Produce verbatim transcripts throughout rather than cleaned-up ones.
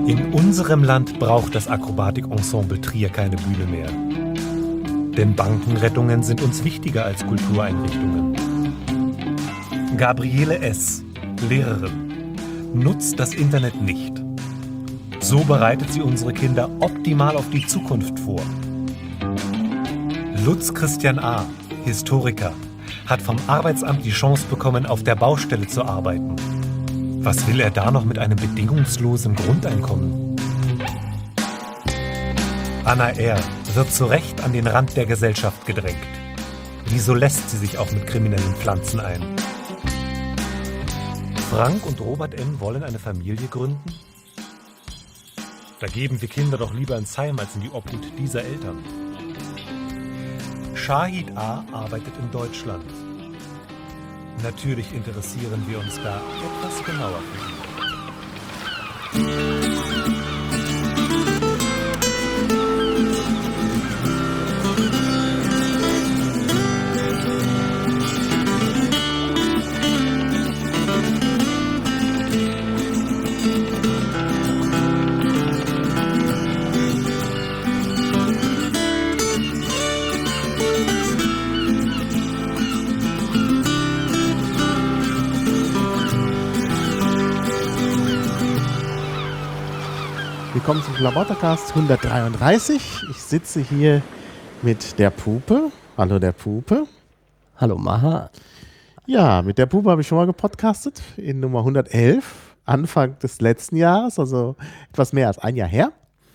In unserem Land braucht das Akrobatikensemble Trier keine Bühne mehr. Denn Bankenrettungen sind uns wichtiger als Kultureinrichtungen. Gabriele S., Lehrerin, nutzt das Internet nicht. So bereitet sie unsere Kinder optimal auf die Zukunft vor. Lutz Christian A., Historiker, hat vom Arbeitsamt die Chance bekommen, auf der Baustelle zu arbeiten. Was will er da noch mit einem bedingungslosen Grundeinkommen? Anna R. wird zu Recht an den Rand der Gesellschaft gedrängt. Wieso lässt sie sich auch mit kriminellen Pflanzen ein? Frank und Robert M. wollen eine Familie gründen? Da geben wir Kinder doch lieber ins Heim als in die Obhut dieser Eltern. Shahid A. arbeitet in Deutschland. Natürlich interessieren wir uns da etwas genauer für ihn. Willkommen zum Klabautercast hundertdreiunddreißig. Ich sitze hier mit der Pupe. Hallo der Pupe. Hallo Maha. Ja, mit der Pupe habe ich schon mal gepodcastet in Nummer hundertelf, Anfang des letzten Jahres, also etwas mehr als ein Jahr her.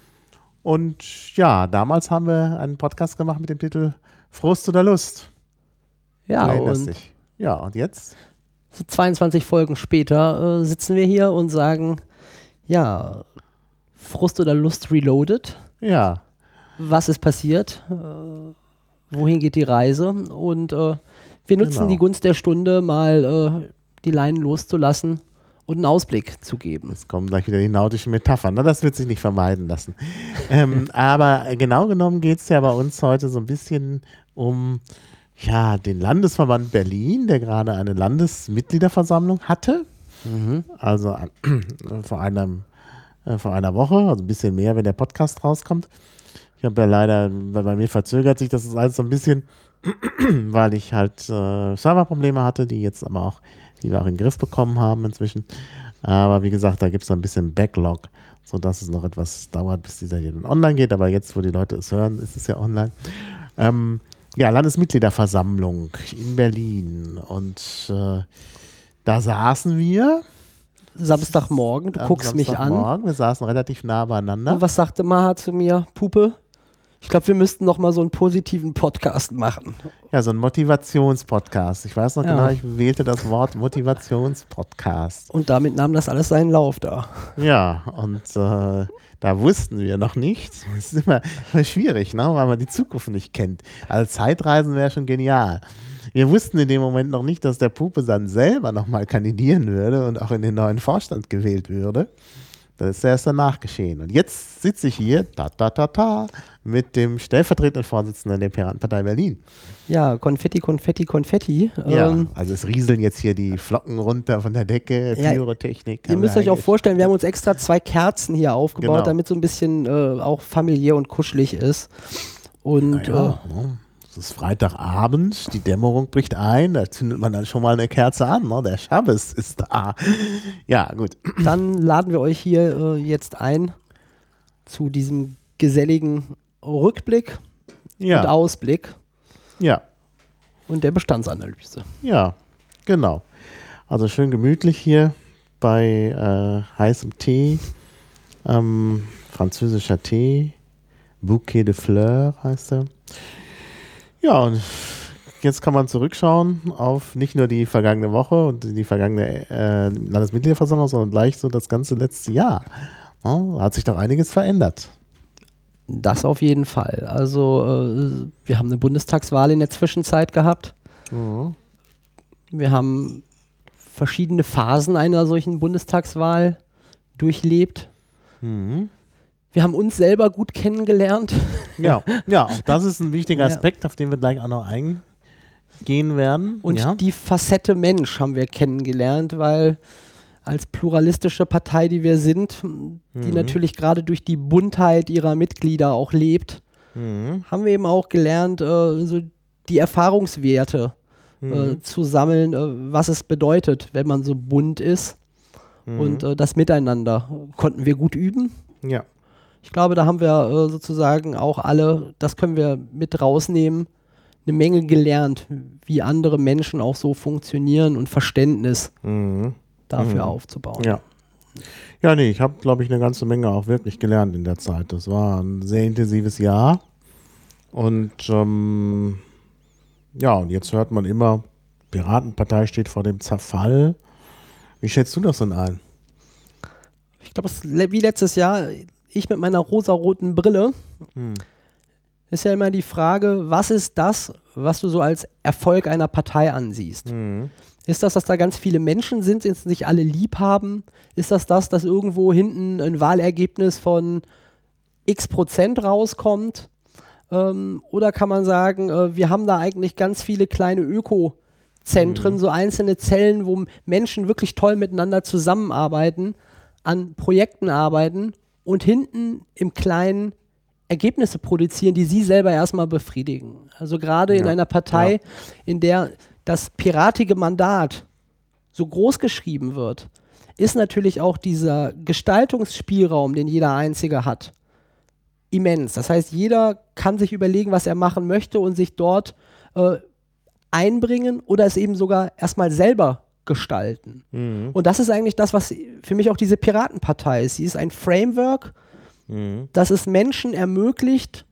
Und ja, damals haben wir einen Podcast gemacht mit dem Titel Frust oder Lust. Ja, und dich. Ja, und jetzt? So zweiundzwanzig Folgen später äh, sitzen wir hier und sagen, ja, Frust oder Lust reloaded. Ja. Was ist passiert? Äh, wohin geht die Reise? Und äh, wir nutzen Genau. die Gunst der Stunde, mal äh, die Leinen loszulassen und einen Ausblick zu geben. Jetzt kommen gleich wieder die nautischen Metaphern. Na, das wird sich nicht vermeiden lassen. ähm, aber genau genommen geht es ja bei uns heute so ein bisschen um ja, den Landesverband Berlin, der gerade eine Landesmitgliederversammlung hatte. Mhm. Also an, vor einem vor einer Woche, also ein bisschen mehr, wenn der Podcast rauskommt. Ich habe ja leider, weil bei mir verzögert sich das ist alles so ein bisschen, weil ich halt äh, Serverprobleme hatte, die jetzt aber auch, die wir auch in den Griff bekommen haben inzwischen. Aber wie gesagt, da gibt es so ein bisschen Backlog, sodass es noch etwas dauert, bis dieser hier dann online geht. Aber jetzt, wo die Leute es hören, ist es ja online. Ähm, ja, Landesmitgliederversammlung in Berlin. Und äh, da saßen wir. Samstagmorgen, du Am guckst mich an. Samstagmorgen, wir saßen relativ nah beieinander. Und was sagte Maha zu mir? Pupe, ich glaube, wir müssten noch mal so einen positiven Podcast machen. Ja, so ein Motivationspodcast. Ich weiß noch Ja. genau, ich wählte das Wort Motivationspodcast. Und damit nahm das alles seinen Lauf da. Ja, und äh, da wussten wir noch nicht. Das ist immer, immer schwierig, ne? Weil man die Zukunft nicht kennt. Also Zeitreisen wäre schon genial. Wir wussten in dem Moment noch nicht, dass der Pupe dann selber nochmal kandidieren würde und auch in den neuen Vorstand gewählt würde. Das ist erst danach geschehen. Und jetzt sitze ich hier, ta, ta, ta, ta, mit dem stellvertretenden Vorsitzenden der Piratenpartei Berlin. Ja, Konfetti, Konfetti, Konfetti. Ja, Ähm, also es rieseln jetzt hier die Flocken runter von der Decke, Ja, Pyrotechnik. Ihr müsst euch auch vorstellen, wir haben uns extra zwei Kerzen hier aufgebaut, Genau. damit so ein bisschen äh, auch familiär und kuschelig ist. Und Ja, ne? Es ist Freitagabend, die Dämmerung bricht ein, da zündet man dann schon mal eine Kerze an, ne? Der Schabbes ist da. Ja, gut. äh, dann laden wir euch hier äh, jetzt ein zu diesem geselligen Rückblick und Ja, Ausblick ja, und der Bestandsanalyse. ja, genau. Also schön gemütlich hier bei äh, heißem Tee, ähm, französischer Tee, Bouquet de Fleurs heißt er. Ja, und jetzt kann man zurückschauen auf nicht nur die vergangene Woche und die vergangene äh, Landesmitgliederversammlung, sondern gleich so das ganze letzte Jahr. Ja, hat sich doch einiges verändert. Das auf jeden Fall. Also äh, wir haben eine Bundestagswahl in der Zwischenzeit gehabt. Mhm. Wir haben verschiedene Phasen einer solchen Bundestagswahl durchlebt. Mhm. Wir haben uns selber gut kennengelernt. Ja, ja, auch das ist ein wichtiger Ja. Aspekt, auf den wir gleich auch noch eingehen werden. Und ja. die Facette Mensch haben wir kennengelernt, weil als pluralistische Partei, die wir sind, die Mhm. natürlich gerade durch die Buntheit ihrer Mitglieder auch lebt, Mhm. haben wir eben auch gelernt, äh, so die Erfahrungswerte äh, Mhm. zu sammeln, äh, was es bedeutet, wenn man so bunt ist. Mhm. Und äh, das Miteinander konnten wir gut üben. Ja. Ich glaube, da haben wir äh, sozusagen auch alle, das können wir mit rausnehmen, eine Menge gelernt, wie andere Menschen auch so funktionieren und Verständnis Mhm. dafür Mhm. aufzubauen. Ja. Ja, nee, ich habe, glaube ich, eine ganze Menge auch wirklich gelernt in der Zeit. Das war ein sehr intensives Jahr. Und ähm, ja, und jetzt hört man immer, Piratenpartei steht vor dem Zerfall. Wie schätzt du das denn ein? Ich glaube, es ist le- wie letztes Jahr, ich mit meiner rosaroten Brille, Hm. ist ja immer die Frage, was ist das, was du so als Erfolg einer Partei ansiehst? Mhm. Ist das, dass da ganz viele Menschen sind, die sich alle lieb haben? Ist das das, dass irgendwo hinten ein Wahlergebnis von x Prozent rauskommt? Ähm, oder kann man sagen, äh, wir haben da eigentlich ganz viele kleine Ökozentren, Mhm. so einzelne Zellen, wo Menschen wirklich toll miteinander zusammenarbeiten, an Projekten arbeiten und hinten im Kleinen Ergebnisse produzieren, die sie selber erstmal befriedigen. Also gerade in Ja. einer Partei, Ja. in der das piratige Mandat so groß geschrieben wird, ist natürlich auch dieser Gestaltungsspielraum, den jeder Einzige hat, immens. Das heißt, jeder kann sich überlegen, was er machen möchte und sich dort äh, einbringen oder es eben sogar erstmal selber gestalten. Mhm. Und das ist eigentlich das, was für mich auch diese Piratenpartei ist. Sie ist ein Framework, Mhm. das es Menschen ermöglicht,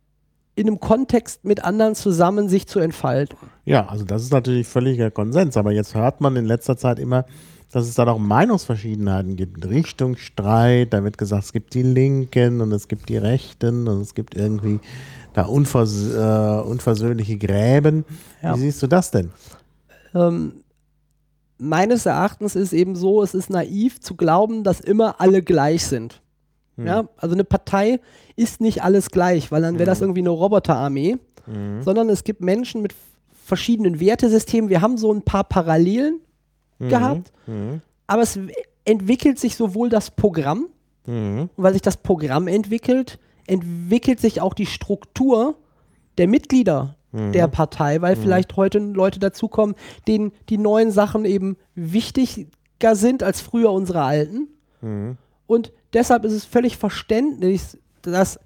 in einem Kontext mit anderen zusammen sich zu entfalten. Ja, also das ist natürlich völliger Konsens, aber jetzt hört man in letzter Zeit immer, dass es da noch Meinungsverschiedenheiten gibt, Richtungsstreit, da wird gesagt, es gibt die Linken und es gibt die Rechten und es gibt irgendwie da unvers äh, unversöhnliche Gräben. Ja. Wie siehst du das denn? Ähm, meines Erachtens ist eben so, es ist naiv zu glauben, dass immer alle gleich sind. Hm. Ja, also eine Partei ist nicht alles gleich, weil dann wäre das Mhm. irgendwie eine Roboterarmee, Mhm. sondern es gibt Menschen mit verschiedenen Wertesystemen. Wir haben so ein paar Parallelen gehabt, Mhm. aber es entwickelt sich sowohl das Programm, Mhm. und weil sich das Programm entwickelt, entwickelt sich auch die Struktur der Mitglieder Mhm. der Partei, weil vielleicht heute Leute dazukommen, denen die neuen Sachen eben wichtiger sind als früher unsere alten. Mhm. Und deshalb ist es völlig verständlich, dass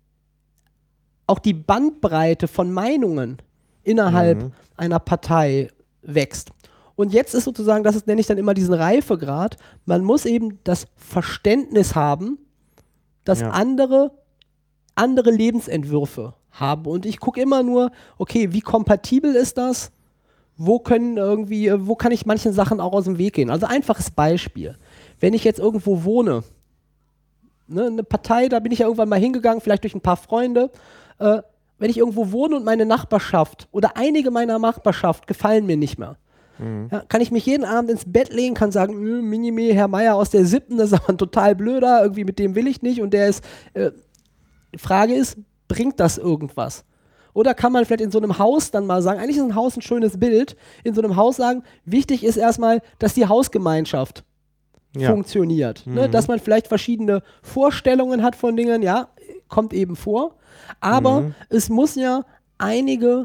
auch die Bandbreite von Meinungen innerhalb Mhm. einer Partei wächst. Und jetzt ist sozusagen, das ist, nenne ich dann immer diesen Reifegrad, man muss eben das Verständnis haben, dass Ja. andere andere Lebensentwürfe haben. Und ich gucke immer nur, okay, wie kompatibel ist das? Wo können irgendwie, äh, wo kann ich manchen Sachen auch aus dem Weg gehen? Also einfaches Beispiel. Wenn ich jetzt irgendwo wohne, ne, eine Partei, da bin ich ja irgendwann mal hingegangen, vielleicht durch ein paar Freunde. Äh, wenn ich irgendwo wohne und meine Nachbarschaft oder einige meiner Nachbarschaft gefallen mir nicht mehr, ja, kann ich mich jeden Abend ins Bett legen, kann sagen, äh, Minime, Herr Meier aus der siebten, das ist aber ein total blöder, irgendwie mit dem will ich nicht und der ist, äh, die Frage ist, bringt das irgendwas? Oder kann man vielleicht in so einem Haus dann mal sagen, eigentlich ist ein Haus ein schönes Bild, in so einem Haus sagen, wichtig ist erstmal, dass die Hausgemeinschaft Ja. funktioniert. Ne? Dass man vielleicht verschiedene Vorstellungen hat von Dingen, ja, kommt eben vor. Aber Mhm. es muss ja einige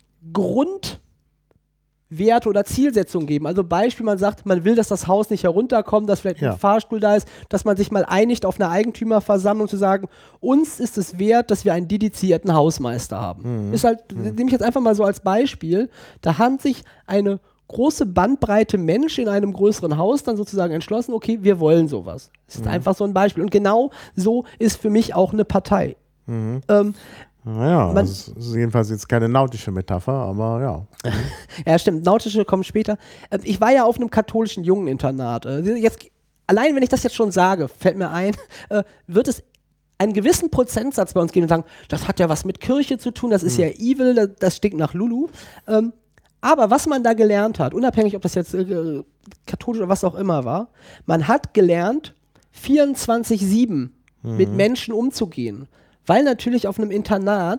Grundwerte oder Zielsetzungen geben. Also Beispiel, man sagt, man will, dass das Haus nicht herunterkommt, dass vielleicht Ja. ein Fahrstuhl da ist, dass man sich mal einigt auf einer Eigentümerversammlung zu sagen, uns ist es wert, dass wir einen dedizierten Hausmeister haben. Ist halt, nehme ich jetzt einfach mal so als Beispiel, da hat sich eine große Bandbreite Mensch in einem größeren Haus dann sozusagen entschlossen, okay, wir wollen sowas. Das ist einfach so ein Beispiel. Und genau so ist für mich auch eine Partei. Mhm. Ähm, Naja, Man- das ist jedenfalls jetzt keine nautische Metapher, aber ja. ja, stimmt, Nautische kommen später. Ähm, ich war ja auf einem katholischen Jungeninternat. Äh, jetzt, allein wenn ich das jetzt schon sage, fällt mir ein, äh, wird es einen gewissen Prozentsatz bei uns geben und sagen, das hat ja was mit Kirche zu tun, das ist ja evil, das, das stinkt nach Lulu. Ähm, aber was man da gelernt hat, unabhängig ob das jetzt äh, katholisch oder was auch immer war, man hat gelernt, vierundzwanzig sieben mit Menschen umzugehen. Weil natürlich auf einem Internat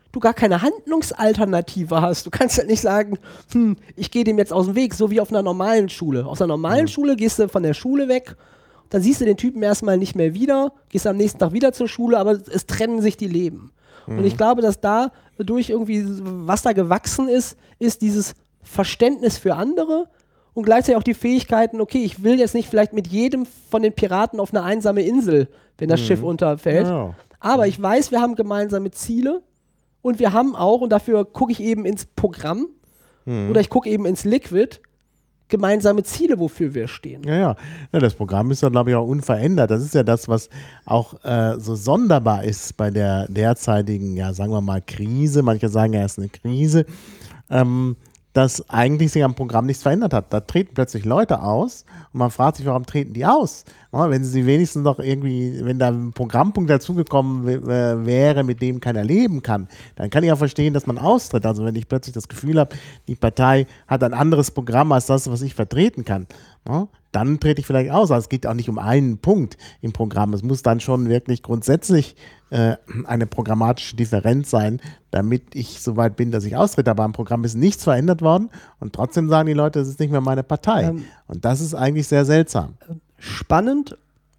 du gar keine Handlungsalternative hast. Du kannst halt nicht sagen, hm, ich gehe dem jetzt aus dem Weg, so wie auf einer normalen Schule. Aus einer normalen mhm. Schule gehst du von der Schule weg, dann siehst du den Typen erstmal nicht mehr wieder, gehst am nächsten Tag wieder zur Schule, aber es trennen sich die Leben. Mhm. Und ich glaube, dass da durch irgendwie, was da gewachsen ist, ist dieses Verständnis für andere und gleichzeitig auch die Fähigkeiten, okay, ich will jetzt nicht vielleicht mit jedem von den Piraten auf eine einsame Insel, wenn das mhm. Schiff unterfällt, ja. aber ich weiß, wir haben gemeinsame Ziele. Und wir haben auch, und dafür gucke ich eben ins Programm mhm. oder ich gucke eben ins Liquid, gemeinsame Ziele, wofür wir stehen. Ja, ja. ja das Programm ist ja, glaube ich, auch unverändert. Das ist ja das, was auch äh, so sonderbar ist bei der derzeitigen, ja, sagen wir mal, Krise. Manche sagen ja, es ist eine Krise. Ähm, dass eigentlich sich am Programm nichts verändert hat. Da treten plötzlich Leute aus und man fragt sich, warum treten die aus? Ja, wenn sie wenigstens noch irgendwie, wenn da ein Programmpunkt dazugekommen w- wäre, mit dem keiner leben kann, dann kann ich auch verstehen, dass man austritt. Also wenn ich plötzlich das Gefühl habe, die Partei hat ein anderes Programm als das, was ich vertreten kann, ja, dann trete ich vielleicht aus. Also es geht auch nicht um einen Punkt im Programm. Es muss dann schon wirklich grundsätzlich äh, eine programmatische Differenz sein, damit ich so weit bin, dass ich austrete. Aber am Programm ist nichts verändert worden und trotzdem sagen die Leute, das ist nicht mehr meine Partei. Ähm, und das ist eigentlich sehr seltsam. Spannend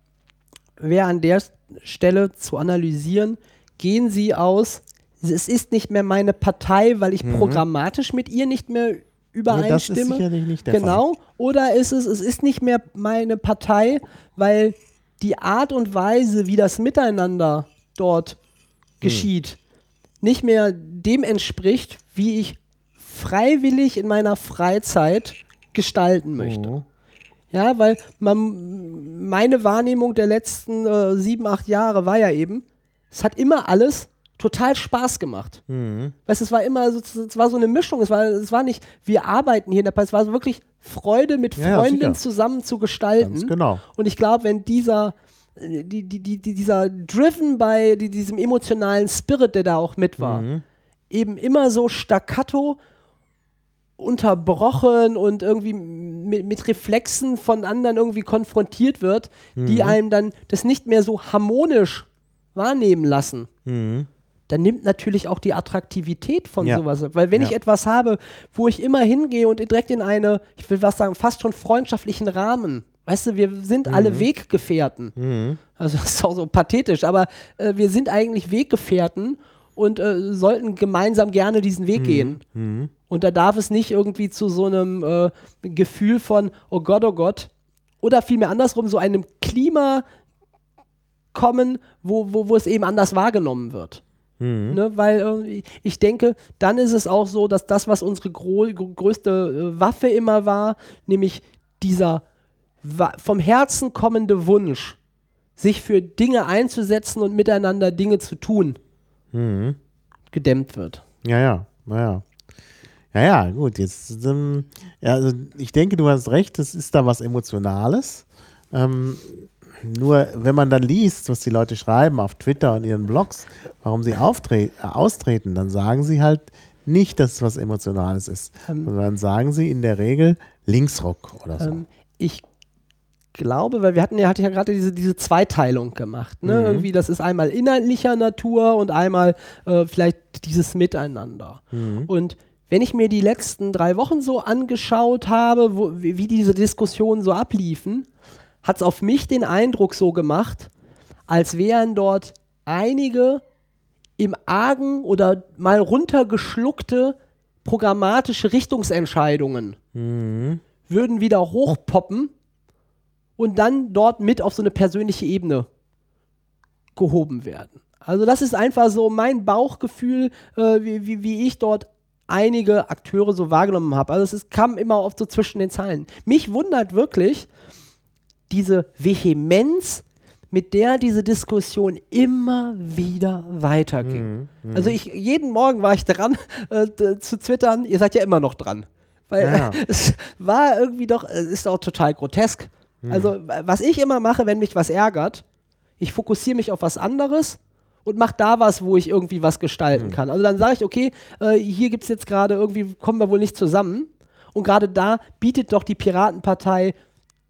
wäre an der Stelle zu analysieren, gehen Sie aus, es ist nicht mehr meine Partei, weil ich mhm. programmatisch mit ihr nicht mehr übereinstimme. Ja, das ist sicherlich nicht der genau. Fall. Oder ist es, es ist nicht mehr meine Partei, weil die Art und Weise, wie das Miteinander dort hm. geschieht, nicht mehr dem entspricht, wie ich freiwillig in meiner Freizeit gestalten möchte. Oh. Ja, weil man, meine Wahrnehmung der letzten äh, sieben, acht Jahre war ja eben, es hat immer alles total Spaß gemacht. Mhm. Weißt, es war immer so, es war so eine Mischung. Es war, es war nicht, wir arbeiten hier in der Partei, es war so wirklich Freude mit ja, Freundinnen ja, zusammen zu gestalten. Ganz genau. Und ich glaube, wenn dieser, die, die, die, dieser Driven bei die, diesem emotionalen Spirit, der da auch mit war, mhm. eben immer so staccato unterbrochen und irgendwie mit, mit Reflexen von anderen irgendwie konfrontiert wird, mhm. die einem dann das nicht mehr so harmonisch wahrnehmen lassen. Mhm. Dann nimmt natürlich auch die Attraktivität von ja. sowas ab. Weil wenn ja. ich etwas habe, wo ich immer hingehe und direkt in eine, ich will was sagen, fast schon freundschaftlichen Rahmen, weißt du, wir sind mhm. alle Weggefährten. Mhm. Also das ist auch so pathetisch, aber äh, wir sind eigentlich Weggefährten und äh, sollten gemeinsam gerne diesen Weg mhm. gehen. Mhm. Und da darf es nicht irgendwie zu so einem äh, Gefühl von, oh Gott, oh Gott, oder vielmehr andersrum, so einem Klima kommen, wo, wo, wo es eben anders wahrgenommen wird. Mhm. Ne, weil äh, ich denke, dann ist es auch so, dass das, was unsere gro- größte äh, Waffe immer war, nämlich dieser wa- vom Herzen kommende Wunsch, sich für Dinge einzusetzen und miteinander Dinge zu tun, mhm. gedämmt wird. Ja, ja, naja. Ja, ja, gut, jetzt, ähm, ja, also ich denke, du hast recht, es ist da was Emotionales. Ähm, Nur wenn man dann liest, was die Leute schreiben auf Twitter und ihren Blogs, warum sie auftre- äh, austreten, dann sagen sie halt nicht, dass es was Emotionales ist, ähm, sondern sagen sie in der Regel Linksruck oder so. Ähm, ich glaube, weil wir hatten ja, hatte ja gerade diese, diese Zweiteilung gemacht. Ne? Mhm. Irgendwie, das ist einmal inhaltlicher Natur und einmal äh, vielleicht dieses Miteinander. Mhm. Und wenn ich mir die letzten drei Wochen so angeschaut habe, wo, wie, wie diese Diskussionen so abliefen, hat es auf mich den Eindruck so gemacht, als wären dort einige im Argen oder mal runtergeschluckte programmatische Richtungsentscheidungen mhm. würden wieder hochpoppen und dann dort mit auf so eine persönliche Ebene gehoben werden. Also das ist einfach so mein Bauchgefühl, äh, wie, wie, wie ich dort einige Akteure so wahrgenommen habe. Also es ist, kam immer oft so zwischen den Zeilen. Mich wundert wirklich diese Vehemenz, mit der diese Diskussion immer wieder weiterging. Mhm, also ich, jeden Morgen war ich dran äh, zu twittern, ihr seid ja immer noch dran. Weil ja. äh, es war irgendwie doch, es ist auch total grotesk. Mhm. Also was ich immer mache, wenn mich was ärgert, ich fokussiere mich auf was anderes und mache da was, wo ich irgendwie was gestalten mhm. kann. Also dann sage ich, okay, äh, hier gibt es jetzt gerade irgendwie, kommen wir wohl nicht zusammen. Und gerade da bietet doch die Piratenpartei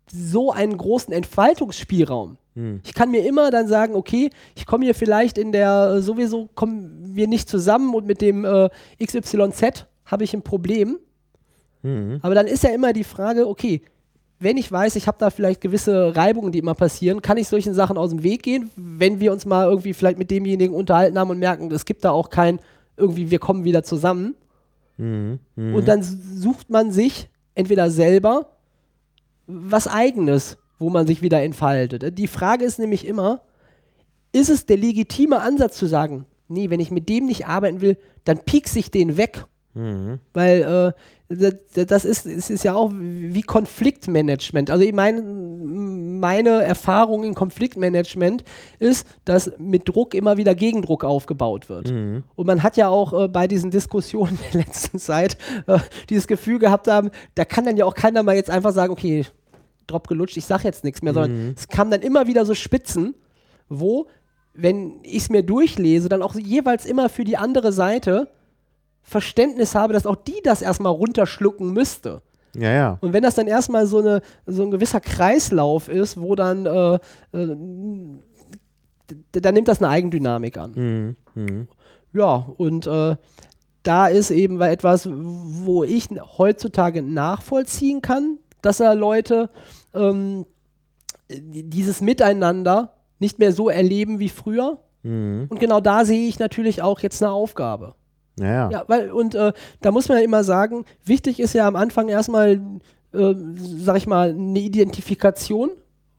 so einen großen Entfaltungsspielraum. Hm. Ich kann mir immer dann sagen, okay, ich komme hier vielleicht in der, äh, sowieso kommen wir nicht zusammen und mit dem äh, X Y Z habe ich ein Problem. Mhm. Aber dann ist ja immer die Frage, okay, wenn ich weiß, ich habe da vielleicht gewisse Reibungen, die immer passieren, kann ich solchen Sachen aus dem Weg gehen, wenn wir uns mal irgendwie vielleicht mit demjenigen unterhalten haben und merken, es gibt da auch kein, irgendwie wir kommen wieder zusammen. Mhm. Mhm. Und dann sucht man sich entweder selber was Eigenes, wo man sich wieder entfaltet. Die Frage ist nämlich immer, ist es der legitime Ansatz zu sagen, nee, wenn ich mit dem nicht arbeiten will, dann piekse ich den weg. Mhm. Weil äh, das ist, es ist ja auch wie Konfliktmanagement. Also ich meine, meine Erfahrung in Konfliktmanagement ist, dass mit Druck immer wieder Gegendruck aufgebaut wird. Mhm. Und man hat ja auch äh, bei diesen Diskussionen der letzten Zeit äh, dieses Gefühl gehabt haben, da kann dann ja auch keiner mal jetzt einfach sagen, okay, Drop gelutscht, ich sag jetzt nichts mehr, sondern Mhm. es kamen dann immer wieder so Spitzen, wo, wenn ich es mir durchlese, dann auch jeweils immer für die andere Seite Verständnis habe, dass auch die das erstmal runterschlucken müsste. Ja, ja. Und wenn das dann erstmal so, eine, so ein gewisser Kreislauf ist, wo dann, äh, äh, d- dann nimmt das eine Eigendynamik an. Mhm. Mhm. Ja, und äh, da ist eben etwas, wo ich heutzutage nachvollziehen kann, dass da Leute ähm, dieses Miteinander nicht mehr so erleben wie früher. Mhm. Und genau da sehe ich natürlich auch jetzt eine Aufgabe. Ja, ja. Ja, weil, und äh, da muss man ja immer sagen, wichtig ist ja am Anfang erstmal, äh, sag ich mal, eine Identifikation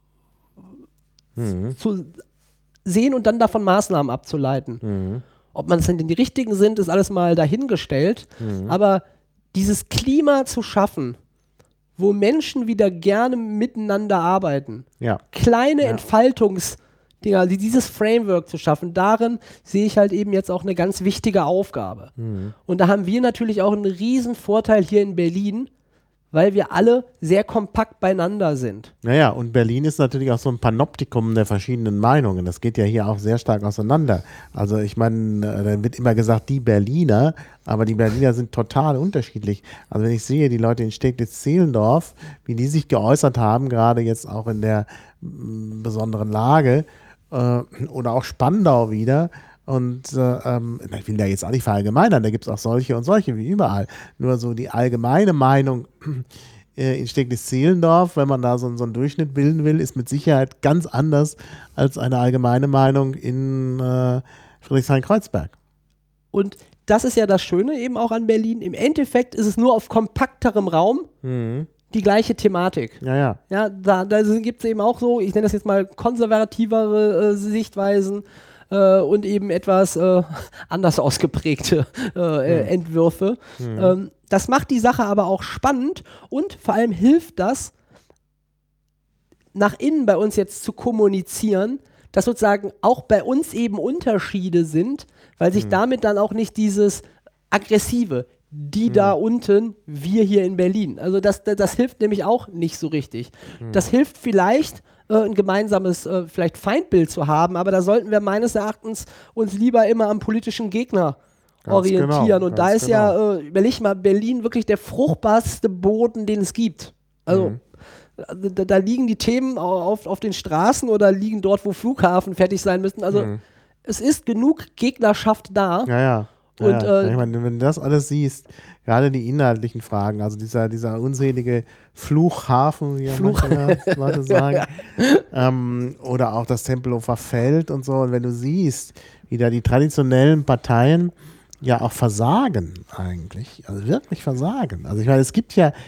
Mhm. zu sehen und dann davon Maßnahmen abzuleiten. Mhm. Ob man es denn die richtigen sind, ist alles mal dahingestellt. Mhm. Aber dieses Klima zu schaffen, wo Menschen wieder gerne miteinander arbeiten, Ja. kleine Ja. Entfaltungsdinger, die- dieses Framework zu schaffen, darin sehe ich halt eben jetzt auch eine ganz wichtige Aufgabe. Mhm. Und da haben wir natürlich auch einen riesen Vorteil hier in Berlin, weil wir alle sehr kompakt beieinander sind. Naja, und Berlin ist natürlich auch so ein Panoptikum der verschiedenen Meinungen. Das geht ja hier auch sehr stark auseinander. Also ich meine, äh, da wird immer gesagt, die Berliner, aber die Berliner sind total unterschiedlich. Also wenn ich sehe, die Leute in Steglitz-Zehlendorf, wie die sich geäußert haben, gerade jetzt auch in der mm, besonderen Lage, äh, oder auch Spandau wieder. Und äh, ähm, ich will da jetzt auch nicht verallgemeinern, da gibt es auch solche und solche wie überall. Nur so die allgemeine Meinung äh, in Steglitz-Zehlendorf, wenn man da so, so einen Durchschnitt bilden will, ist mit Sicherheit ganz anders als eine allgemeine Meinung in äh, Friedrichshain-Kreuzberg. Und das ist ja das Schöne eben auch an Berlin. Im Endeffekt ist es nur auf kompakterem Raum Mhm. die gleiche Thematik. Ja, ja. Ja, da, da gibt es eben auch so, ich nenne das jetzt mal konservativere äh, Sichtweisen äh, und eben etwas äh, anders ausgeprägte äh, äh, Entwürfe. Ähm, das macht die Sache aber auch spannend und vor allem hilft das, nach innen bei uns jetzt zu kommunizieren, dass sozusagen auch bei uns eben Unterschiede sind, weil sich damit dann auch nicht dieses Aggressive, die da unten, wir hier in Berlin. Also das, das, das hilft nämlich auch nicht so richtig. Das hilft vielleicht, äh, ein gemeinsames äh, vielleicht Feindbild zu haben, aber da sollten wir meines Erachtens uns lieber immer am politischen Gegner Ganz orientieren. genau, Und da ganz ist ja, äh, überleg mal, Berlin wirklich der fruchtbarste Boden, den es gibt. Also da, da liegen die Themen auf, auf den Straßen oder liegen dort, wo Flughafen fertig sein müssen. Also Mhm. es ist genug Gegnerschaft da. Ja, ja. Ja, Und, ja. äh, ich meine, wenn du das alles siehst, gerade die inhaltlichen Fragen, also dieser, dieser unselige Fluchhafen, wie ja Fluch. manche Leute sagen, ähm, oder auch das Tempelhofer Feld und so, und wenn du siehst, wie da die traditionellen Parteien ja auch versagen eigentlich, also wirklich versagen. Also ich meine, es gibt ja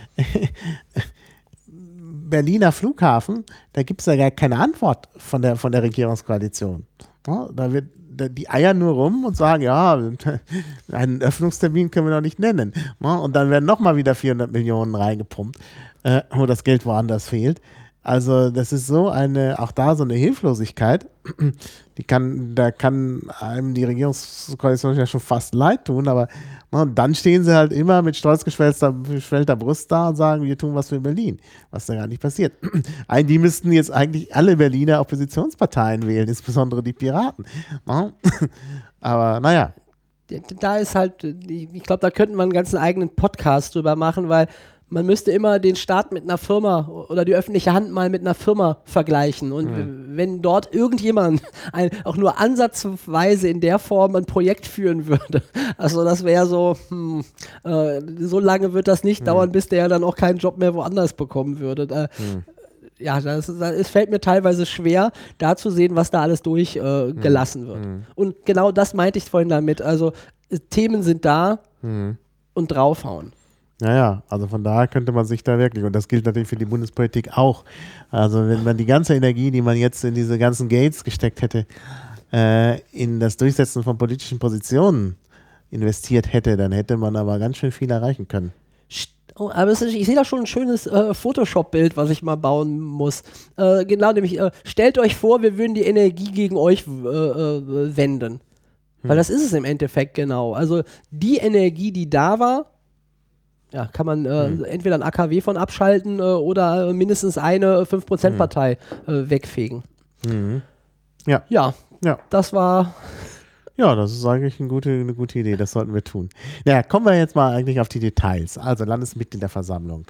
Berliner Flughafen, da gibt es ja gar keine Antwort von der, von der Regierungskoalition. Ja, da wird die eiern nur rum und sagen, ja, einen Öffnungstermin können wir noch nicht nennen. Ja, und dann werden nochmal wieder vierhundert Millionen reingepumpt, äh, wo das Geld woanders fehlt. Also das ist so eine, auch da so eine Hilflosigkeit, die kann, da kann einem die Regierungskoalition ja schon fast leid tun, aber und dann stehen sie halt immer mit stolz geschwellter Brust da und sagen, wir tun was für Berlin, was da gar nicht passiert. Die müssten jetzt eigentlich alle Berliner Oppositionsparteien wählen, insbesondere die Piraten. Aber naja. Da ist halt, ich glaube, da könnten wir einen ganzen eigenen Podcast drüber machen, weil man müsste immer den Staat mit einer Firma oder die öffentliche Hand mal mit einer Firma vergleichen. Und Mhm. wenn dort irgendjemand ein, auch nur ansatzweise in der Form ein Projekt führen würde, also das wäre so, hm, äh, so lange wird das nicht Mhm. dauern, bis der dann auch keinen Job mehr woanders bekommen würde. Äh, Mhm. Ja, das, das, es fällt mir teilweise schwer, da zu sehen, was da alles durchgelassen äh, gelassen wird. Mhm. Und genau das meinte ich vorhin damit. Also äh, Themen sind da Mhm. und draufhauen. Naja, also von daher könnte man sich da wirklich, und das gilt natürlich für die Bundespolitik auch, also wenn man die ganze Energie, die man jetzt in diese ganzen Gates gesteckt hätte, äh, in das Durchsetzen von politischen Positionen investiert hätte, dann hätte man aber ganz schön viel erreichen können. Oh, aber es ist, ich sehe da schon ein schönes äh, Photoshop-Bild, was ich mal bauen muss. Äh, genau, nämlich, äh, stellt euch vor, wir würden die Energie gegen euch äh, äh, wenden. Weil Hm. das ist es im Endeffekt genau. Also die Energie, die da war, ja, kann man äh, Hm. entweder ein A K W von abschalten äh, oder äh, mindestens eine fünf Prozent Partei äh, wegfegen. Mhm. Ja, Ja, ja. das war. Ja, das ist eigentlich eine gute, eine gute Idee, das sollten wir tun. Naja, kommen wir jetzt mal eigentlich auf die Details. Also Landesmitgliederversammlung.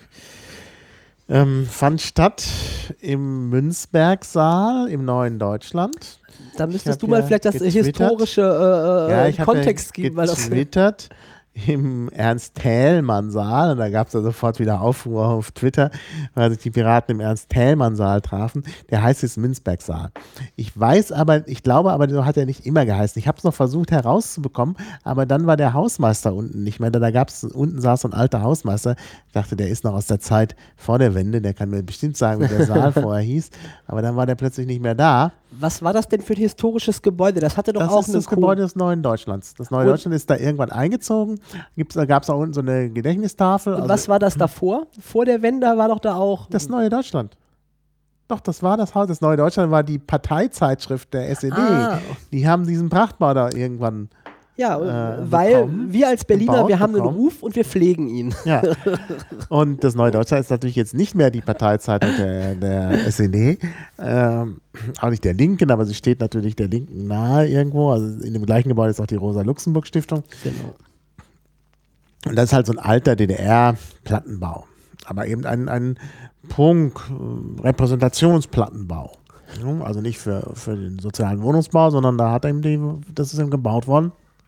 Ähm, fand statt im Münzbergsaal im Neuen Deutschland. Da Ich müsstest hab du mal ja vielleicht das getwittert. historische äh, Ja, äh, ich habe Kontext ja geben, weil das. getwittert im Ernst-Thälmann-Saal und da gab es ja sofort wieder Aufruhr auf Twitter, weil sich die Piraten im Ernst-Thälmann-Saal trafen. Der heißt jetzt Münzberg-Saal. Ich weiß aber, ich glaube aber, so hat er nicht immer geheißen. Ich habe es noch versucht herauszubekommen, aber dann war der Hausmeister unten nicht mehr. Da gab es, unten saß so ein alter Hausmeister. Ich dachte, der ist noch aus der Zeit vor der Wende, der kann mir bestimmt sagen, wie der Saal vorher hieß. Aber dann war der plötzlich nicht mehr da. Was war das denn für ein historisches Gebäude? Das hatte doch Das auch ist eine das Ko- Gebäude des Neuen Deutschlands. Das Neue Und- Deutschland ist da irgendwann eingezogen. Gibt's, da gab es auch unten so eine Gedächtnistafel. Und Also was war das davor? Vor der Wende war doch da auch. das Neue Deutschland. Doch, das war das Haus. Das Neue Deutschland war die Parteizeitschrift der S E D. Ah. Die haben diesen Prachtbau da irgendwann. Ja, äh, weil bekommen, wir als Berliner, gebaut wir haben bekommen. einen Ruf und wir pflegen ihn. Ja. Und das Neue Deutschland ist natürlich jetzt nicht mehr die Parteizeitung der, der S E D. Ähm, auch nicht der Linken, aber sie steht natürlich der Linken nahe irgendwo. Also in dem gleichen Gebäude ist auch die Rosa-Luxemburg-Stiftung. Genau. Und das ist halt so ein alter D D R-Plattenbau. Aber eben ein, ein Prunk, äh, Repräsentationsplattenbau. Ja, also nicht für, für den sozialen Wohnungsbau, sondern da hat eben die, das ist eben gebaut worden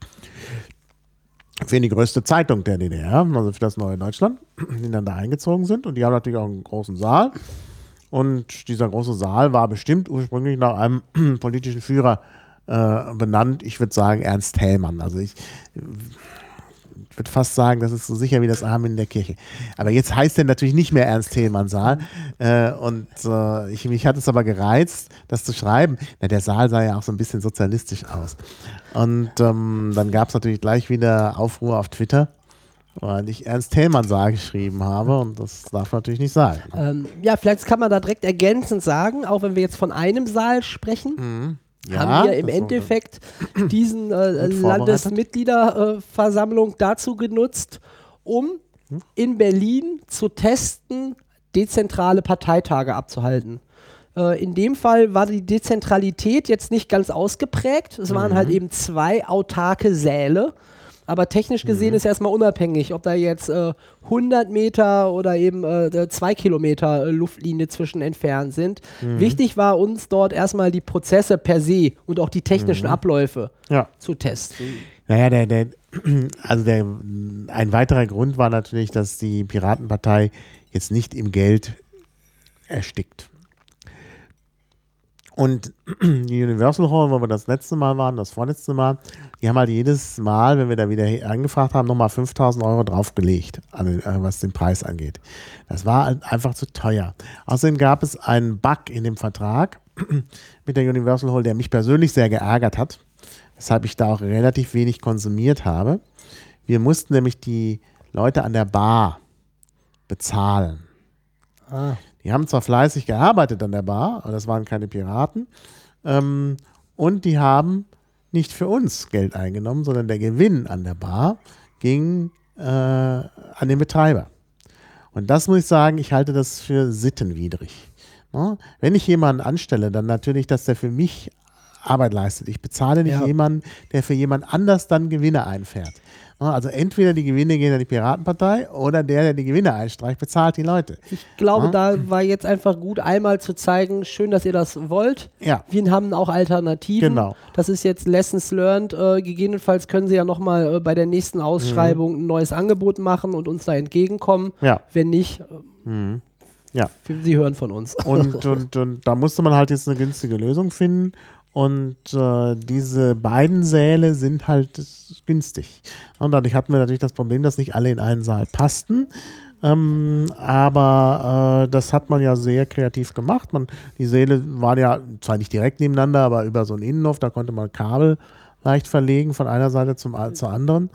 für die größte Zeitung der D D R, also für das Neue Deutschland, die dann da eingezogen sind. Und die haben natürlich auch einen großen Saal. Und dieser große Saal war bestimmt ursprünglich nach einem politischen Führer äh, benannt. Ich würde sagen Ernst Thälmann. Also ich Ich würde fast sagen, das ist so sicher wie das Amen in der Kirche. Aber jetzt heißt der natürlich nicht mehr Ernst-Thälmann-Saal. Äh, und äh, ich, mich hat es aber gereizt, das zu schreiben. Na, der Saal sah ja auch so ein bisschen sozialistisch aus. Und ähm, dann gab es natürlich gleich wieder Aufruhr auf Twitter, weil ich Ernst-Thälmann-Saal geschrieben habe. Und das darf man natürlich nicht sagen. Ähm, ja, vielleicht kann man da direkt ergänzend sagen, auch wenn wir jetzt von einem Saal sprechen, Mhm. haben wir im das so- Endeffekt diesen äh, Gut vorbereitet. Landesmitgliederversammlung dazu genutzt, um Hm? in Berlin zu testen, dezentrale Parteitage abzuhalten. Äh, in dem Fall war die Dezentralität jetzt nicht ganz ausgeprägt. Es waren Mhm. halt eben zwei autarke Säle. Aber technisch gesehen Mhm. ist erstmal unabhängig, ob da jetzt äh, hundert Meter oder eben äh, zwei Kilometer äh, Luftlinie zwischen entfernt sind. Mhm. Wichtig war uns dort erstmal die Prozesse per se und auch die technischen Mhm. Abläufe Ja. zu testen. Naja, der, der, also der, ein weiterer Grund war natürlich, dass die Piratenpartei jetzt nicht im Geld erstickt. Und die Universal Hall, wo wir das letzte Mal waren, das vorletzte Mal, die haben halt jedes Mal, wenn wir da wieder angefragt haben, nochmal fünftausend Euro draufgelegt, an, äh, was den Preis angeht. Das war halt einfach zu teuer. Außerdem gab es einen Bug in dem Vertrag mit der Universal Hall, der mich persönlich sehr geärgert hat, weshalb ich da auch relativ wenig konsumiert habe. Wir mussten nämlich die Leute an der Bar bezahlen. Ah. Die haben zwar fleißig gearbeitet an der Bar, aber das waren keine Piraten. Ähm, und die haben nicht für uns Geld eingenommen, sondern der Gewinn an der Bar ging äh, an den Betreiber. Und das muss ich sagen, ich halte das für sittenwidrig. Ne? Wenn ich jemanden anstelle, dann natürlich, dass der für mich Arbeit leistet. Ich bezahle nicht Ja. jemanden, der für jemand anders dann Gewinne einfährt. Also entweder die Gewinne gehen an die Piratenpartei oder der, der die Gewinne einstreicht, bezahlt die Leute. Ich glaube, Ja. da war jetzt einfach gut, einmal zu zeigen, schön, dass ihr das wollt. Ja. Wir haben auch Alternativen. Genau. Das ist jetzt Lessons learned. Äh, gegebenenfalls können sie ja nochmal äh, bei der nächsten Ausschreibung ein neues Angebot machen und uns da entgegenkommen. Ja. Wenn nicht, äh, Mhm. Ja. sie hören von uns. Und, und, und da musste man halt jetzt eine günstige Lösung finden. Und äh, diese beiden Säle sind halt günstig. Und dadurch hatten wir natürlich das Problem, dass nicht alle in einen Saal passten. Ähm, aber äh, das hat man ja sehr kreativ gemacht. Man, die Säle waren ja zwar nicht direkt nebeneinander, aber über so einen Innenhof, da konnte man Kabel leicht verlegen von einer Seite zum, zur anderen.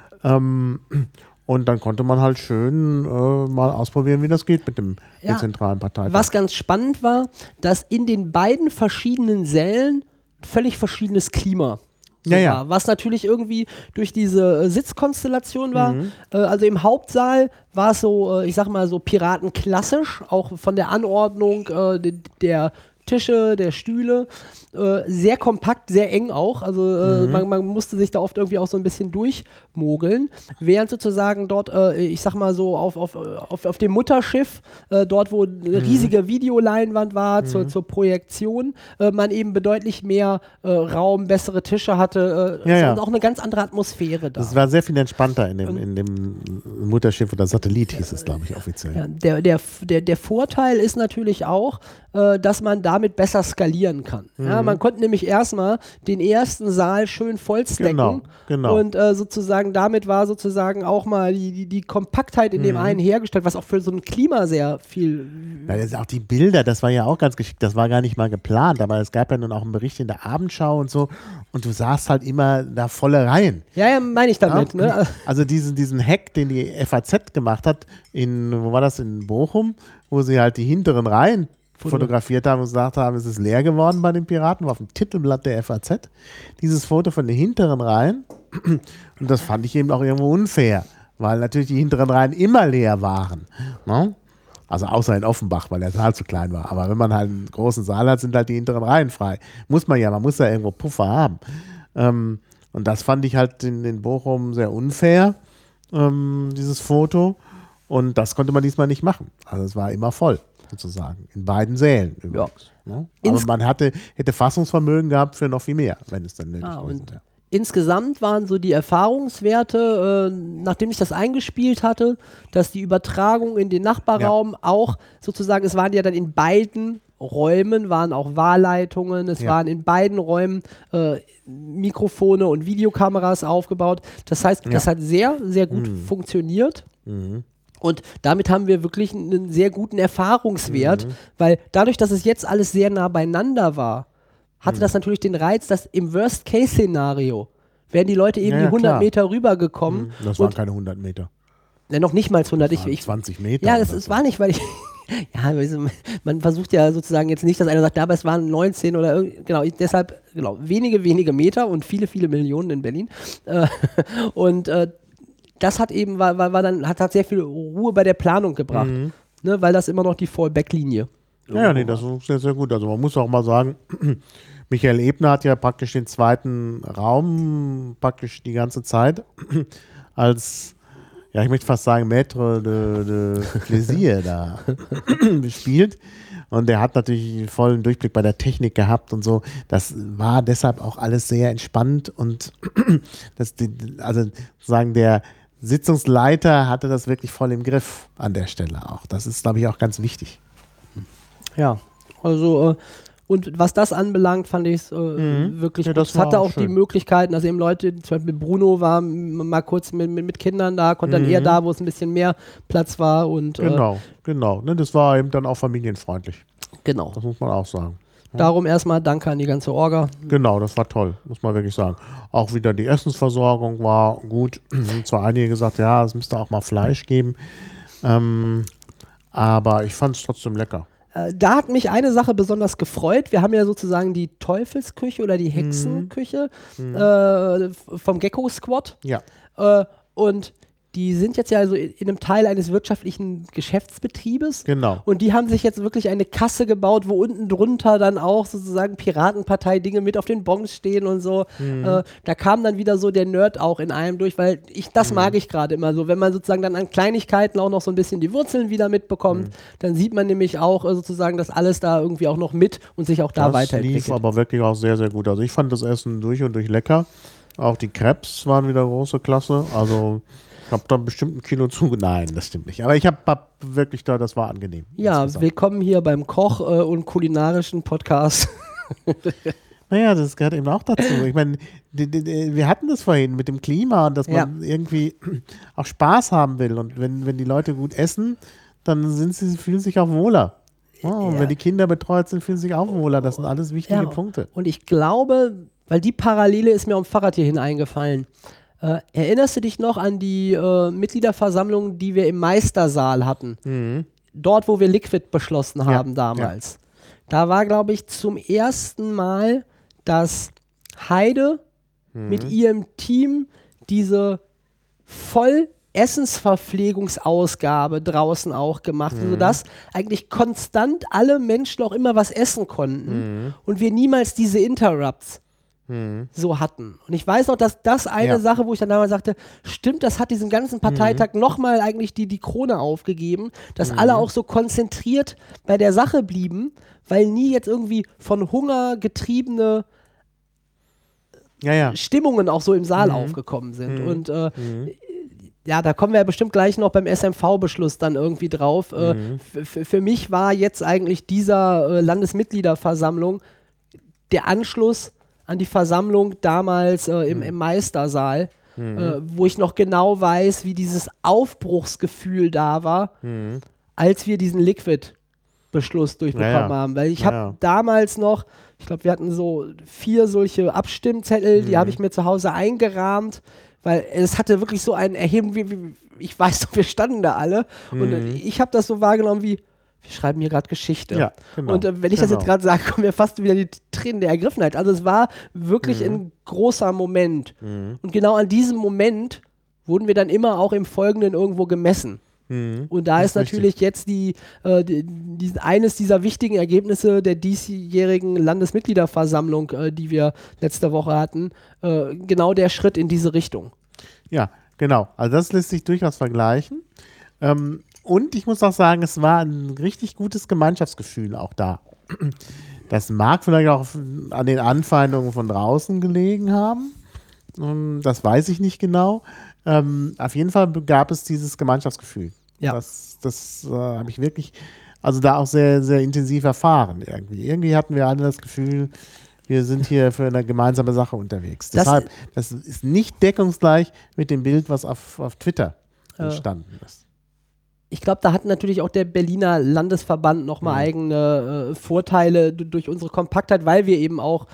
Ähm, und dann konnte man halt schön äh, mal ausprobieren, wie das geht mit dem Ja. dezentralen Parteitag. Was ganz spannend war, dass in den beiden verschiedenen Sälen völlig verschiedenes Klima so Ja, ja. war. Was natürlich irgendwie durch diese äh, Sitzkonstellation war. Mhm. Äh, also im Hauptsaal war es so, äh, ich sag mal so piratenklassisch, auch von der Anordnung äh, de- der Tische, der Stühle. Äh, sehr kompakt, sehr eng auch. Also äh, Mhm. man, man musste sich da oft irgendwie auch so ein bisschen durchmogeln. Während sozusagen dort, äh, ich sag mal so, auf, auf, auf, auf dem Mutterschiff, äh, dort wo eine Mhm. riesige Videoleinwand war zur, zur Projektion, äh, man eben bedeutlich mehr äh, Raum, bessere Tische hatte äh, Ja, ja. und auch eine ganz andere Atmosphäre da. Das war sehr viel entspannter in dem, in dem Mutterschiff oder Satellit hieß es, glaube ich, offiziell. Ja, der, der, der, der Vorteil ist natürlich auch, äh, dass man damit besser skalieren kann. Ja, Mhm. man konnte nämlich erstmal den ersten Saal schön vollstacken Genau, genau. und äh, sozusagen damit war sozusagen auch mal die, die, die Kompaktheit in Mhm. dem einen hergestellt, was auch für so ein Klima sehr viel. Weil das auch die Bilder, das war ja auch ganz geschickt, das war gar nicht mal geplant, aber es gab ja nun auch einen Bericht in der Abendschau und so und du sahst halt immer da volle Reihen. Ja, ja, meine ich damit. Ja? Ne? Also diesen, diesen Hack, den die F A Z gemacht hat, in, wo war das, in Bochum, wo sie halt die hinteren Reihen fotografiert haben und gesagt haben, es ist leer geworden bei den Piraten, war auf dem Titelblatt der F A Z, dieses Foto von den hinteren Reihen und das fand ich eben auch irgendwo unfair, weil natürlich die hinteren Reihen immer leer waren. Ne? Also außer in Offenbach, weil der Saal zu klein war. Aber wenn man halt einen großen Saal hat, sind halt die hinteren Reihen frei. Muss man ja, man muss ja irgendwo Puffer haben. Ähm, und das fand ich halt in, in Bochum sehr unfair, ähm, dieses Foto. Und das konnte man diesmal nicht machen. Also es war immer voll, sozusagen. In beiden Sälen übrigens. Ne? Aber Ins- man hatte, hätte Fassungsvermögen gehabt für noch viel mehr, wenn es dann nötig Ah, gewesen und wäre. insgesamt waren so die Erfahrungswerte, äh, nachdem ich das eingespielt hatte, dass die Übertragung in den Nachbarraum auch sozusagen, es waren ja dann in beiden Räumen, waren auch Wahlleitungen, es Ja. waren in beiden Räumen äh, Mikrofone und Videokameras aufgebaut. Das heißt, das Ja. hat sehr, sehr gut Mhm. funktioniert. Mhm. Und damit haben wir wirklich einen sehr guten Erfahrungswert, Mhm. weil dadurch, dass es jetzt alles sehr nah beieinander war, hatte Mhm. das natürlich den Reiz, dass im Worst-Case-Szenario wären die Leute eben Ja, die ja, hundert klar. Meter rübergekommen. Das waren Und keine hundert Meter. ja, noch nicht mal hundert. Das Ich, waren ich, zwanzig Meter. ja, das oder ist, so. war nicht, weil ich. Ja, weißt du, man versucht ja sozusagen jetzt nicht, dass einer sagt, ja, aber es waren neunzehn oder irgend- genau, ich, deshalb, genau, wenige, wenige Meter und viele, viele Millionen in Berlin. Äh, und äh, das hat eben, war, war, war dann, hat, hat sehr viel Ruhe bei der Planung gebracht. Mhm. Ne, weil das immer noch die Fallback-Linie. Ja, nee, das ist sehr, sehr gut. Also man muss auch mal sagen, Michael Ebner hat ja praktisch den zweiten Raum praktisch die ganze Zeit als, ja, ich möchte fast sagen, Maître de, de Plaisir da gespielt. Und der hat natürlich einen vollen Durchblick bei der Technik gehabt und so. Das war deshalb auch alles sehr entspannt und das, die, also sozusagen der Sitzungsleiter hatte das wirklich voll im Griff an der Stelle auch. Das ist, glaube ich, auch ganz wichtig. Ja, also äh, und was das anbelangt, fand ich es äh, wirklich Ja, gut. das Es hatte war auch schön. die Möglichkeiten, also eben Leute, zum Beispiel Bruno war m- mal kurz mit, mit, mit Kindern da, konnte dann eher da, wo es ein bisschen mehr Platz war und äh, Genau, genau. Ne, das war eben dann auch familienfreundlich. genau. Das muss man auch sagen. Darum erstmal danke an die ganze Orga. Genau, das war toll, muss man wirklich sagen. Auch wieder die Essensversorgung war gut. Sind zwar einige gesagt, ja, es müsste auch mal Fleisch geben. Ähm, aber ich fand es trotzdem lecker. Äh, da hat mich eine Sache besonders gefreut. Wir haben ja sozusagen die Teufelsküche oder die Hexenküche äh, f- vom Gecko Squad. Ja. Äh, und die sind jetzt ja also in, in einem Teil eines wirtschaftlichen Geschäftsbetriebes. Genau. Und die haben sich jetzt wirklich eine Kasse gebaut, wo unten drunter dann auch sozusagen Piratenpartei-Dinge mit auf den Bons stehen und so. Mhm. Äh, da kam dann wieder so der Nerd auch in einem durch, weil ich, das Mhm. mag ich gerade immer so. Wenn man sozusagen dann an Kleinigkeiten auch noch so ein bisschen die Wurzeln wieder mitbekommt, Mhm. dann sieht man nämlich auch äh, sozusagen, dass alles da irgendwie auch noch mit und sich auch da Das weiterentwickelt. lief aber wirklich auch sehr, sehr gut. Also ich fand das Essen durch und durch lecker. Auch die Crepes waren wieder große Klasse. Also ich habe da bestimmt ein Kilo zu. Nein, das stimmt nicht. Aber ich habe hab wirklich da, das war angenehm. Ja, insgesamt. willkommen hier beim Koch- äh, und kulinarischen Podcast. Naja, das gehört eben auch dazu. Ich meine, die, die, die, wir hatten das vorhin mit dem Klima und dass man irgendwie auch Spaß haben will. Und wenn, wenn die Leute gut essen, dann sind sie, fühlen sich auch wohler. Oh, und Ja. wenn die Kinder betreut sind, fühlen sie sich auch wohler. Das sind alles wichtige Ja, Punkte. Und ich glaube, weil die Parallele ist mir am Fahrrad hierhin eingefallen. Äh, erinnerst du dich noch an die äh, Mitgliederversammlung, die wir im Meistersaal hatten? Mhm. Dort, wo wir Liquid beschlossen haben Ja, damals. Da war, glaube ich, zum ersten Mal, dass Heide Mhm. mit ihrem Team diese voll Essensverpflegungsausgabe draußen auch gemacht, Mhm. sodass eigentlich konstant alle Menschen auch immer was essen konnten Mhm. und wir niemals diese Interrupts Mhm. so hatten. Und ich weiß noch, dass das eine Ja. Sache, wo ich dann damals sagte, stimmt, das hat diesen ganzen Parteitag nochmal eigentlich die, die Krone aufgegeben, dass Mhm. alle auch so konzentriert bei der Sache blieben, weil nie jetzt irgendwie von Hunger getriebene Ja, ja. Stimmungen auch so im Saal Mhm. aufgekommen sind. Mhm. Und äh, Mhm. ja, da kommen wir ja bestimmt gleich noch beim S M V-Beschluss dann irgendwie drauf. Äh, Mhm. f- f- für mich war jetzt eigentlich dieser äh, Landesmitgliederversammlung der Anschluss an die Versammlung damals äh, im, im Meistersaal, Mhm. äh, wo ich noch genau weiß, wie dieses Aufbruchsgefühl da war, Mhm. als wir diesen Liquid-Beschluss durchbekommen Ja, ja. haben. Weil ich Ja, habe ja. damals noch, ich glaube, wir hatten so vier solche Abstimmzettel, die Mhm. habe ich mir zu Hause eingerahmt, weil es hatte wirklich so ein Erheben, wie, wie ich weiß noch, wir standen da alle und äh, Mhm. ich habe das so wahrgenommen wie, wir schreiben hier gerade Geschichte. Ja, genau. Und äh, wenn ich das Genau. jetzt gerade sage, kommen mir fast wieder die Tränen der Ergriffenheit. Also es war wirklich Mhm. ein großer Moment. Mhm. Und genau an diesem Moment wurden wir dann immer auch im Folgenden irgendwo gemessen. Mhm. Und da Das ist natürlich jetzt die, äh, die, die, eines dieser wichtigen Ergebnisse der diesjährigen Landesmitgliederversammlung, äh, die wir letzte Woche hatten, äh, genau der Schritt in diese Richtung. Ja, genau. Also das lässt sich durchaus vergleichen. Ähm, und ich muss auch sagen, es war ein richtig gutes Gemeinschaftsgefühl auch da. Das mag vielleicht auch an den Anfeindungen von draußen gelegen haben. Ähm, Das weiß ich nicht genau. Ähm, auf jeden Fall gab es dieses Gemeinschaftsgefühl. Ja. Das, das äh, habe ich wirklich, also da auch sehr, sehr intensiv erfahren irgendwie. Irgendwie hatten wir alle das Gefühl, wir sind hier für eine gemeinsame Sache unterwegs. Das- Deshalb, das ist nicht deckungsgleich mit dem Bild, was auf, auf Twitter Ja. entstanden ist. Ich glaube, da hat natürlich auch der Berliner Landesverband nochmal Mhm. eigene äh, Vorteile d- durch unsere Kompaktheit, weil wir eben auch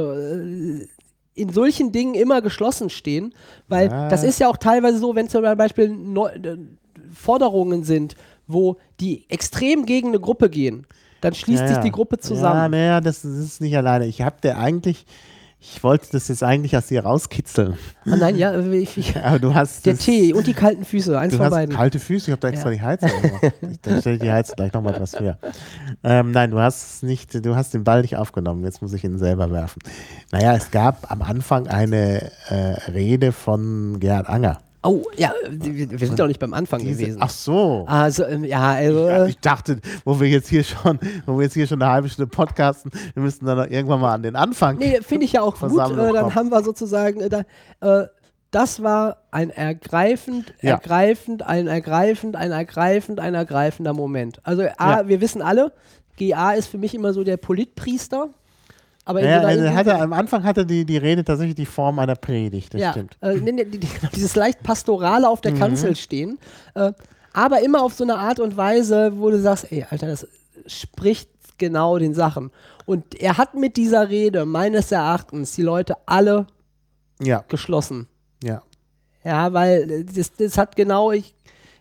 äh, in solchen Dingen immer geschlossen stehen. Weil Ja. das ist ja auch teilweise so, wenn zum Beispiel Neu äh, Forderungen sind, wo die extrem gegen eine Gruppe gehen, dann schließt Ja, sich ja. die Gruppe Ja, zusammen. naja, das, das ist nicht alleine. Ich habe dir eigentlich, ich wollte das jetzt eigentlich aus dir rauskitzeln. Ah, nein, ja, ich, ich, Aber du hast der das, Tee und die kalten Füße, eins Du von hast beiden. kalte Füße, ich habe da extra Ja. die Heizung gemacht. Da stelle ich die Heizung gleich nochmal etwas höher. Ähm, nein, du hast nicht, du hast den Ball nicht aufgenommen, jetzt muss ich ihn selber werfen. Naja, es gab am Anfang eine äh, Rede von Gerhard Anger. Oh, ja, wir wir sind doch nicht beim Anfang Diese, gewesen. ach so. Also, ähm, ja, also, Ja, äh, ich dachte, wo wir jetzt hier schon, wo wir jetzt hier schon eine halbe Stunde podcasten, wir müssten dann noch irgendwann mal an den Anfang. nee, finde ich ja auch gut. Versammlung Äh, dann kommen. haben wir sozusagen, äh, da, äh, das war ein ergreifend, Ja. ergreifend, ein ergreifend, ein ergreifend, ein ergreifender Moment. Also, A, Ja. wir wissen alle, G A ist für mich immer so der Politpriester. Aber in Ja, so einer also Indu- hatte, am Anfang hatte die, die Rede tatsächlich die Form einer Predigt, das ja, stimmt. Äh, nee, nee, die, die, genau, dieses leicht Pastorale auf der Mhm. Kanzel stehen. Äh, aber immer auf so eine Art und Weise, wo du sagst, ey, Alter, das spricht genau den Sachen. Und er hat mit dieser Rede meines Erachtens die Leute alle Ja, geschlossen. ja. Ja, weil äh, das, das hat genau ich,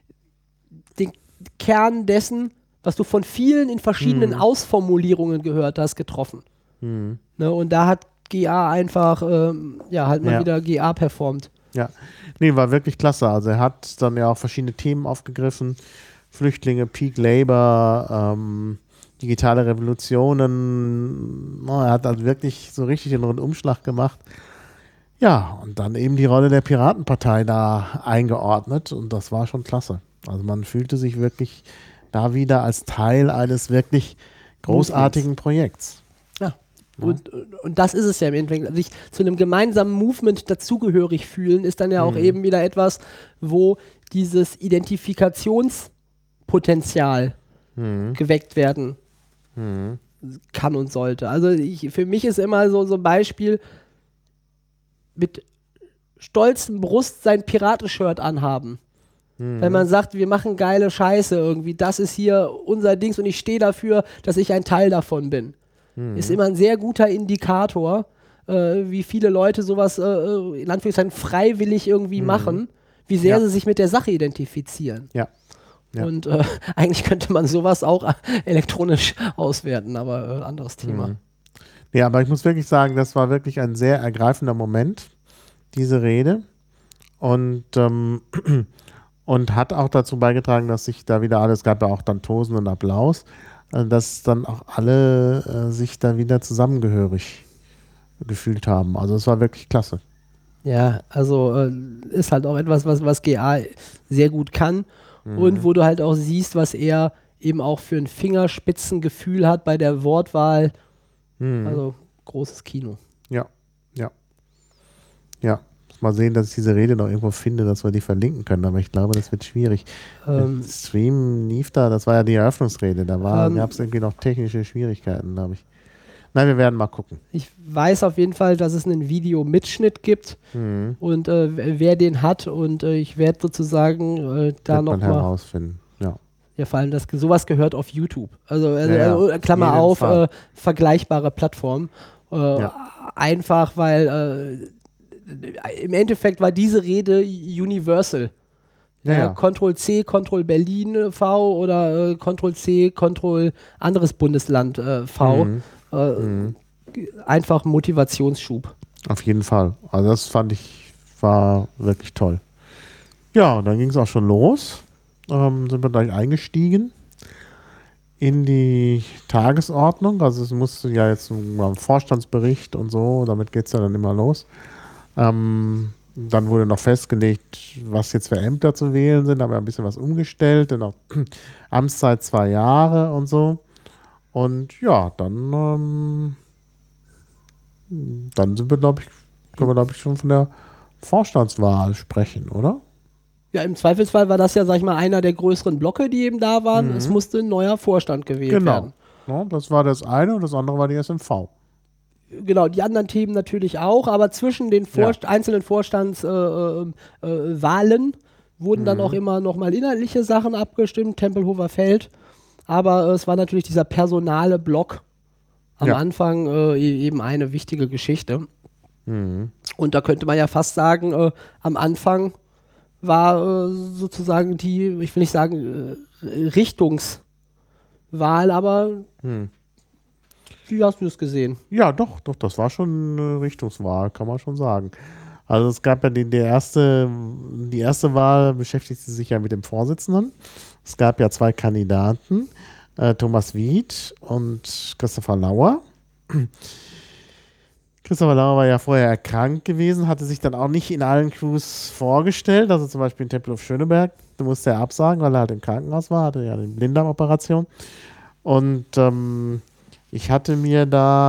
den Kern dessen, was du von vielen in verschiedenen Mhm. Ausformulierungen gehört hast, getroffen. Hm. Ne? Und da hat G A einfach, ähm, ja, halt mal Ja. wieder G A performt. Ja, nee, war wirklich klasse. Also er hat dann ja auch verschiedene Themen aufgegriffen. Flüchtlinge, Peak Labor, ähm, digitale Revolutionen. Oh, er hat also wirklich so richtig einen Rundumschlag gemacht. Ja, und dann eben die Rolle der Piratenpartei da eingeordnet und das war schon klasse. Also man fühlte sich wirklich da wieder als Teil eines wirklich großartigen Projekts. Ja. Und, und das ist es ja im Endeffekt. Sich zu einem gemeinsamen Movement dazugehörig fühlen, ist dann ja auch Mhm. eben wieder etwas, wo dieses Identifikationspotenzial Mhm. geweckt werden Mhm. kann und sollte. Also ich, für mich ist immer so, so ein Beispiel, mit stolzem Brust sein Piratenshirt anhaben. Mhm. Wenn man sagt, wir machen geile Scheiße irgendwie, das ist hier unser Dings und ich stehe dafür, dass ich ein Teil davon bin. Mhm. Ist immer ein sehr guter Indikator, äh, wie viele Leute sowas äh, in Anführungszeichen freiwillig irgendwie Mhm. machen, wie sehr Ja. sie sich mit der Sache identifizieren. Ja. Ja. Und äh, eigentlich könnte man sowas auch äh, elektronisch auswerten, aber äh, anderes Thema. Mhm. Ja, aber ich muss wirklich sagen, das war wirklich ein sehr ergreifender Moment, diese Rede. Und, ähm, und hat auch dazu beigetragen, dass sich da wieder alle, es gab ja auch dann Tosen und Applaus, äh, dass dann auch alle äh, sich da wieder zusammengehörig gefühlt haben. Also es war wirklich klasse. Ja, also äh, ist halt auch etwas, was, was G A sehr gut kann und wo du halt auch siehst, was er eben auch für ein Fingerspitzengefühl hat bei der Wortwahl. Mhm. Also großes Kino. Ja, ja. Ja, muss mal sehen, dass ich diese Rede noch irgendwo finde, dass wir die verlinken können, aber ich glaube, das wird schwierig. Ähm, Der Stream lief da, das war ja die Eröffnungsrede, da Ähm, gab es irgendwie noch technische Schwierigkeiten, glaube ich. Nein, wir werden mal gucken. ich weiß auf jeden Fall, dass es einen Videomitschnitt gibt Mhm. und äh, wer- wer den hat und äh, ich werde sozusagen äh, da Wird man nochmal, herausfinden. Ja. ja vor allem das, sowas gehört auf YouTube. Also, also, Ja, ja, also äh, Klammer jeden auf, Fall. äh, vergleichbare Plattform. Äh, Ja. Einfach, weil äh, im Endeffekt war diese Rede universal. Ja, Ja, ja. Ctrl C, Ctrl Berlin äh, V oder äh, Ctrl C, Ctrl anderes Bundesland äh, V. Mhm. Äh, Mhm. Einfach Motivationsschub. Auf jeden Fall. Also das fand ich, war wirklich toll. Ja, und dann ging es auch schon los. Ähm, sind wir gleich eingestiegen in die Tagesordnung. Also es musste ja jetzt ein Vorstandsbericht und so, damit geht es ja dann immer los. Ähm, dann wurde noch festgelegt, was jetzt für Ämter zu wählen sind, haben wir ein bisschen was umgestellt, dann auch Amtszeit zwei Jahre und so. Und ja, dann, ähm, dann sind wir, glaube ich, können wir, glaube ich, schon von der Vorstandswahl sprechen, oder? Ja, im Zweifelsfall war das ja, sag ich mal, einer der größeren Blöcke, die eben da waren. Mhm. Es musste ein neuer Vorstand gewählt Genau. werden. Ja, das war das eine und das andere war die S M V. Genau, die anderen Themen natürlich auch, aber zwischen den Vorst- Ja. einzelnen Vorstandswahlen äh, äh, Wahlen wurden dann Mhm. auch immer nochmal inhaltliche Sachen abgestimmt, Tempelhofer Feld. Aber äh, es war natürlich dieser personale Block am Ja. Anfang äh, e- eben eine wichtige Geschichte. Mhm. Und da könnte man ja fast sagen, äh, am Anfang war äh, sozusagen die, ich will nicht sagen äh, Richtungswahl, aber Mhm. wie hast du es gesehen? Ja, doch, doch, das war schon eine Richtungswahl, kann man schon sagen. Also es gab ja die, die, erste, die erste Wahl beschäftigte sich ja mit dem Vorsitzenden. Es gab ja zwei Kandidaten, äh, Thomas Wied und Christopher Lauer. Christopher Lauer war ja vorher erkrankt gewesen, hatte sich dann auch nicht in allen Crews vorgestellt, also zum Beispiel in Tempelhof Schöneberg, da musste er absagen, weil er halt im Krankenhaus war, hatte ja eine Blinddarmoperation. Und ähm, ich hatte mir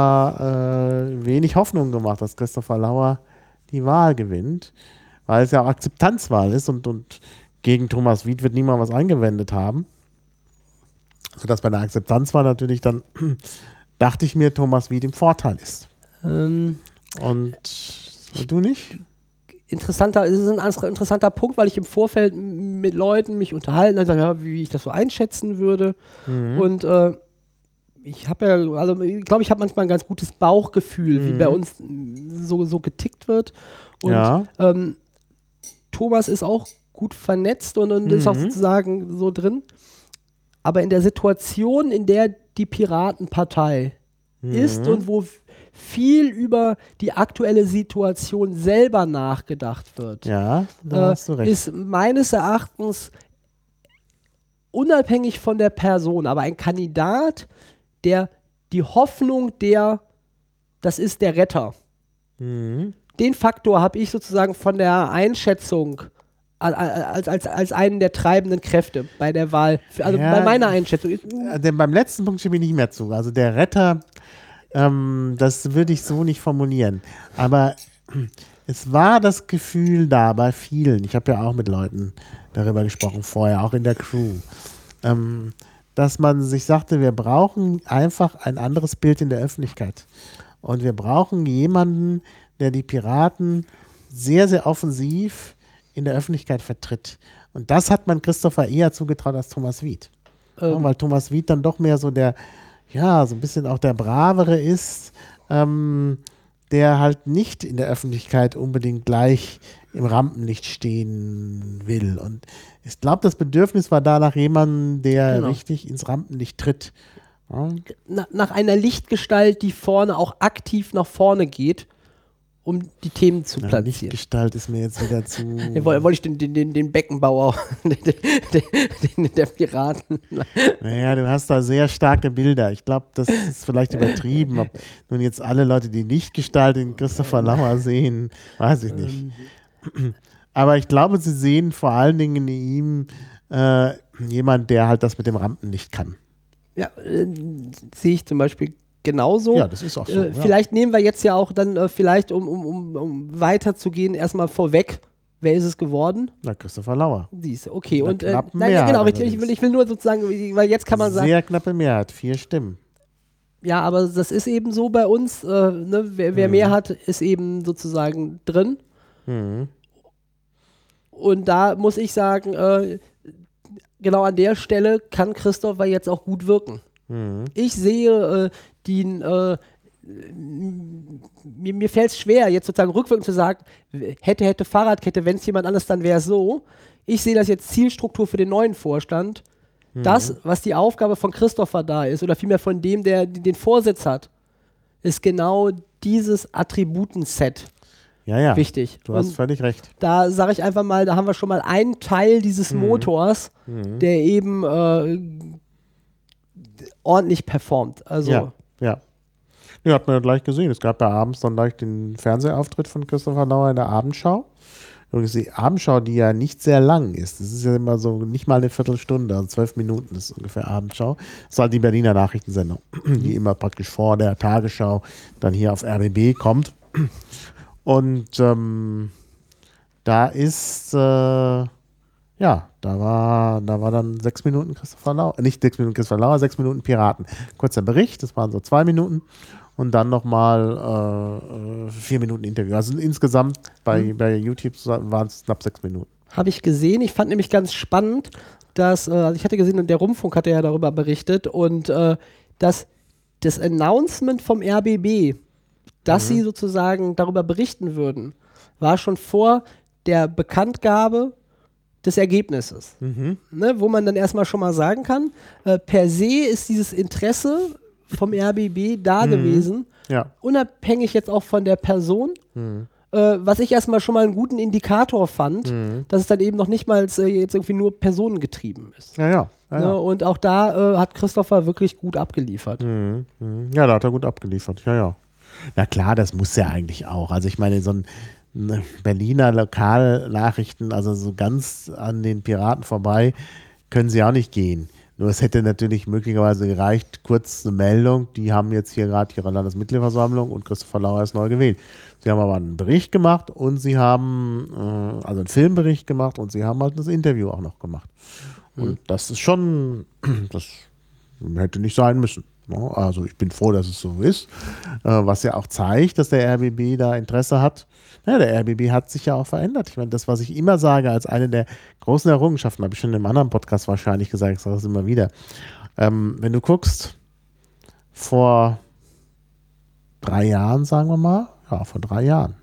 da äh, wenig Hoffnung gemacht, dass Christopher Lauer die Wahl gewinnt, weil es ja auch Akzeptanzwahl ist und, und gegen Thomas Wied wird niemand was eingewendet haben. Sodass bei der Akzeptanzwahl natürlich dann dachte ich mir, Thomas Wied im Vorteil ist. Ähm, Und du nicht? interessanter, es ist ein anderer- interessanter Punkt, weil ich im Vorfeld m- mit Leuten mich unterhalten habe, ja, wie ich das so einschätzen würde. Mhm. Und äh, ich habe ja, also ich glaube, ich habe manchmal ein ganz gutes Bauchgefühl, wie Mhm. bei uns m, so, so getickt wird. Und Ja. ähm, Thomas ist auch gut vernetzt und, und ist auch Mhm. sozusagen so drin. Aber in der Situation, in der die Piratenpartei ist Mhm. und wo f- viel über die aktuelle Situation selber nachgedacht wird, Ja, da äh, hast du recht. ist meines Erachtens unabhängig von der Person, aber ein Kandidat, der die Hoffnung der, das ist der Retter. Mhm. Den Faktor habe ich sozusagen von der Einschätzung als, als, als einen der treibenden Kräfte bei der Wahl, also Ja, bei meiner Einschätzung. Äh, Denn beim letzten Punkt stimme ich nicht mehr zu. Also der Retter, ähm, das würde ich so nicht formulieren. Aber es war das Gefühl da bei vielen, ich habe ja auch mit Leuten darüber gesprochen vorher, auch in der Crew, ähm, dass man sich sagte, wir brauchen einfach ein anderes Bild in der Öffentlichkeit. Und wir brauchen jemanden, der die Piraten sehr, sehr offensiv in der Öffentlichkeit vertritt. Und das hat man Christopher eher zugetraut als Thomas Wied. Ähm, Ja, weil Thomas Wied dann doch mehr so der, ja, so ein bisschen auch der Bravere ist, ähm, der halt nicht in der Öffentlichkeit unbedingt gleich im Rampenlicht stehen will. Und ich glaube, das Bedürfnis war da nach jemandem, der Genau. richtig ins Rampenlicht tritt. Ja, na, nach einer Lichtgestalt, die vorne auch aktiv nach vorne geht, um die Themen zu ja, platzieren. Lichtgestalt ist mir jetzt wieder zu... Ja, woll- wollte ich den, den, den, den Beckenbauer den, den, den, der Piraten. Naja, du hast da sehr starke Bilder. Ich glaube, das ist vielleicht übertrieben. Ob nun jetzt alle Leute die Lichtgestalt in Christopher Lauer sehen, weiß ich nicht. Aber ich glaube, sie sehen vor allen Dingen in ihm äh, jemand, der halt das mit dem Rampenlicht kann. Ja, äh, sehe ich zum Beispiel genauso. Ja, das ist auch so. Äh, ja. Vielleicht nehmen wir jetzt ja auch dann, äh, vielleicht um, um, um, um weiterzugehen, erstmal vorweg, wer ist es geworden? Na, Christopher Lauer. Siehst du, okay. Mit Und einer äh, knappen nein, ja, Mehrheit genau, ich, ich, will, allerdings. ich will nur sozusagen, weil jetzt kann man sagen, Sehr knappe Mehrheit, vier Stimmen. ja, aber das ist eben so bei uns, äh, ne? wer, wer Mhm. mehr hat, ist eben sozusagen drin. Mhm. Und da muss ich sagen, äh, genau an der Stelle kann Christopher jetzt auch gut wirken. Mhm. Ich sehe äh, den, äh, mir, mir fällt es schwer, jetzt sozusagen rückwirkend zu sagen, hätte, hätte Fahrradkette, wenn es jemand anders, dann wäre es so. Ich sehe das jetzt Zielstruktur für den neuen Vorstand. Das, was die Aufgabe von Christopher da ist, oder vielmehr von dem, der den Vorsitz hat, ist genau dieses Attributenset Ja, ja. wichtig. Du hast Und völlig recht. da sage ich einfach mal, da haben wir schon mal einen Teil dieses Motors, Mhm. der eben äh, ordentlich performt. Also Ja, ja. Ja, hat man ja gleich gesehen. Es gab ja abends dann gleich den Fernsehauftritt von Christopher Lauer in der Abendschau. Übrigens die Abendschau, die ja nicht sehr lang ist. Das ist ja immer so nicht mal eine Viertelstunde, also zwölf Minuten ist ungefähr Abendschau. Das ist halt die Berliner Nachrichtensendung, die immer praktisch vor der Tagesschau dann hier auf R B B kommt. Und ähm, da ist, äh, ja, da war, da war dann sechs Minuten Christopher Lauer, nicht sechs Minuten Christopher Lauer, sechs Minuten Piraten. Kurzer Bericht, das waren so zwei Minuten. Und dann nochmal äh, vier Minuten Interview. Also insgesamt bei, Mhm. bei YouTube waren es knapp sechs Minuten. habe ich gesehen. Ich fand nämlich ganz spannend, dass, äh, also ich hatte gesehen, der Rundfunk hatte ja darüber berichtet und äh, dass das Announcement vom R B B, dass sie sozusagen darüber berichten würden, war schon vor der Bekanntgabe des Ergebnisses. Mhm. Ne, wo man dann erstmal schon mal sagen kann, äh, per se ist dieses Interesse vom R B B da Mhm. gewesen, Ja. unabhängig jetzt auch von der Person, Mhm. äh, was ich erstmal schon mal einen guten Indikator fand, Mhm. dass es dann eben noch nicht mal äh, jetzt irgendwie nur personengetrieben ist. Ja, ja. Ja, Ne? ja. Und auch da äh, hat Christopher wirklich gut abgeliefert. Mhm. Mhm. Ja, da hat er gut abgeliefert. Ja, ja. Na klar, das muss er eigentlich auch. Also ich meine, so ein ein Berliner Lokalnachrichten, also so ganz an den Piraten vorbei, können sie auch nicht gehen. Nur es hätte natürlich möglicherweise gereicht, kurz eine Meldung, die haben jetzt hier gerade ihre Landesmitgliederversammlung und Christopher Lauer ist neu gewählt. Sie haben aber einen Bericht gemacht und sie haben, äh, also einen Filmbericht gemacht und sie haben halt das Interview auch noch gemacht. Und das ist schon, das hätte nicht sein müssen. Ne? Also ich bin froh, dass es so ist, äh, was ja auch zeigt, dass der R B B da Interesse hat. Ja, der R B B hat sich ja auch verändert. Ich meine, das, was ich immer sage, als eine der großen Errungenschaften, habe ich schon in einem anderen Podcast wahrscheinlich gesagt, ich sage es immer wieder. Ähm, wenn du guckst, vor drei Jahren, sagen wir mal, ja, vor drei Jahren,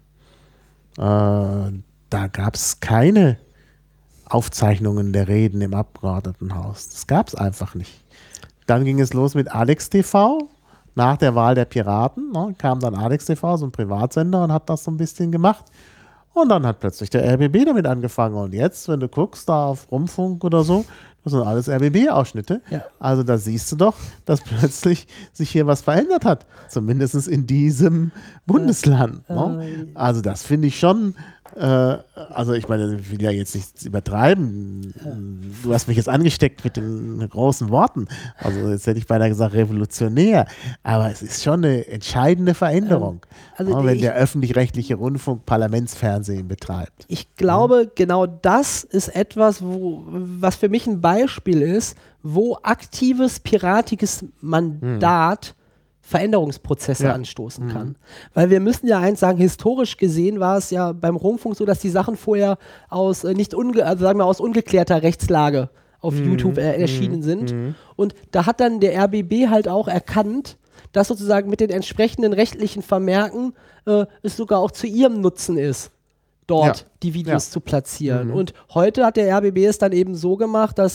äh, da gab es keine Aufzeichnungen der Reden im Abgeordnetenhaus. Das gab es einfach nicht. Dann ging es los mit Alex T V. nach der Wahl der Piraten, ne, kam dann Alex T V, so ein Privatsender, und hat das so ein bisschen gemacht. Und dann hat plötzlich der R B B damit angefangen. Und jetzt, wenn du guckst, da auf Rundfunk oder so, das sind alles R B B-Ausschnitte. Ja. Also da siehst du doch, dass plötzlich sich hier was verändert hat. Zumindest in diesem Bundesland. Äh, Ne? äh, Also das finde ich schon, äh, also ich meine, ich will ja jetzt nichts übertreiben. Du hast mich jetzt angesteckt mit den großen Worten. Also jetzt hätte ich beinahe gesagt revolutionär. Aber es ist schon eine entscheidende Veränderung, also ne, wenn ich- der öffentlich-rechtliche Rundfunk Parlamentsfernsehen betreibt. Ich glaube, genau das ist etwas, wo, was für mich ein Beispiel ist, wo aktives, piratiges Mandat Veränderungsprozesse Ja. anstoßen kann. Weil wir müssen ja eins sagen, historisch gesehen war es ja beim Rundfunk so, dass die Sachen vorher aus äh, nicht unge also sagen wir aus ungeklärter Rechtslage auf YouTube äh, erschienen sind. Und da hat dann der R B B halt auch erkannt, dass sozusagen mit den entsprechenden rechtlichen Vermerken äh, es sogar auch zu ihrem Nutzen ist, dort Ja. die Videos Ja. zu platzieren. Und heute hat der R B B es dann eben so gemacht, dass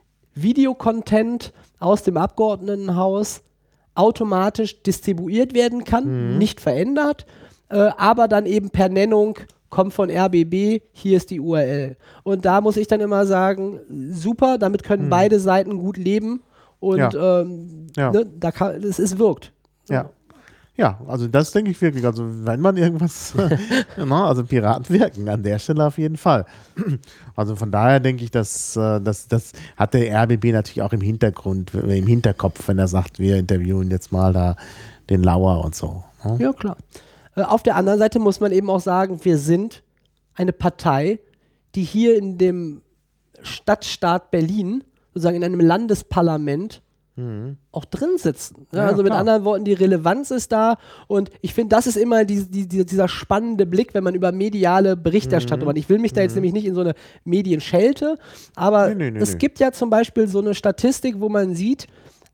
Videocontent aus dem Abgeordnetenhaus automatisch distribuiert werden kann, nicht verändert, äh, aber dann eben per Nennung kommt von R B B, hier ist die U R L. Und da muss ich dann immer sagen, super, damit können beide Seiten gut leben und Ja. ähm, Ja. ne, da kann, es, es wirkt. Ja. Ja, also das denke ich wirklich. Also wenn man irgendwas, na, also Piraten wirken an der Stelle auf jeden Fall. Also von daher denke ich, dass äh, das, das hat der R B B natürlich auch im Hintergrund, äh, im Hinterkopf, wenn er sagt, wir interviewen jetzt mal da den Lauer und so. Ne? Ja, klar. Äh, auf der anderen Seite muss man eben auch sagen, wir sind eine Partei, die hier in dem Stadtstaat Berlin, sozusagen in einem Landesparlament, auch drin sitzen. Ja, Ja, also mit klar. anderen Worten, die Relevanz ist da und ich finde, das ist immer die, die, die, dieser spannende Blick, wenn man über mediale Berichterstattung macht. Ich will mich da jetzt nämlich nicht in so eine Medienschelte, aber Nee, nee, nee, es nee. gibt ja zum Beispiel so eine Statistik, wo man sieht,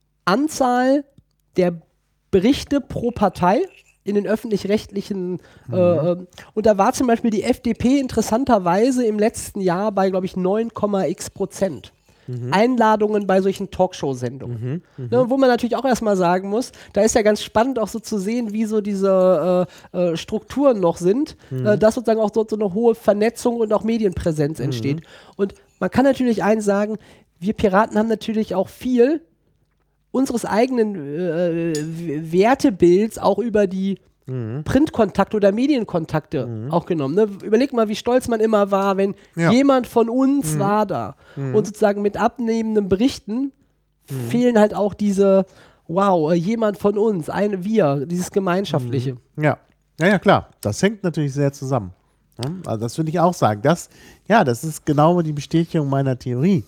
Anzahl der Berichte pro Partei in den öffentlich-rechtlichen äh, ähm, und da war zum Beispiel die F D P interessanterweise im letzten Jahr bei, glaube ich, neun Komma x Prozent. Einladungen bei solchen Talkshow-Sendungen. Ne, wo man natürlich auch erstmal sagen muss, da ist ja ganz spannend auch so zu sehen, wie so diese äh, äh, Strukturen noch sind, äh, dass sozusagen auch dort so eine hohe Vernetzung und auch Medienpräsenz entsteht. Und man kann natürlich eins sagen, wir Piraten haben natürlich auch viel unseres eigenen äh, W- Wertebilds auch über die Printkontakte oder Medienkontakte auch genommen. Ne? Überleg mal, wie stolz man immer war, wenn Ja. jemand von uns war da. Und sozusagen mit abnehmenden Berichten fehlen halt auch diese, wow, äh, jemand von uns, eine wir, dieses Gemeinschaftliche. Ja. Ja, ja, klar. Das hängt natürlich sehr zusammen. Ja, also das würde ich auch sagen. Das, ja, das ist genau die Bestätigung meiner Theorie.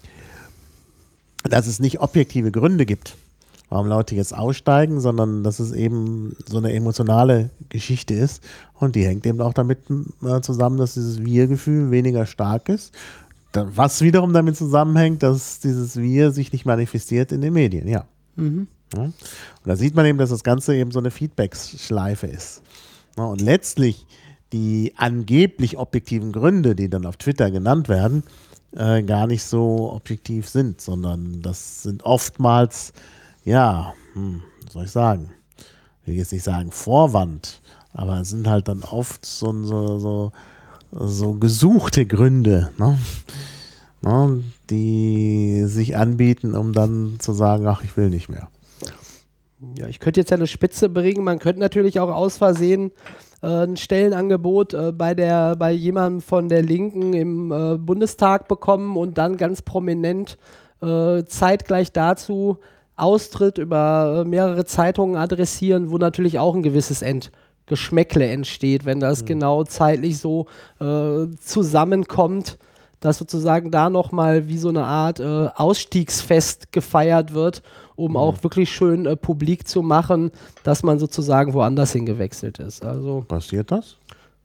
Dass es nicht objektive Gründe gibt, warum Leute jetzt aussteigen, sondern dass es eben so eine emotionale Geschichte ist. Und die hängt eben auch damit äh, zusammen, dass dieses Wir-Gefühl weniger stark ist. Da, was wiederum damit zusammenhängt, dass dieses Wir sich nicht manifestiert in den Medien, ja. Ja. Und da sieht man eben, dass das Ganze eben so eine Feedback-Schleife ist. Ja, und letztlich die angeblich objektiven Gründe, die dann auf Twitter genannt werden, äh, gar nicht so objektiv sind, sondern das sind oftmals, ja, hm, was soll ich sagen? Ich will jetzt nicht sagen Vorwand, aber es sind halt dann oft so, so, so, so gesuchte Gründe, ne? Ne, die sich anbieten, um dann zu sagen, ach, ich will nicht mehr. Ja, ich könnte jetzt ja eine Spitze bringen. Man könnte natürlich auch aus Versehen äh, ein Stellenangebot äh, bei, der, bei jemandem von der Linken im äh, Bundestag bekommen und dann ganz prominent äh, zeitgleich dazu Austritt über äh, mehrere Zeitungen adressieren, wo natürlich auch ein gewisses Entgeschmäckle entsteht, wenn das genau zeitlich so äh, zusammenkommt, dass sozusagen da nochmal wie so eine Art äh, Ausstiegsfest gefeiert wird, um auch wirklich schön äh, publik zu machen, dass man sozusagen woanders hingewechselt ist. Also, Passiert das?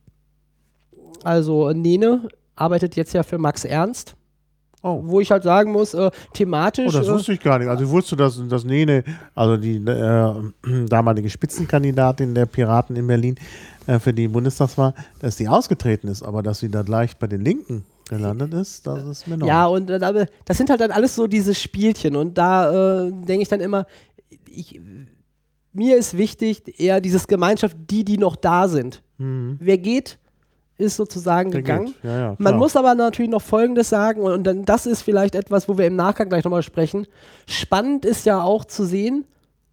also äh, Nene arbeitet jetzt ja für Max Ernst, Oh. wo ich halt sagen muss, äh, thematisch. Oh, das äh, wusste ich gar nicht. Also ich wusste, dass, dass Nene, also die äh, damalige Spitzenkandidatin der Piraten in Berlin äh, für die Bundestagswahl, dass die ausgetreten ist, aber dass sie da gleich bei den Linken gelandet ist, das ist mir neu. Ja, und äh, aber das sind halt dann alles so diese Spielchen und da äh, denke ich dann immer, ich, mir ist wichtig eher dieses Gemeinschaft, die, die noch da sind. Mhm. Wer geht, ist sozusagen Der gegangen. geht. Ja, ja, Man klar. muss aber natürlich noch Folgendes sagen, und, und dann, das ist vielleicht etwas, wo wir im Nachgang gleich nochmal sprechen. Spannend ist ja auch zu sehen,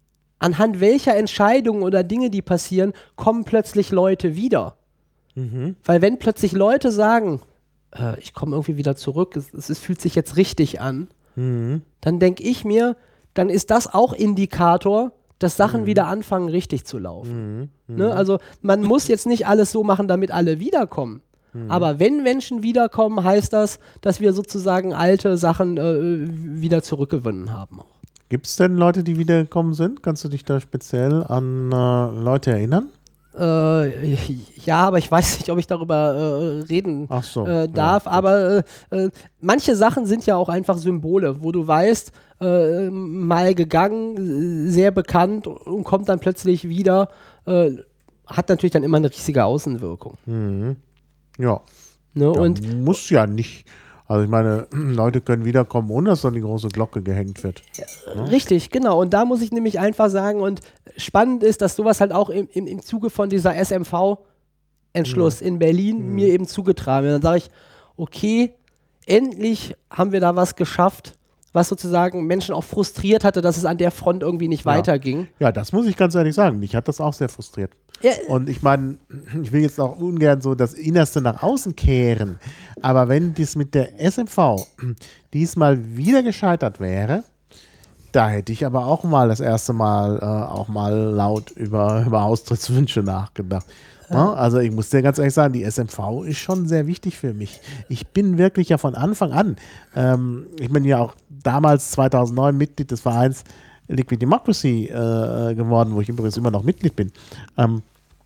anhand welcher Entscheidungen oder Dinge, die passieren, kommen plötzlich Leute wieder. Mhm. Weil wenn plötzlich Leute sagen, äh, ich komme irgendwie wieder zurück, es, es, es fühlt sich jetzt richtig an, Mhm. dann denke ich mir, dann ist das auch Indikator, dass Sachen Mhm. wieder anfangen, richtig zu laufen. Mhm. Ne? Also man muss jetzt nicht alles so machen, damit alle wiederkommen. Mhm. Aber wenn Menschen wiederkommen, heißt das, dass wir sozusagen alte Sachen äh, wieder zurückgewonnen haben. Gibt es denn Leute, die wiedergekommen sind? Kannst du dich da speziell an äh, Leute erinnern? Äh, ja, aber ich weiß nicht, ob ich darüber äh, reden Ach so. äh, darf. Ja, aber äh, äh, manche Sachen sind ja auch einfach Symbole, wo du weißt, äh, mal gegangen, äh, sehr bekannt und kommt dann plötzlich wieder. Äh, hat natürlich dann immer eine riesige Außenwirkung. Mhm. Ja. Ne? Ja, Und muss ja nicht. Also ich meine, Leute können wiederkommen, ohne dass dann die große Glocke gehängt wird. richtig, genau. Und da muss ich nämlich einfach sagen, und spannend ist, dass sowas halt auch im, im, im Zuge von dieser S M V-Entschluss in Berlin mir eben zugetragen wird. Dann sage ich, okay, endlich haben wir da was geschafft, was sozusagen Menschen auch frustriert hatte, dass es an der Front irgendwie nicht Ja. weiterging. Ja, das muss ich ganz ehrlich sagen. Mich hat das auch sehr frustriert. Ja, Und ich meine, ich will jetzt auch ungern so das Innerste nach außen kehren, aber wenn dies mit der S M V diesmal wieder gescheitert wäre, da hätte ich aber auch mal das erste Mal äh, auch mal laut über, über Austrittswünsche nachgedacht. Ja, also ich muss dir ganz ehrlich sagen, die S M V ist schon sehr wichtig für mich. Ich bin wirklich ja von Anfang an, ähm, ich bin ja auch damals zweitausendneun Mitglied des Vereins Liquid Democracy äh, geworden, wo ich übrigens immer noch Mitglied bin, ähm,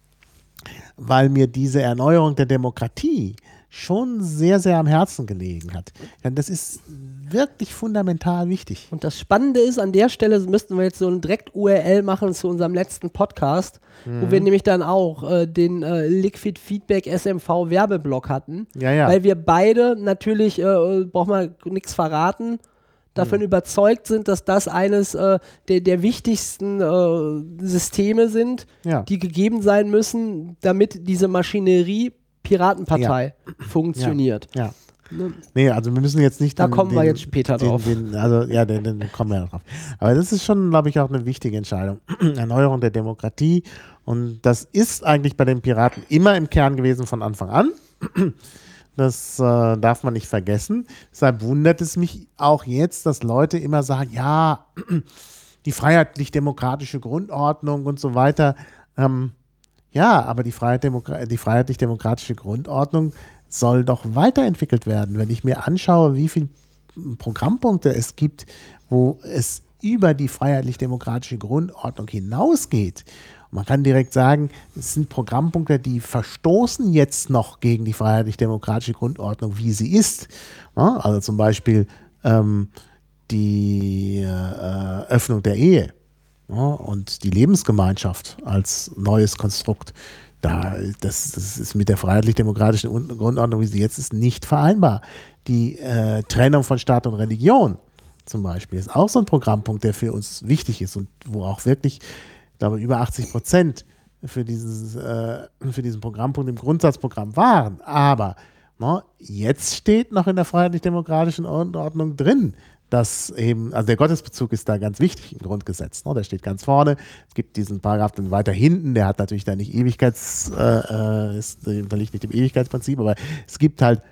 weil mir diese Erneuerung der Demokratie schon sehr, sehr am Herzen gelegen hat. Ja, das ist wirklich fundamental wichtig. und das Spannende ist, an der Stelle müssten wir jetzt so ein Direkt-U R L machen zu unserem letzten Podcast, wo wir nämlich dann auch äh, den äh, Liquid Feedback S M V Werbeblock hatten, Ja, ja. weil wir beide natürlich, äh, braucht man nichts verraten, davon überzeugt sind, dass das eines äh, der, der wichtigsten äh, Systeme sind, Ja. die gegeben sein müssen, damit diese Maschinerie Piratenpartei funktioniert. Ja. Ne? Nee, also wir müssen jetzt nicht. Da den- kommen wir den- jetzt später den, drauf. Den, also ja, den, den kommen wir ja drauf. Aber das ist schon, glaube ich, auch eine wichtige Entscheidung. Erneuerung der Demokratie. Und das ist eigentlich bei den Piraten immer im Kern gewesen von Anfang an. Das äh, darf man nicht vergessen. Deshalb wundert es mich auch jetzt, dass Leute immer sagen, ja, die freiheitlich-demokratische Grundordnung und so weiter. Ähm, ja, aber die, Freiheit die freiheitlich-demokratische Grundordnung soll doch weiterentwickelt werden. Wenn ich mir anschaue, wie viele Programmpunkte es gibt, wo es über die freiheitlich-demokratische Grundordnung hinausgeht. Und man kann direkt sagen, es sind Programmpunkte, die verstoßen jetzt noch gegen die freiheitlich-demokratische Grundordnung, wie sie ist. Ja, also zum Beispiel ähm, die äh, Öffnung der Ehe. Ja, und die Lebensgemeinschaft als neues Konstrukt, da, das, das ist mit der freiheitlich-demokratischen Grundordnung, wie sie jetzt ist, nicht vereinbar. Die äh, Trennung von Staat und Religion zum Beispiel ist auch so ein Programmpunkt, der für uns wichtig ist und wo auch wirklich, ich glaube, über achtzig Prozent für, dieses, äh, für diesen Programmpunkt im Grundsatzprogramm waren. Aber no, jetzt steht noch in der freiheitlich-demokratischen Ordnung drin, dass eben, also der Gottesbezug ist da ganz wichtig im Grundgesetz. Ne? Der steht ganz vorne. Es gibt diesen Paragraph dann weiter hinten, der hat natürlich da nicht Ewigkeits, äh, ist, unterliegt nicht dem Ewigkeitsprinzip, aber es gibt halt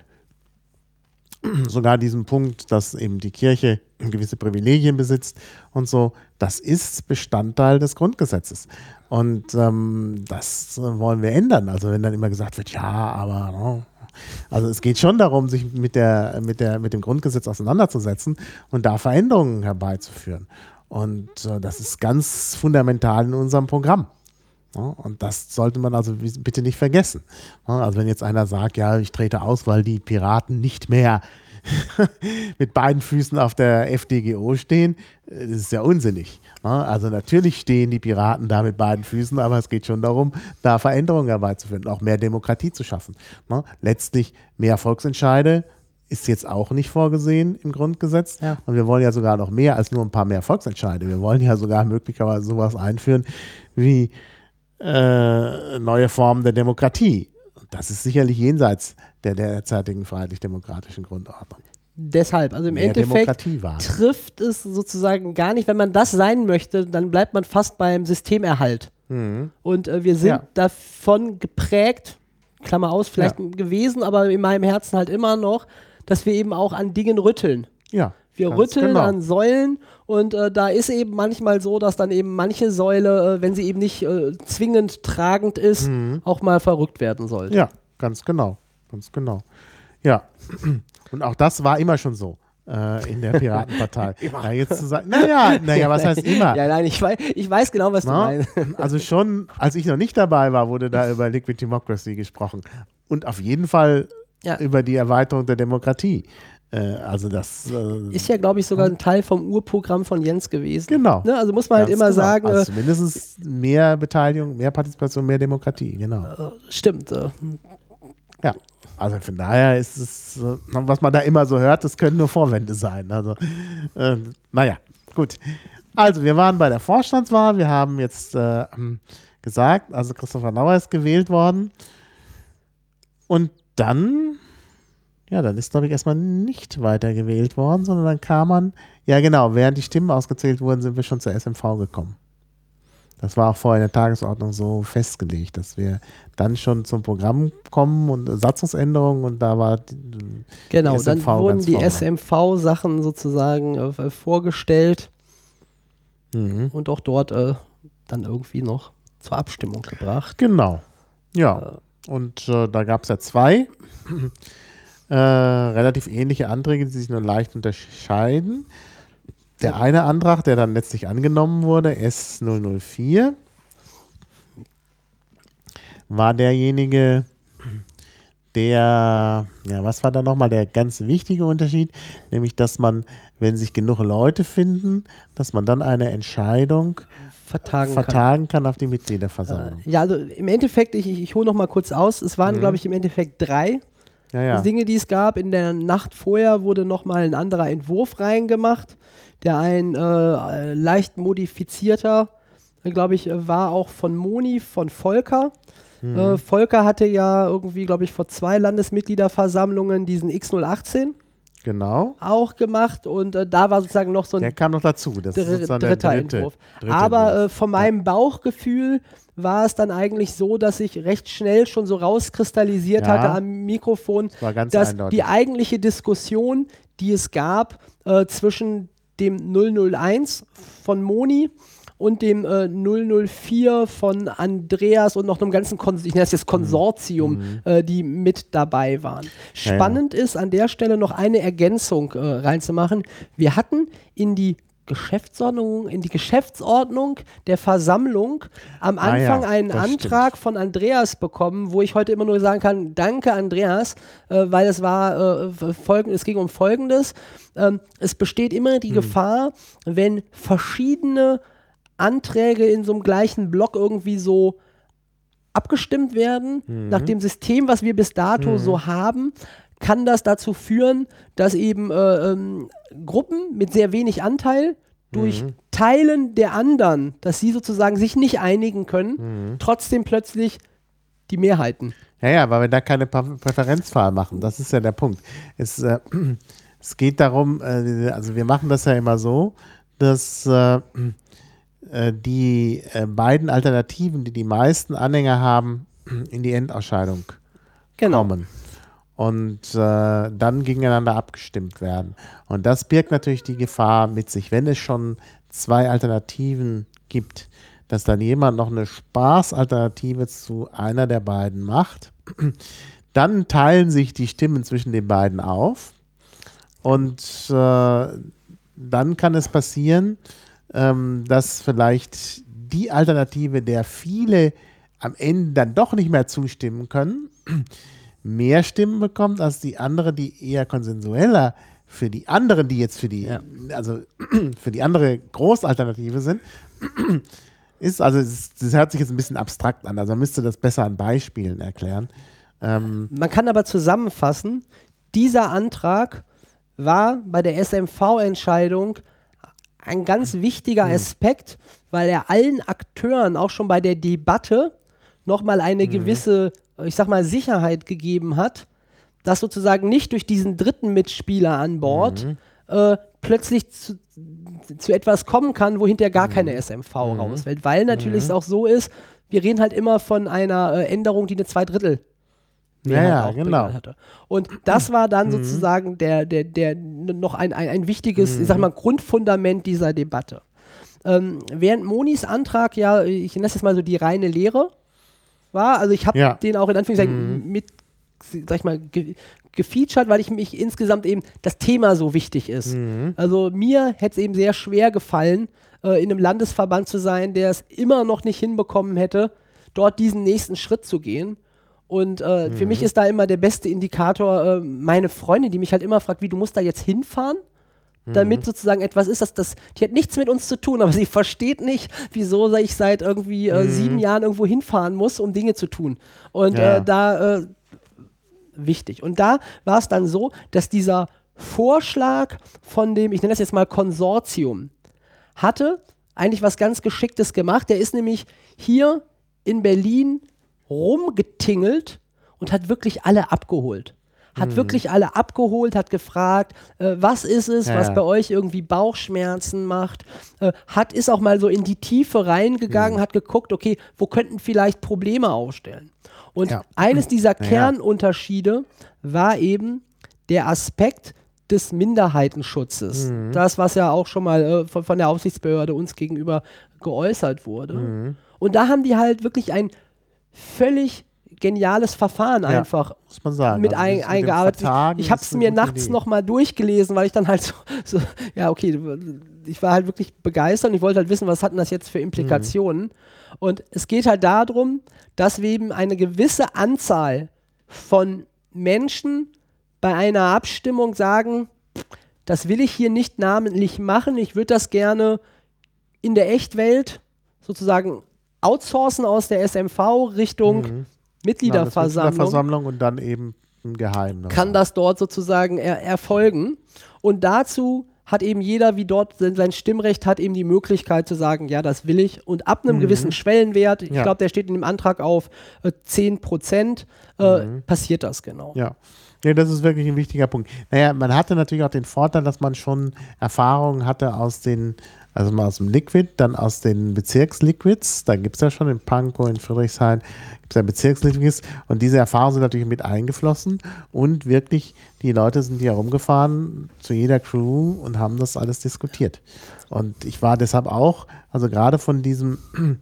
sogar diesen Punkt, dass eben die Kirche gewisse Privilegien besitzt und so. Das ist Bestandteil des Grundgesetzes. Und ähm, das wollen wir ändern. Also wenn dann immer gesagt wird, ja, aber no, also es geht schon darum, sich mit, der, mit, der, mit dem Grundgesetz auseinanderzusetzen und da Veränderungen herbeizuführen. Und äh, das ist ganz fundamental in unserem Programm. Ja, und das sollte man also bitte nicht vergessen. Ja, also wenn jetzt einer sagt, ja, ich trete aus, weil die Piraten nicht mehr mit beiden Füßen auf der F D G O stehen, das ist ja unsinnig. Ja, also natürlich stehen die Piraten da mit beiden Füßen, aber es geht schon darum, da Veränderungen herbeizuführen, auch mehr Demokratie zu schaffen. Ja, letztlich mehr Volksentscheide ist jetzt auch nicht vorgesehen im Grundgesetz. Ja. Und wir wollen ja sogar noch mehr als nur ein paar mehr Volksentscheide. Wir wollen ja sogar möglicherweise sowas einführen wie äh, neue Formen der Demokratie. Das ist sicherlich jenseits der derzeitigen freiheitlich-demokratischen Grundordnung. Deshalb, also im Mehr Endeffekt Demokratie wahren. trifft es sozusagen gar nicht, wenn man das sein möchte, dann bleibt man fast beim Systemerhalt. Mhm. Und äh, wir sind Ja. davon geprägt, Klammer aus, vielleicht Ja. gewesen, aber in meinem Herzen halt immer noch, dass wir eben auch an Dingen rütteln. Ja, Wir ganz rütteln genau. an Säulen und äh, da ist eben manchmal so, dass dann eben manche Säule, äh, wenn sie eben nicht äh, zwingend tragend ist, auch mal verrückt werden sollte. Mhm. Ja, ganz genau. Ganz genau. Ja. Und auch das war immer schon so äh, in der Piratenpartei. Ja, jetzt zu sagen, naja, naja, was heißt immer? Ja, nein, ich weiß, ich weiß genau, was Na? du meinst. Also schon, als ich noch nicht dabei war, wurde da über Liquid Democracy gesprochen. Und auf jeden Fall Ja. über die Erweiterung der Demokratie. Äh, also das äh, Ist ja, glaube ich, sogar ein Teil vom Urprogramm von Jens gewesen. genau. Ne? Also muss man halt Ganz immer genau. sagen, Also äh, zumindest mehr Beteiligung, mehr Partizipation, mehr Demokratie, genau. äh, stimmt. Äh, Ja, also von daher ist es, äh, was man da immer so hört, das können nur Vorwände sein. Also, äh, naja, gut. Also, wir waren bei der Vorstandswahl. Wir haben jetzt äh, gesagt, also Christopher Nauer ist gewählt worden. Und dann, ja, dann ist, glaube ich, erstmal nicht weiter gewählt worden, sondern dann kam man, ja genau, während die Stimmen ausgezählt wurden, sind wir schon zur S M V gekommen. Das war auch vorher in der Tagesordnung so festgelegt, dass wir dann schon zum Programm kommen und Satzungsänderungen und da war die, genau, die dann S M V wurden ganz die vorne. S M V-Sachen sozusagen äh, vorgestellt Mhm. und auch dort äh, dann irgendwie noch zur Abstimmung gebracht. Genau. Ja. Und äh, da gab es ja zwei äh, relativ ähnliche Anträge, die sich nur leicht unterscheiden. Der eine Antrag, der dann letztlich angenommen wurde, S null null vier, war derjenige, der, ja, was war da nochmal der ganz wichtige Unterschied? Nämlich, dass man, wenn sich genug Leute finden, dass man dann eine Entscheidung Vertagen vertagen kann auf die kann. Mitgliederversammlung. Äh, ja, also im Endeffekt, ich, ich, ich hole noch mal kurz aus, es waren, Mhm. glaube ich, im Endeffekt drei Ja, ja. Dinge, die es gab. In der Nacht vorher wurde noch mal ein anderer Entwurf reingemacht, der ein äh, leicht modifizierter, glaube ich, war auch von Moni, von Volker. Mhm. Äh, Volker hatte ja irgendwie, glaube ich, vor zwei Landesmitgliederversammlungen diesen X null achtzehn Genau. auch gemacht und äh, da war sozusagen noch so ein Der kam noch dazu. Das ist dr sozusagen dritter der dritte, Entwurf. dritte Aber Entwurf. äh, von meinem Bauchgefühl war es dann eigentlich so, dass sich recht schnell schon so rauskristallisiert Ja. hatte am Mikrofon, war ganz dass eindeutig. die eigentliche Diskussion, die es gab äh, zwischen dem null null eins von Moni und dem äh, null null vier von Andreas und noch einem ganzen Kons ich nenne das jetzt Konsortium, Mhm. äh, die mit dabei waren. Ja, ja. Spannend ist an der Stelle noch eine Ergänzung äh, reinzumachen. Wir hatten in die Geschäftsordnung, in die Geschäftsordnung der Versammlung am Ah ja, Anfang einen das Antrag von Andreas bekommen, wo ich heute immer nur sagen kann, danke Andreas, äh, weil es war äh, folgend, es ging um Folgendes. Ähm, es besteht immer die Hm. Gefahr, wenn verschiedene Anträge in so einem gleichen Block irgendwie so abgestimmt werden, Mhm. nach dem System, was wir bis dato Mhm. so haben, kann das dazu führen, dass eben äh, ähm, Gruppen mit sehr wenig Anteil durch Mhm. Teilen der anderen, dass sie sozusagen sich nicht einigen können, Mhm. trotzdem plötzlich die Mehrheiten. Ja, ja, weil wir da keine Pä- Präferenzwahl machen. Das ist ja der Punkt. Es, äh, es geht darum, äh, also wir machen das ja immer so, dass äh, äh, die äh, beiden Alternativen, die die meisten Anhänger haben, in die Endausscheidung Genau. kommen und äh, dann gegeneinander abgestimmt werden. Und das birgt natürlich die Gefahr mit sich, wenn es schon zwei Alternativen gibt, dass dann jemand noch eine Spaßalternative zu einer der beiden macht. Dann teilen sich die Stimmen zwischen den beiden auf und äh, dann kann es passieren, ähm, dass vielleicht die Alternative, der viele am Ende dann doch nicht mehr zustimmen können, mehr Stimmen bekommt als die andere, die eher konsensueller für die anderen, die jetzt für die, Ja. also für die andere Großalternative sind, ist, also es- das hört sich jetzt ein bisschen abstrakt an, also man müsste das besser an Beispielen erklären. Ähm, Man kann aber zusammenfassen, dieser Antrag war bei der S M V-Entscheidung ein ganz wichtiger Mhm. Aspekt, weil er allen Akteuren auch schon bei der Debatte nochmal eine Mhm. gewisse, ich sag mal, Sicherheit gegeben hat, dass sozusagen nicht durch diesen dritten Mitspieler an Bord Mhm. äh, plötzlich zu, zu etwas kommen kann, wo hinterher gar Mhm. keine S M V Mhm. rausfällt. Weil natürlich Mhm. es auch so ist, wir reden halt immer von einer äh, Änderung, die eine Zweidrittel Ja, ja, auch genau. bringen hatte. Und das war dann Mhm. sozusagen der, der, der n- noch ein, ein, ein wichtiges, Mhm. ich sag mal, Grundfundament dieser Debatte. Ähm, während Monis Antrag ja, ich nenne es jetzt mal so die reine Lehre war, also ich habe Ja. den auch in Anführungszeichen Mhm. mit, sag ich mal, ge gefeatured, weil ich mich insgesamt eben das Thema so wichtig ist. Mhm. Also mir hätte es eben sehr schwer gefallen, äh, in einem Landesverband zu sein, der es immer noch nicht hinbekommen hätte, dort diesen nächsten Schritt zu gehen. Und äh, Mhm. für mich ist da immer der beste Indikator äh, meine Freundin, die mich halt immer fragt, wie, du musst da jetzt hinfahren? Damit sozusagen etwas ist, das, das, die hat nichts mit uns zu tun, aber sie versteht nicht, wieso ich seit irgendwie äh, Mhm. sieben Jahren irgendwo hinfahren muss, um Dinge zu tun. Und Ja. äh, da, äh, wichtig. Und da war es dann so, dass dieser Vorschlag von dem, ich nenne das jetzt mal Konsortium, hatte eigentlich was ganz Geschicktes gemacht. Der ist nämlich hier in Berlin rumgetingelt und hat wirklich alle abgeholt. Hat Mhm. wirklich alle abgeholt, hat gefragt, äh, was ist es, Ja, was ja. bei euch irgendwie Bauchschmerzen macht, äh, hat, ist auch mal so in die Tiefe reingegangen, Mhm. hat geguckt, okay, wo könnten vielleicht Probleme aufstellen. Und Ja. eines dieser Ja, ja. Kernunterschiede war eben der Aspekt des Minderheitenschutzes. Mhm. Das, was ja auch schon mal äh, von, von der Aufsichtsbehörde uns gegenüber geäußert wurde. Mhm. Und da haben die halt wirklich ein völlig geniales Verfahren Ja, einfach muss man sagen. mit Also ein, das mit dem eingearbeitet. Vertagen Ich, ich habe ist es eine mir gute nachts Idee. nochmal durchgelesen, weil ich dann halt so, so, ja okay, ich war halt wirklich begeistert und ich wollte halt wissen, was hat denn das jetzt für Implikationen. Mhm. Und es geht halt darum, dass wir eben eine gewisse Anzahl von Menschen bei einer Abstimmung sagen, das will ich hier nicht namentlich machen, ich würde das gerne in der Echtwelt sozusagen outsourcen aus der S M V Richtung Mhm. Mitgliederversammlung, Mitgliederversammlung und dann eben ein Geheim. kann das dort sozusagen er erfolgen. Und dazu hat eben jeder, wie dort sein sein Stimmrecht hat, eben die Möglichkeit zu sagen, ja, das will ich. Und ab einem Mhm. gewissen Schwellenwert, ich Ja. glaube, der steht in dem Antrag auf äh, zehn Prozent, äh, Mhm. passiert das genau. Ja. Ja, das ist wirklich ein wichtiger Punkt. Naja, man hatte natürlich auch den Vorteil, dass man schon Erfahrungen hatte aus den, also mal aus dem Liquid, dann aus den Bezirksliquids. Da gibt es ja schon in Pankow, in Friedrichshain, gibt es ja Bezirksliquids. Und diese Erfahrungen sind natürlich mit eingeflossen. Und wirklich, die Leute sind hier rumgefahren zu jeder Crew und haben das alles diskutiert. Und ich war deshalb auch, also gerade von diesem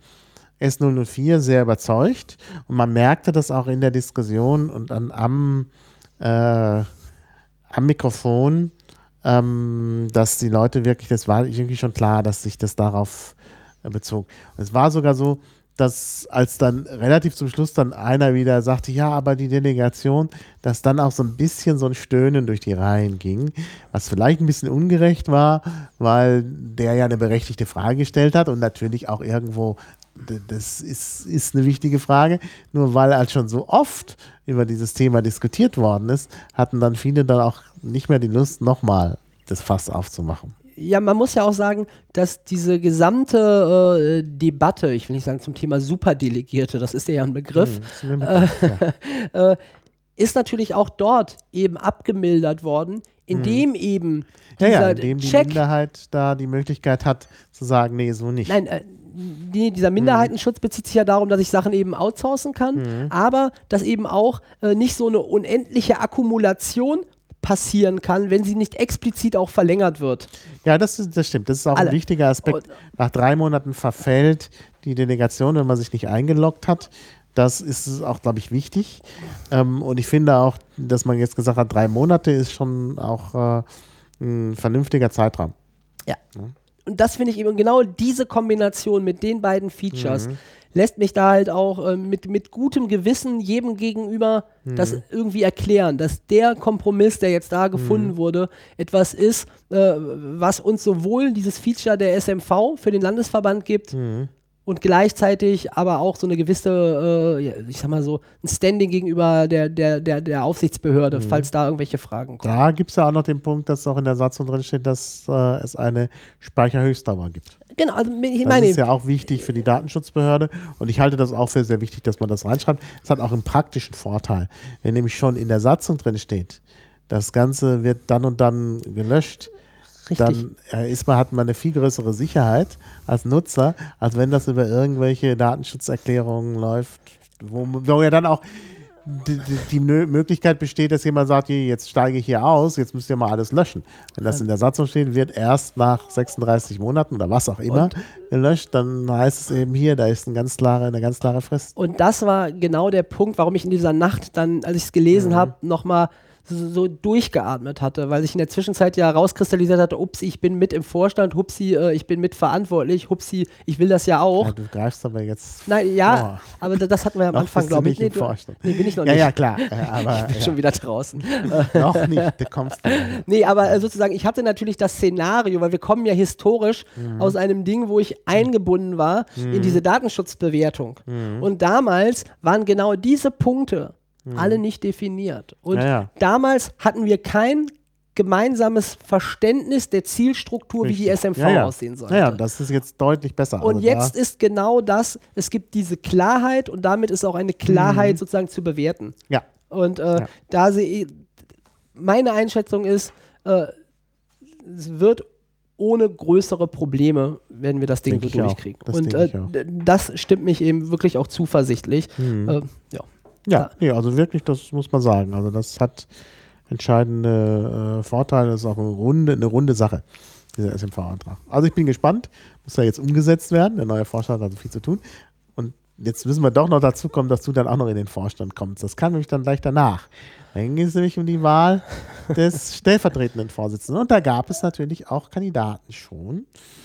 S null null vier sehr überzeugt. Und man merkte das auch in der Diskussion und dann am Äh, am Mikrofon, ähm, dass die Leute wirklich, das war irgendwie schon klar, dass sich das darauf äh, bezog. Und es war sogar so, dass als dann relativ zum Schluss dann einer wieder sagte, ja, aber die Delegation, dass dann auch so ein bisschen so ein Stöhnen durch die Reihen ging, was vielleicht ein bisschen ungerecht war, weil der ja eine berechtigte Frage gestellt hat und natürlich auch irgendwo, d- das ist, ist eine wichtige Frage, nur weil halt schon so oft über dieses Thema diskutiert worden ist, hatten dann viele dann auch nicht mehr die Lust, nochmal das Fass aufzumachen. Ja, man muss ja auch sagen, dass diese gesamte äh, Debatte, ich will nicht sagen zum Thema Superdelegierte, das ist ja ein Begriff, Hm, ist mir ein Begriff, ja. äh, ist natürlich auch dort eben abgemildert worden, indem eben Ja, dieser ja, indem die Check, Minderheit da die Möglichkeit hat, zu sagen, nee, so nicht. nein, äh, die, dieser Minderheitenschutz bezieht sich ja darum, dass ich Sachen eben outsourcen kann, Mhm. aber dass eben auch äh, nicht so eine unendliche Akkumulation passieren kann, wenn sie nicht explizit auch verlängert wird. Ja, das, ist, das stimmt. Das ist auch Alle. ein wichtiger Aspekt. Und- Nach drei Monaten verfällt die Delegation, wenn man sich nicht eingeloggt hat. Das ist auch, glaube ich, wichtig. Ähm, und ich finde auch, dass man jetzt gesagt hat, drei Monate ist schon auch äh, ein vernünftiger Zeitraum. Ja. Und das finde ich eben genau diese Kombination mit den beiden Features Mhm. lässt mich da halt auch äh, mit, mit gutem Gewissen jedem gegenüber das irgendwie erklären, dass der Kompromiss, der jetzt da gefunden wurde, etwas ist, äh, was uns sowohl dieses Feature der S M V für den Landesverband gibt Mhm. und gleichzeitig aber auch so eine gewisse, äh, ja, ich sag mal so, ein Standing gegenüber der, der, der, der Aufsichtsbehörde, Mhm. falls da irgendwelche Fragen kommen. Da gibt es ja auch noch den Punkt, dass auch in der Satzung drin steht, dass äh, es eine Speicherhöchstdauer gibt. Genau, also ich Das meine, ist ja auch wichtig für die Datenschutzbehörde und ich halte das auch für sehr wichtig, dass man das reinschreibt. Es hat auch einen praktischen Vorteil. Wenn nämlich schon in der Satzung drin steht, das Ganze wird dann und dann gelöscht, richtig. dann äh, ist man, hat man eine viel größere Sicherheit als Nutzer, als wenn das über irgendwelche Datenschutzerklärungen läuft, wo, wo ja dann auch die, die, die Nö- Möglichkeit besteht, dass jemand sagt, "Hier, jetzt steige ich hier aus, jetzt müsst ihr mal alles löschen." Wenn das in der Satzung steht, wird erst nach sechsunddreißig Monaten oder was auch immer Und- gelöscht, dann heißt es eben hier, da ist eine ganz klare, eine ganz klare Frist. Und das war genau der Punkt, warum ich in dieser Nacht dann, als ich es gelesen Mhm. habe, nochmal so, so durchgeatmet hatte, weil sich in der Zwischenzeit ja rauskristallisiert hatte, ups, ich bin mit im Vorstand, hupsi, äh, ich bin mitverantwortlich, hupsi, ich will das ja auch. Ja, du greifst aber jetzt Nein, ja, vor. aber da- das hatten wir am Noch Anfang, bist du glaube ich. nicht im du- Vorstand. nee, bin ich noch Ja, nicht. ja, klar. äh, Aber Ich bin ja. schon wieder draußen. noch nicht, du kommst da. Nee, aber äh, sozusagen, ich hatte natürlich das Szenario, weil wir kommen ja historisch Mhm. aus einem Ding, wo ich eingebunden war in diese Datenschutzbewertung. Mhm. Und damals waren genau diese Punkte alle nicht definiert. Und Ja, ja. damals hatten wir kein gemeinsames Verständnis der Zielstruktur, wie die Richtig. S M V ja, ja. aussehen sollte. Ja, ja, das ist jetzt deutlich besser. Und Also jetzt da, ist genau das, es gibt diese Klarheit und damit ist auch eine Klarheit Mhm. sozusagen zu bewerten. ja. Und äh, Ja. da sehe ich, meine Einschätzung ist, äh, es wird ohne größere Probleme, werden wir das Ding Denk so ich auch. durchkriegen. Das Und denk äh, ich auch. d- das stimmt mich eben wirklich auch zuversichtlich. Mhm. Äh, ja. Ja, nee, also wirklich, das muss man sagen. Also das hat entscheidende äh, Vorteile. Das ist auch eine runde, eine runde Sache, dieser S M V-Antrag. Also ich bin gespannt. Muss ja jetzt umgesetzt werden. Der neue Vorstand hat so viel zu tun. Und jetzt müssen wir doch noch dazu kommen, dass du dann auch noch in den Vorstand kommst. Das kann nämlich dann gleich danach. Dann ging es nämlich um die Wahl des stellvertretenden Vorsitzenden. Und da gab es natürlich auch Kandidaten schon.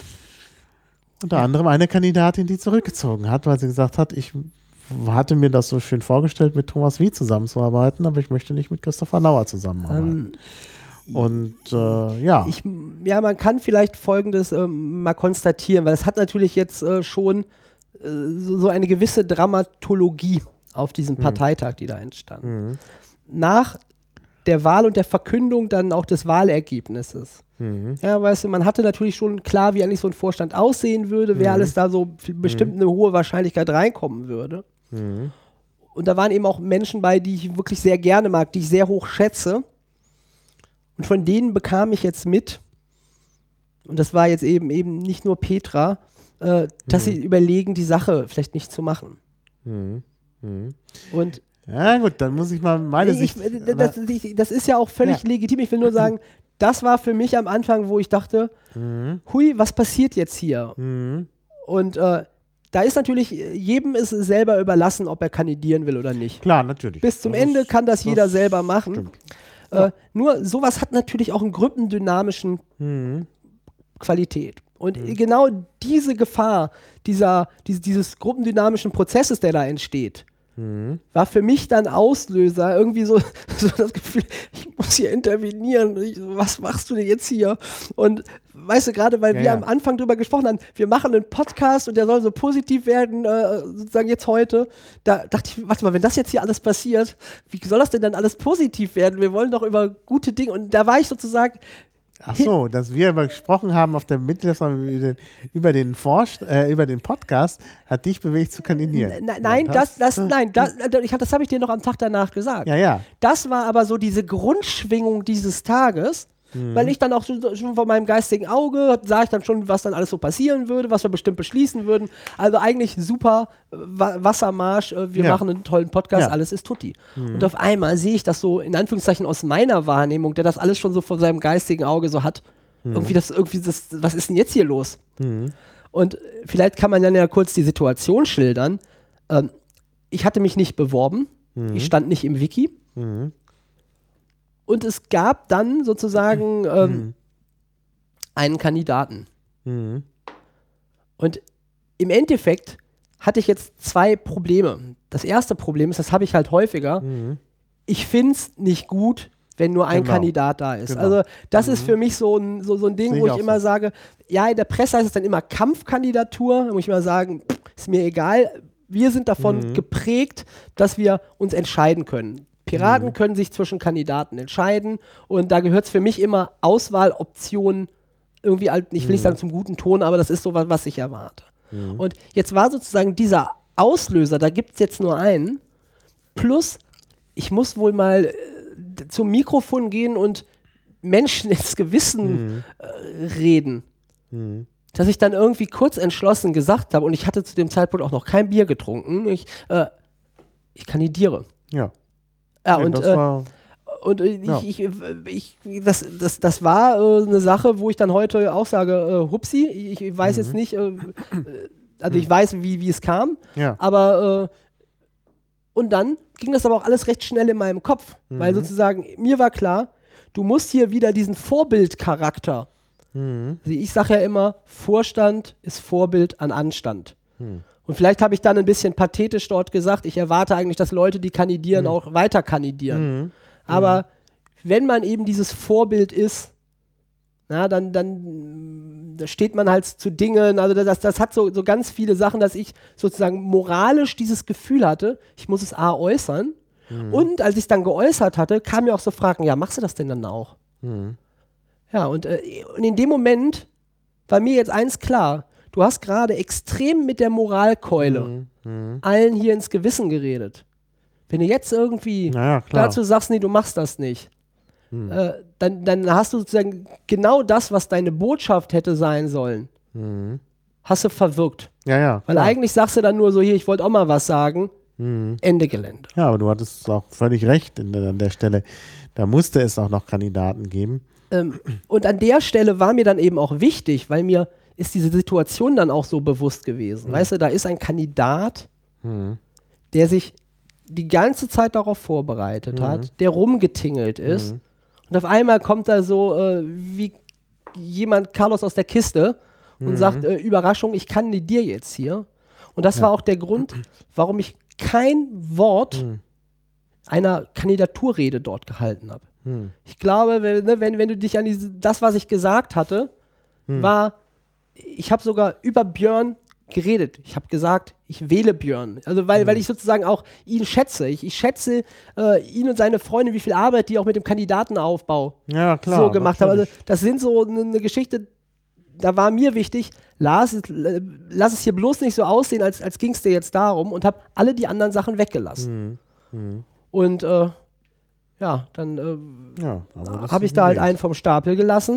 Unter anderem eine Kandidatin, die zurückgezogen hat, weil sie gesagt hat, ich hatte mir das so schön vorgestellt, mit Thomas Wie zusammenzuarbeiten, aber ich möchte nicht mit Christopher Lauer zusammenarbeiten. Ähm, Und äh, ja, ich, ja, man kann vielleicht Folgendes ähm, mal konstatieren, weil es hat natürlich jetzt äh, schon äh, so, so eine gewisse Dramatologie auf diesem Parteitag, die da entstand. Mhm. Nach der Wahl und der Verkündung dann auch des Wahlergebnisses. Mhm. Ja, weißt du, man hatte natürlich schon klar, wie eigentlich so ein Vorstand aussehen würde, wer Mhm. alles da so f- bestimmt eine hohe Wahrscheinlichkeit reinkommen würde. Mhm. Und da waren eben auch Menschen bei, die ich wirklich sehr gerne mag, die ich sehr hoch schätze. Und von denen bekam ich jetzt mit, und das war jetzt eben eben nicht nur Petra, äh, dass Mhm. sie überlegen, die Sache vielleicht nicht zu machen. Mhm. Mhm. Und Ja gut, dann muss ich mal meine ich, Sicht... äh, das, ich, das ist ja auch völlig Ja. legitim. Ich will nur sagen, das war für mich am Anfang, wo ich dachte, Mhm. hui, was passiert jetzt hier? Mhm. Und äh, da ist natürlich, jedem ist es selber überlassen, ob er kandidieren will oder nicht. Klar, natürlich. Bis zum Das Ende ist- kann das jeder selber machen. stimmt. Äh, nur sowas hat natürlich auch einen gruppendynamischen Mhm. Qualität. Und genau diese Gefahr dieser, dies, dieses gruppendynamischen Prozesses, der da entsteht, Mhm. war für mich dann Auslöser, irgendwie so, so das Gefühl, ich muss hier intervenieren, ich, was machst du denn jetzt hier? Und weißt du, gerade weil Ja, wir ja. am Anfang drüber gesprochen haben, wir machen einen Podcast und der soll so positiv werden, äh, sozusagen jetzt heute, da dachte ich, warte mal, wenn das jetzt hier alles passiert, wie soll das denn dann alles positiv werden? Wir wollen doch über gute Dinge, und da war ich sozusagen, Ach so, dass wir aber gesprochen haben auf der Mitte über den, über den, Forst, äh, über den Podcast, hat dich bewegt zu kandidieren. N- Nein, Ja, das, das, nein, das, ich hab, das habe ich dir noch am Tag danach gesagt. Ja, ja. Das war aber so diese Grundschwingung dieses Tages, Mhm. weil ich dann auch schon, schon vor meinem geistigen Auge sah ich dann schon, was dann alles so passieren würde, was wir bestimmt beschließen würden. Also eigentlich super äh, Wa- Wassermarsch, äh, wir Ja. machen einen tollen Podcast, Ja. alles ist tutti. Und auf einmal sehe ich das so, in Anführungszeichen aus meiner Wahrnehmung, der das alles schon so vor seinem geistigen Auge so hat. Irgendwie das, irgendwie das, was ist denn jetzt hier los? Mhm. Und vielleicht kann man dann ja kurz die Situation schildern. Ähm, ich hatte mich nicht beworben, ich stand nicht im Wiki. Mhm. Und es gab dann sozusagen ähm, Mhm. einen Kandidaten. Mhm. Und im Endeffekt hatte ich jetzt zwei Probleme. Das erste Problem ist, das habe ich halt häufiger, Mhm. ich finde es nicht gut, wenn nur ein Genau. Kandidat da ist. Genau. Also das ist für mich so ein, so, so ein Ding, Sehe wo ich ich auch immer so. sage, ja, in der Presse heißt es dann immer Kampfkandidatur, da muss ich immer sagen, pff, ist mir egal, wir sind davon Mhm. geprägt, dass wir uns entscheiden können. Piraten Mhm. können sich zwischen Kandidaten entscheiden und da gehört es für mich immer Auswahloptionen irgendwie, halt, ich will nicht sagen zum guten Ton, aber das ist so was, was ich erwarte. Mhm. Und jetzt war sozusagen dieser Auslöser, da gibt es jetzt nur einen, plus ich muss wohl mal äh, zum Mikrofon gehen und Menschen ins Gewissen Mhm. äh, reden. Mhm. Dass ich dann irgendwie kurz entschlossen gesagt habe, und ich hatte zu dem Zeitpunkt auch noch kein Bier getrunken, ich, äh, ich kandidiere. Ja. Ja, Nee, und, das äh, war, und äh, ja. ich, ich, ich, das, das, das war äh, eine Sache, wo ich dann heute auch sage, äh, hupsi, ich, ich weiß Mhm. jetzt nicht, äh, äh, also ich weiß, wie, wie es kam, ja. aber äh, und dann ging das aber auch alles recht schnell in meinem Kopf, weil Mhm. sozusagen mir war klar, du musst hier wieder diesen Vorbildcharakter. Mhm. Also ich sage ja immer, Vorstand ist Vorbild an Anstand. Mhm. Und vielleicht habe ich dann ein bisschen pathetisch dort gesagt, ich erwarte eigentlich, dass Leute, die kandidieren, Mhm. auch weiter kandidieren. Mhm. Aber wenn man eben dieses Vorbild ist, na, dann, dann da steht man halt zu Dingen, also das, das hat so, so ganz viele Sachen, dass ich sozusagen moralisch dieses Gefühl hatte, ich muss es A äußern. Mhm. Und als ich es dann geäußert hatte, kamen mir auch so Fragen, ja, machst du das denn dann auch? Mhm. Ja, und, äh, und in dem Moment war mir jetzt eins klar, du hast gerade extrem mit der Moralkeule Mhm. Mhm. allen hier ins Gewissen geredet. Wenn du jetzt irgendwie Naja, klar. dazu sagst, nee, du machst das nicht, Mhm. äh, dann, dann hast du sozusagen genau das, was deine Botschaft hätte sein sollen, Mhm. hast du verwirkt. Ja, ja. Weil klar. eigentlich sagst du dann nur so, hier, ich wollte auch mal was sagen, Mhm. Ende Gelände. Ja, aber du hattest auch völlig recht in der, an der Stelle. Da musste es auch noch Kandidaten geben. Ähm, und an der Stelle war mir dann eben auch wichtig, weil mir ist diese Situation dann auch so bewusst gewesen. Weißt du, da ist ein Kandidat, Mhm. der sich die ganze Zeit darauf vorbereitet Mhm. hat, der rumgetingelt ist. Mhm. Und auf einmal kommt da so äh, wie jemand Carlos aus der Kiste und Mhm. sagt, äh, Überraschung, ich kandidiere jetzt hier. Und das Ja. war auch der Grund, warum ich kein Wort Mhm. einer Kandidaturrede dort gehalten habe. Mhm. Ich glaube, wenn, ne, wenn, wenn du dich an diese, das, was ich gesagt hatte, Mhm. war, ich habe sogar über Björn geredet. Ich habe gesagt, ich wähle Björn. Also weil, Mhm. weil ich sozusagen auch ihn schätze. Ich, ich schätze äh, ihn und seine Freunde, wie viel Arbeit die auch mit dem Kandidatenaufbau Ja, klar. so gemacht haben. Also natürlich. das sind so eine ne Geschichte, da war mir wichtig, Lars, äh, lass es hier bloß nicht so aussehen, als, als ging es dir jetzt darum und habe alle die anderen Sachen weggelassen. Mhm. Mhm. Und äh, ja, dann äh, Ja, aber das habe ich da halt gewählt. einen vom Stapel gelassen.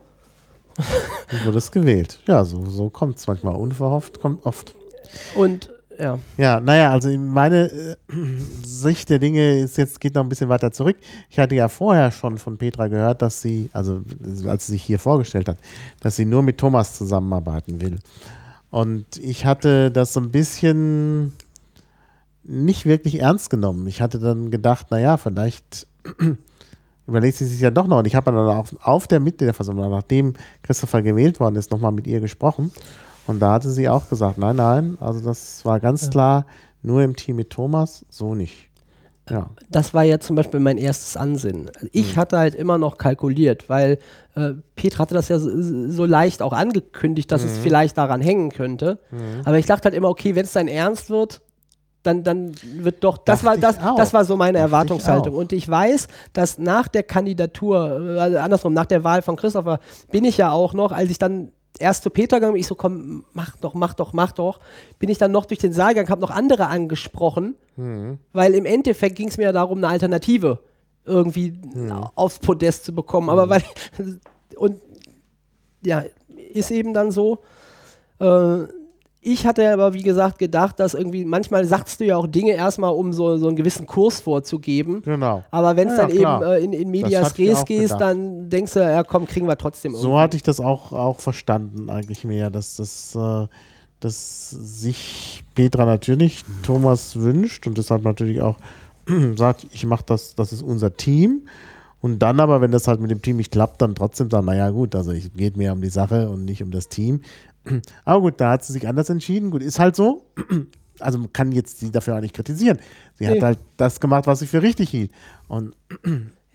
Du wurdest gewählt. Ja, so, so kommt es manchmal. Unverhofft kommt oft. Und ja, Ja, naja, also meine äh, Sicht der Dinge ist jetzt, geht noch ein bisschen weiter zurück. Ich hatte ja vorher schon von Petra gehört, dass sie, also als sie sich hier vorgestellt hat, dass sie nur mit Thomas zusammenarbeiten will. Und ich hatte das so ein bisschen nicht wirklich ernst genommen. Ich hatte dann gedacht, naja, vielleicht überlegt sie sich ja doch noch. Und ich habe dann auch auf der Mitgliederversammlung, nachdem Christopher gewählt worden ist, nochmal mit ihr gesprochen. Und da hatte sie auch gesagt, nein, nein, also das war ganz Ja. klar, nur im Team mit Thomas, so nicht. Ja. das war ja zum Beispiel mein erstes Ansinnen. Ich hatte halt immer noch kalkuliert, weil äh, Petra hatte das ja so, so leicht auch angekündigt, dass es vielleicht daran hängen könnte. Aber ich dachte halt immer, okay, wenn es dann ernst wird, dann, dann wird doch, das Dachte war, ich das, auch. das war so meine Dachte ich Erwartungshaltung. auch. Und ich weiß, dass nach der Kandidatur, äh, also andersrum, nach der Wahl von Christopher, bin ich ja auch noch, als ich dann erst zu Peter gegangen bin, ich so, komm, mach doch, mach doch, mach doch, bin ich dann noch durch den Saal gegangen, habe noch andere angesprochen, Mhm. weil im Endeffekt ging es mir ja darum, eine Alternative irgendwie aufs Podest zu bekommen. Aber weil, und ja, ist eben dann so. Äh, ich hatte aber, wie gesagt, gedacht, dass irgendwie, manchmal sagst du ja auch Dinge erstmal, um so, so einen gewissen Kurs vorzugeben. Genau. Aber wenn es Ja, dann klar. eben äh, in, in Medias hatte ich Res auch gehst, gedacht. dann denkst du, ja komm, kriegen wir trotzdem So irgendwie. hatte ich das auch, auch verstanden, eigentlich mehr, dass das, äh, dass sich Petra natürlich Thomas wünscht und deshalb natürlich auch sagt, ich mache das, das ist unser Team. Und dann aber, wenn das halt mit dem Team nicht klappt, dann trotzdem sagen, naja gut, also es geht mehr um die Sache und nicht um das Team. Aber gut, da hat sie sich anders entschieden. Gut, ist halt so. Also man kann jetzt sie dafür auch nicht kritisieren. Sie Nee. hat halt das gemacht, was sie für richtig hielt. Und Ja,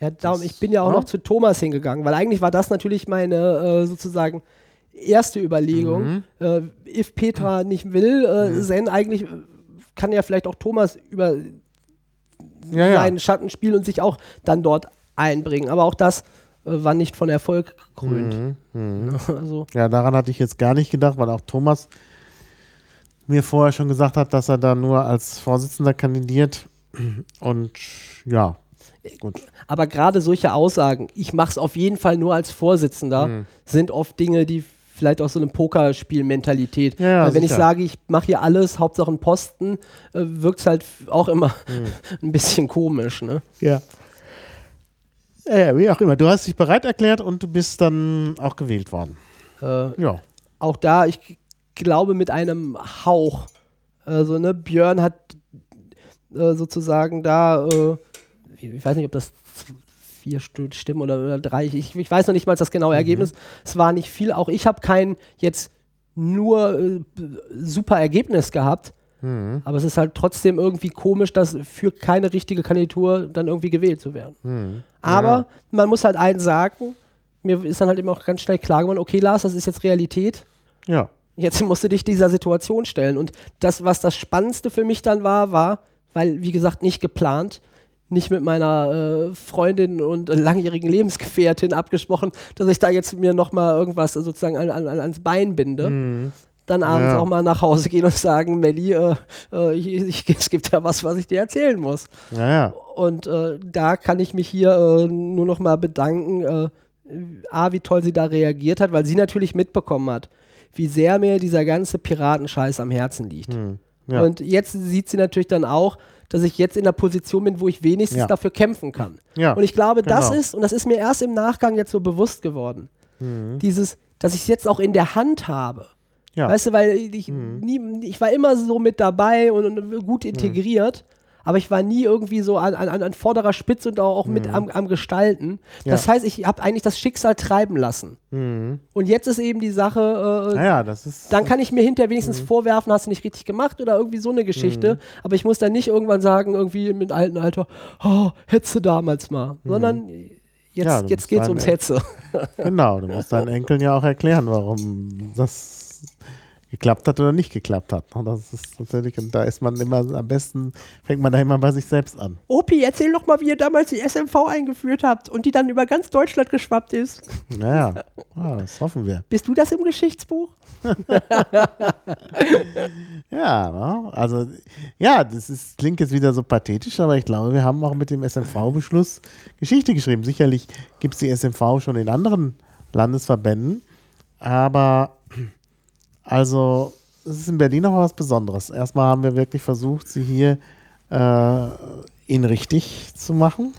Ja, darum, Das- ich bin ja auch ja. noch zu Thomas hingegangen, weil eigentlich war das natürlich meine äh, sozusagen erste Überlegung. Mhm. Äh, if Petra nicht will, äh, Mhm. Zen eigentlich äh, kann ja vielleicht auch Thomas über Ja, ja. seinen Schatten spielen und sich auch dann dort einbringen. Aber auch das äh, war nicht von Erfolg gekrönt. Mhm. Mhm. Also, Ja, daran hatte ich jetzt gar nicht gedacht, weil auch Thomas mir vorher schon gesagt hat, dass er da nur als Vorsitzender kandidiert. Und ja, gut. aber gerade solche Aussagen, ich mache es auf jeden Fall nur als Vorsitzender, Mhm. sind oft Dinge, die vielleicht auch so eine Pokerspielmentalität. Ja, ja, Weil wenn ich sicher. sage, ich mache hier alles, Hauptsache einen Posten, äh, wirkt es halt auch immer Mhm. ein bisschen komisch. Ne? Ja. Ja, wie auch immer. Du hast dich bereit erklärt und du bist dann auch gewählt worden. Äh, Ja. auch da, ich g- glaube, mit einem Hauch. Also, ne, Björn hat äh, sozusagen da, äh, ich ich weiß nicht, ob das z- vier St- Stimmen oder, oder drei, ich, ich weiß noch nicht mal das genaue Ergebnis. Es war nicht viel. Auch ich habe kein jetzt nur äh, b- super Ergebnis gehabt. Mhm. Aber es ist halt trotzdem irgendwie komisch, dass für keine richtige Kandidatur dann irgendwie gewählt zu werden. Mhm. Aber Ja. man muss halt eins sagen, mir ist dann halt eben auch ganz schnell klar geworden, okay Lars, das ist jetzt Realität. Ja. Jetzt musst du dich dieser Situation stellen. Und das, was das Spannendste für mich dann war, war, weil, wie gesagt, nicht geplant, nicht mit meiner äh, Freundin und äh, langjährigen Lebensgefährtin abgesprochen, dass ich da jetzt mir nochmal irgendwas sozusagen an, an, ans Bein binde. Mhm. Dann abends Ja. auch mal nach Hause gehen und sagen, Melli, äh, äh, ich, ich, es gibt ja was, was ich dir erzählen muss. Ja, ja. Und äh, da kann ich mich hier äh, nur noch mal bedanken, äh, A, wie toll sie da reagiert hat, weil sie natürlich mitbekommen hat, wie sehr mir dieser ganze Piratenscheiß am Herzen liegt. Mhm. Ja. Und jetzt sieht sie natürlich dann auch, dass ich jetzt in der Position bin, wo ich wenigstens Ja. dafür kämpfen kann. Ja, Und ich glaube, das genau. ist, und das ist mir erst im Nachgang jetzt so bewusst geworden, Mhm. dieses, dass ich es jetzt auch in der Hand habe. Ja. Weißt du, weil ich, Mhm. nie, ich war immer so mit dabei und, und gut integriert, aber ich war nie irgendwie so an, an, an vorderer Spitze und auch, auch mit am, am Gestalten. Das Ja. heißt, ich habe eigentlich das Schicksal treiben lassen. Mhm. Und jetzt ist eben die Sache, äh, Naja, das ist. dann kann ich mir hinterher wenigstens vorwerfen, hast du nicht richtig gemacht oder irgendwie so eine Geschichte. Aber ich muss dann nicht irgendwann sagen, irgendwie mit altem Alter, oh, hättest du damals mal. Sondern jetzt, Ja, du jetzt musst geht's deine- ums Hetze. Genau, du musst deinen Enkeln ja auch erklären, warum das geklappt hat oder nicht geklappt hat. Und das ist natürlich, und da ist man immer am besten, fängt man da immer bei sich selbst an. Opi, erzähl doch mal, wie ihr damals die S M V eingeführt habt und die dann über ganz Deutschland geschwappt ist. Naja, ja, das hoffen wir. Bist du das im Geschichtsbuch? Ja, ne? Also, ja, das ist, klingt jetzt wieder so pathetisch, aber ich glaube, wir haben auch mit dem S M V-Beschluss Geschichte geschrieben. Sicherlich gibt es die S M V schon in anderen Landesverbänden, aber also, es ist in Berlin noch was Besonderes. Erstmal haben wir wirklich versucht, sie hier äh, in richtig zu machen,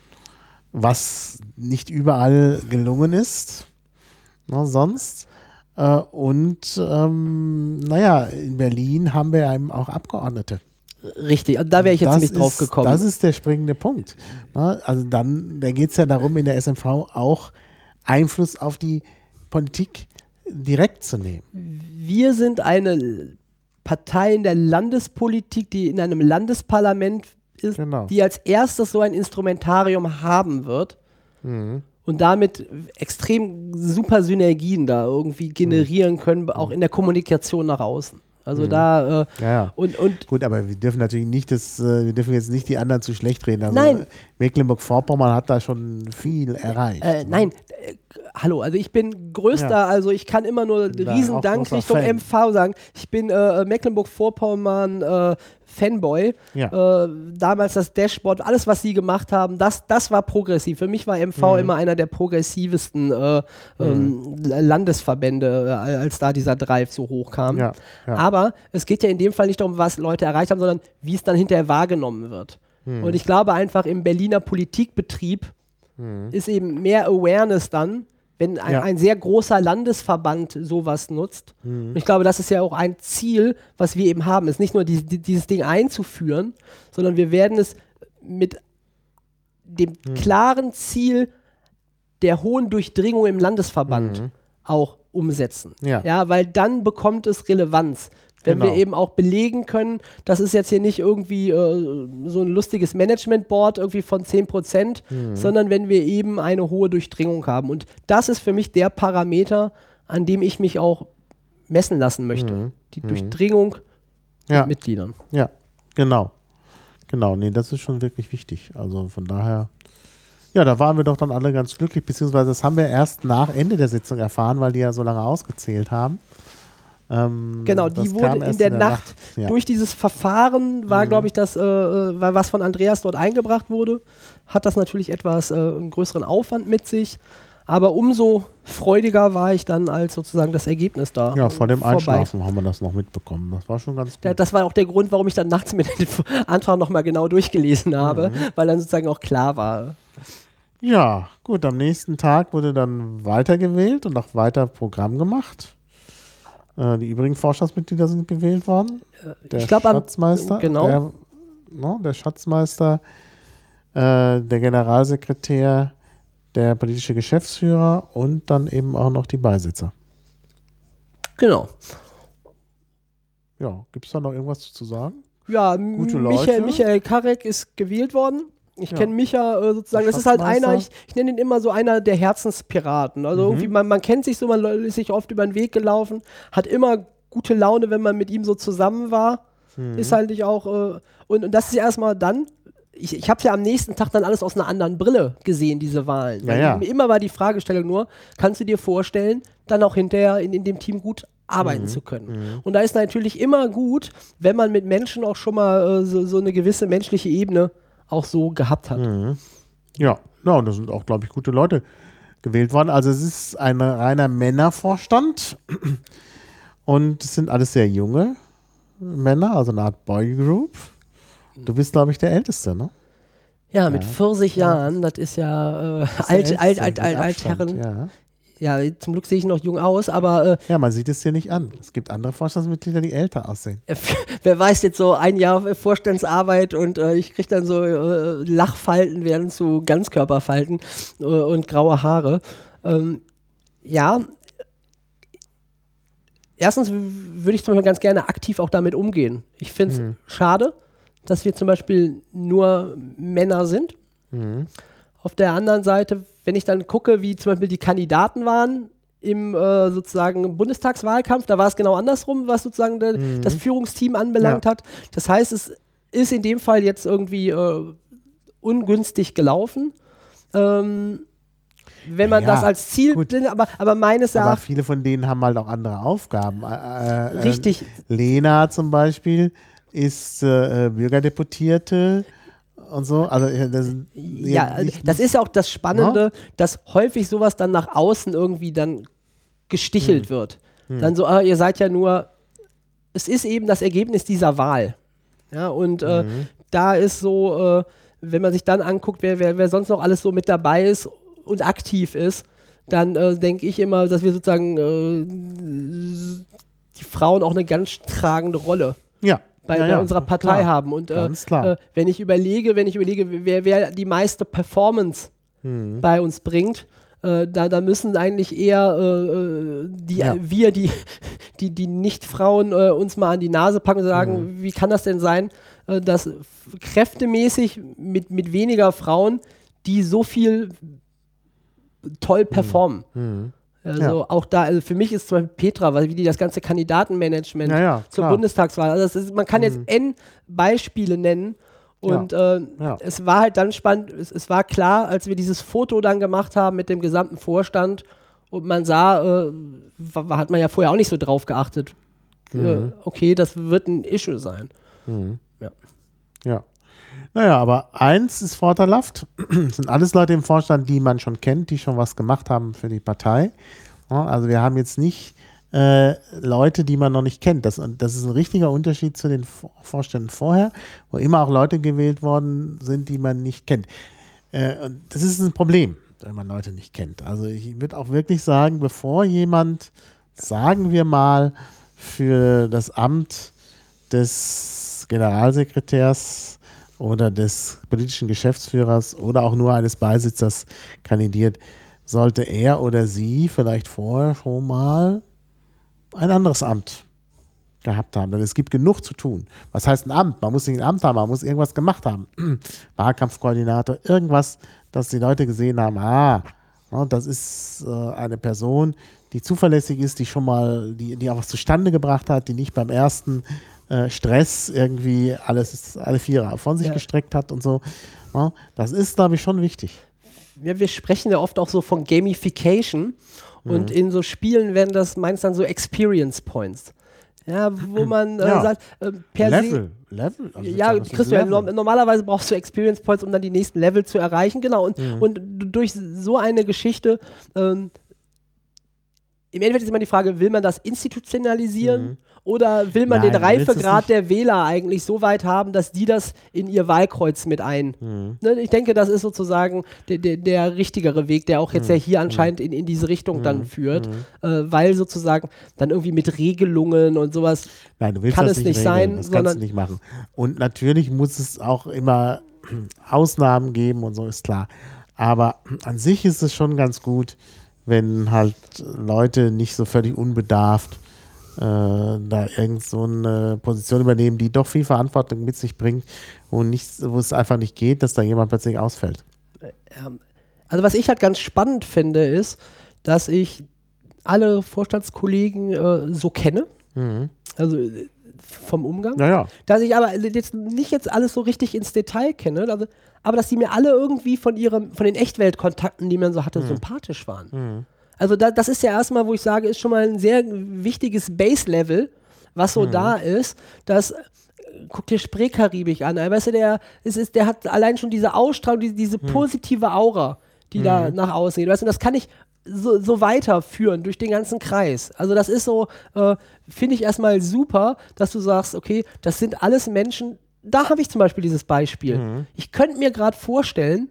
was nicht überall gelungen ist, ne, sonst. Äh, und ähm, naja, in Berlin haben wir eben auch Abgeordnete. Richtig, und da wäre ich jetzt Das nicht drauf ist- gekommen. Das ist der springende Punkt. Ne? Also dann, da geht es ja darum, in der S M V auch Einfluss auf die Politik direkt zu nehmen. Wir sind eine Partei in der Landespolitik, die in einem Landesparlament ist, Genau. die als erstes so ein Instrumentarium haben wird Mhm. und damit extrem super Synergien da irgendwie generieren können, auch in der Kommunikation nach außen. Also da äh, Ja, ja. und, und Gut, aber wir dürfen natürlich nicht das, äh, wir dürfen jetzt nicht die anderen zu schlecht reden. Also Nein. Mecklenburg-Vorpommern hat da schon viel erreicht. Äh, nein, äh, hallo, also ich bin größter, Ja. also ich kann immer nur Da riesen auch Dank großer Richtung Fan. M V sagen. Ich bin äh, Mecklenburg-Vorpommern äh, Fanboy. Ja. Äh, damals das Dashboard, alles was sie gemacht haben, das, das war progressiv. Für mich war M V Mhm. immer einer der progressivsten äh, ähm, Landesverbände, äh, als da dieser Drive so hoch kam. Ja, ja. Aber es geht ja in dem Fall nicht darum, was Leute erreicht haben, sondern wie es dann hinterher wahrgenommen wird. Mhm. Und ich glaube einfach im Berliner Politikbetrieb ist eben mehr Awareness dann, wenn ein, Ja. ein sehr großer Landesverband sowas nutzt. Und ich glaube, das ist ja auch ein Ziel, was wir eben haben, ist nicht nur die, die, dieses Ding einzuführen, sondern wir werden es mit dem klaren Ziel der hohen Durchdringung im Landesverband auch umsetzen. Ja. Ja, weil dann bekommt es Relevanz. Wenn Genau. wir eben auch belegen können, das ist jetzt hier nicht irgendwie äh, so ein lustiges Management-Board irgendwie von zehn Prozent, Mhm. sondern wenn wir eben eine hohe Durchdringung haben. Und das ist für mich der Parameter, an dem ich mich auch messen lassen möchte. Mhm. Die Mhm. Durchdringung Ja. mit Mitgliedern. Ja, genau. Genau, nee, das ist schon wirklich wichtig. Also von daher, ja, da waren wir doch dann alle ganz glücklich, beziehungsweise das haben wir erst nach Ende der Sitzung erfahren, weil die ja so lange ausgezählt haben. Ähm, Genau, das die kam wurde in erst der Nacht, Ja. durch dieses Verfahren war, Mhm. glaube ich, das, äh, weil was von Andreas dort eingebracht wurde, hat das natürlich etwas äh, einen größeren Aufwand mit sich. Aber umso freudiger war ich dann, als sozusagen das Ergebnis da Ja, vor dem vorbei. Einschlafen haben wir das noch mitbekommen. Das war schon ganz gut. Da- Das war auch der Grund, warum ich dann nachts mir den Antrag nochmal genau durchgelesen habe, Mhm. weil dann sozusagen auch klar war. Ja, gut, am nächsten Tag wurde dann weitergewählt und auch weiter Programm gemacht. Äh, die übrigen Vorstandsmitglieder sind gewählt worden. Der ich glaube, am- Schatzmeister, genau. der, no, der Schatzmeister, äh, der Generalsekretär, der politische Geschäftsführer und dann eben auch noch die Beisitzer. Genau. Ja, gibt es da noch irgendwas zu sagen? Ja, Gute Michael, Leute. Michael Karek ist gewählt worden. Ich Ja. kenne Micha äh, sozusagen, Der das ist halt einer, ich, Schatzmeister. ich nenne ihn immer so einer der Herzenspiraten. Also Mhm. irgendwie, man, man kennt sich so, man le- ist sich oft über den Weg gelaufen, hat immer gute Laune, wenn man mit ihm so zusammen war. Mhm. Ist halt nicht auch, äh, und, und das ist ja erstmal dann, ich, ich habe es ja am nächsten Tag dann alles aus einer anderen Brille gesehen, diese Wahlen. Ja, Weil ja. Immer war die Fragestellung nur, kannst du dir vorstellen, dann auch hinterher in, in dem Team gut arbeiten Mhm. zu können. Mhm. Und da ist natürlich immer gut, wenn man mit Menschen auch schon mal äh, so, so eine gewisse menschliche Ebene auch so gehabt hat. Mhm. Ja, ja, und da sind auch, glaube ich, gute Leute gewählt worden. Also es ist ein reiner Männervorstand und es sind alles sehr junge Männer, also eine Art Boy Group. Du bist, glaube ich, der Älteste, ne? Ja, mit Ja. vierzig Jahren, das ist ja äh, Das ist der alt, alt, Älteste alt, mit alt, alt, Abstand, Herren. Ja. Ja, zum Glück sehe ich noch jung aus, aber äh, ja, man sieht es dir nicht an. Es gibt andere Vorstandsmitglieder, die älter aussehen. wer weiß jetzt so ein Jahr Vorstandsarbeit und äh, ich kriege dann so äh, Lachfalten werden zu Ganzkörperfalten äh, und graue Haare. Ähm, ja, erstens w- würde ich zum Beispiel ganz gerne aktiv auch damit umgehen. Ich finde es Mhm. schade, dass wir zum Beispiel nur Männer sind. Mhm. Auf der anderen Seite, wenn ich dann gucke, wie zum Beispiel die Kandidaten waren im äh, sozusagen Bundestagswahlkampf, da war es genau andersrum, was sozusagen de, Mhm. das Führungsteam anbelangt hat. Das heißt, es ist in dem Fall jetzt irgendwie äh, ungünstig gelaufen. Ähm, wenn man Ja, das als Ziel, gut. aber, aber meines Aber Erachtens, viele von denen haben halt auch andere Aufgaben. Äh, äh, richtig, Lena zum Beispiel ist äh, Bürgerdeputierte und so. Also äh, das, sind ja, nicht- das ist auch das Spannende, dass häufig sowas dann nach außen irgendwie dann gestichelt wird. Dann so, ah, ihr seid ja nur, es ist eben das Ergebnis dieser Wahl. Ja, und äh, Mhm. da ist so, äh, wenn man sich dann anguckt, wer, wer, wer sonst noch alles so mit dabei ist und aktiv ist, dann äh, denke ich immer, dass wir sozusagen äh, die Frauen auch eine ganz tragende Rolle ja. bei, ja, bei ja, unserer Partei klar. haben. Und äh, Ganz klar. äh, wenn ich überlege, wenn ich überlege, wer, wer die meiste Performance Mhm. bei uns bringt, äh, da, da müssen eigentlich eher äh, äh, die, Ja. wir, die, die, die Nicht-Frauen, äh, uns mal an die Nase packen und sagen, Mhm. wie kann das denn sein, äh, dass f- kräftemäßig mit, mit weniger Frauen, die so viel toll performen. Mhm. Also auch da, also für mich ist zum Beispiel Petra, weil wie die das ganze Kandidatenmanagement Ja, ja, zur klar. Bundestagswahl, also das ist, man kann jetzt Mhm. N Beispiele nennen und äh, Ja. es war halt dann spannend, es, es war klar, als wir dieses Foto dann gemacht haben mit dem gesamten Vorstand und man sah, äh, wa- hat man ja vorher auch nicht so drauf geachtet, äh, Mhm. okay, das wird ein Issue sein. Mhm. Ja. Ja. Naja, aber eins ist vorteilhaft. Es sind alles Leute im Vorstand, die man schon kennt, die schon was gemacht haben für die Partei. Ja, also wir haben jetzt nicht äh, Leute, die man noch nicht kennt. Das, und das ist ein richtiger Unterschied zu den Vor- Vorständen vorher, wo immer auch Leute gewählt worden sind, die man nicht kennt. Äh, und das ist ein Problem, wenn man Leute nicht kennt. Also ich würde auch wirklich sagen, bevor jemand, sagen wir mal, für das Amt des Generalsekretärs oder des politischen Geschäftsführers oder auch nur eines Beisitzers kandidiert, sollte er oder sie vielleicht vorher schon mal ein anderes Amt gehabt haben. Denn es gibt genug zu tun. Was heißt ein Amt? Man muss nicht ein Amt haben, man muss irgendwas gemacht haben. Wahlkampfkoordinator, irgendwas, dass die Leute gesehen haben, ah, ja, das ist äh, eine Person, die zuverlässig ist, die schon mal, die, die auch was zustande gebracht hat, die nicht beim ersten äh, Stress irgendwie alles, alle Viere von sich Ja. gestreckt hat und so. Ja, das ist, glaube ich, schon wichtig. Ja, wir sprechen ja oft auch so von Gamification und Mhm. in so Spielen werden das meistens dann so Experience Points. Ja, wo man äh, Ja. sagt, äh, per se. Level, Level. Also Ja, das ist kriegst du ja, Level. norm- normalerweise brauchst du Experience Points, um dann die nächsten Level zu erreichen. Genau. Und, Mhm. und d- durch so eine Geschichte, ähm, im Endeffekt ist immer die Frage, will man das institutionalisieren Mhm. oder will man Nein, den du willst es Reifegrad nicht. der Wähler eigentlich so weit haben, dass die das in ihr Wahlkreuz mit ein. Mhm. Ne, ich denke, das ist sozusagen der, der, der richtigere Weg, der auch jetzt Mhm. ja hier anscheinend in, in diese Richtung dann Mhm. führt, Mhm. äh, weil sozusagen dann irgendwie mit Regelungen und sowas. Nein, du willst Kann das es nicht nicht regeln. sein, Das kannst sondern- du nicht machen. Und natürlich muss es auch immer Ausnahmen geben und so, ist klar. Aber an sich ist es schon ganz gut, wenn halt Leute nicht so völlig unbedarft äh, da irgend so eine Position übernehmen, die doch viel Verantwortung mit sich bringt und nicht, wo es einfach nicht geht, dass da jemand plötzlich ausfällt. Ähm, also was ich halt ganz spannend finde, ist, dass ich alle Vorstandskollegen äh, so kenne, Mhm. also äh, vom Umgang. Naja. Dass ich aber jetzt nicht jetzt alles so richtig ins Detail kenne, also, aber dass die mir alle irgendwie von ihrem, von den Echtweltkontakten, die man so hatte, sympathisch waren. Mhm. Also da, das ist ja erstmal, wo ich sage, ist schon mal ein sehr wichtiges Base-Level, was so da ist, dass, äh, guck dir Spreekaribik an, weißt du, der, es ist, der hat allein schon diese Ausstrahlung, diese, diese positive Aura, die da nach außen geht, weißt du, und das kann ich so, so weiterführen durch den ganzen Kreis. Also das ist so, äh, finde ich erstmal super, dass du sagst, okay, das sind alles Menschen, da habe ich zum Beispiel dieses Beispiel. Mhm. Ich könnte mir gerade vorstellen,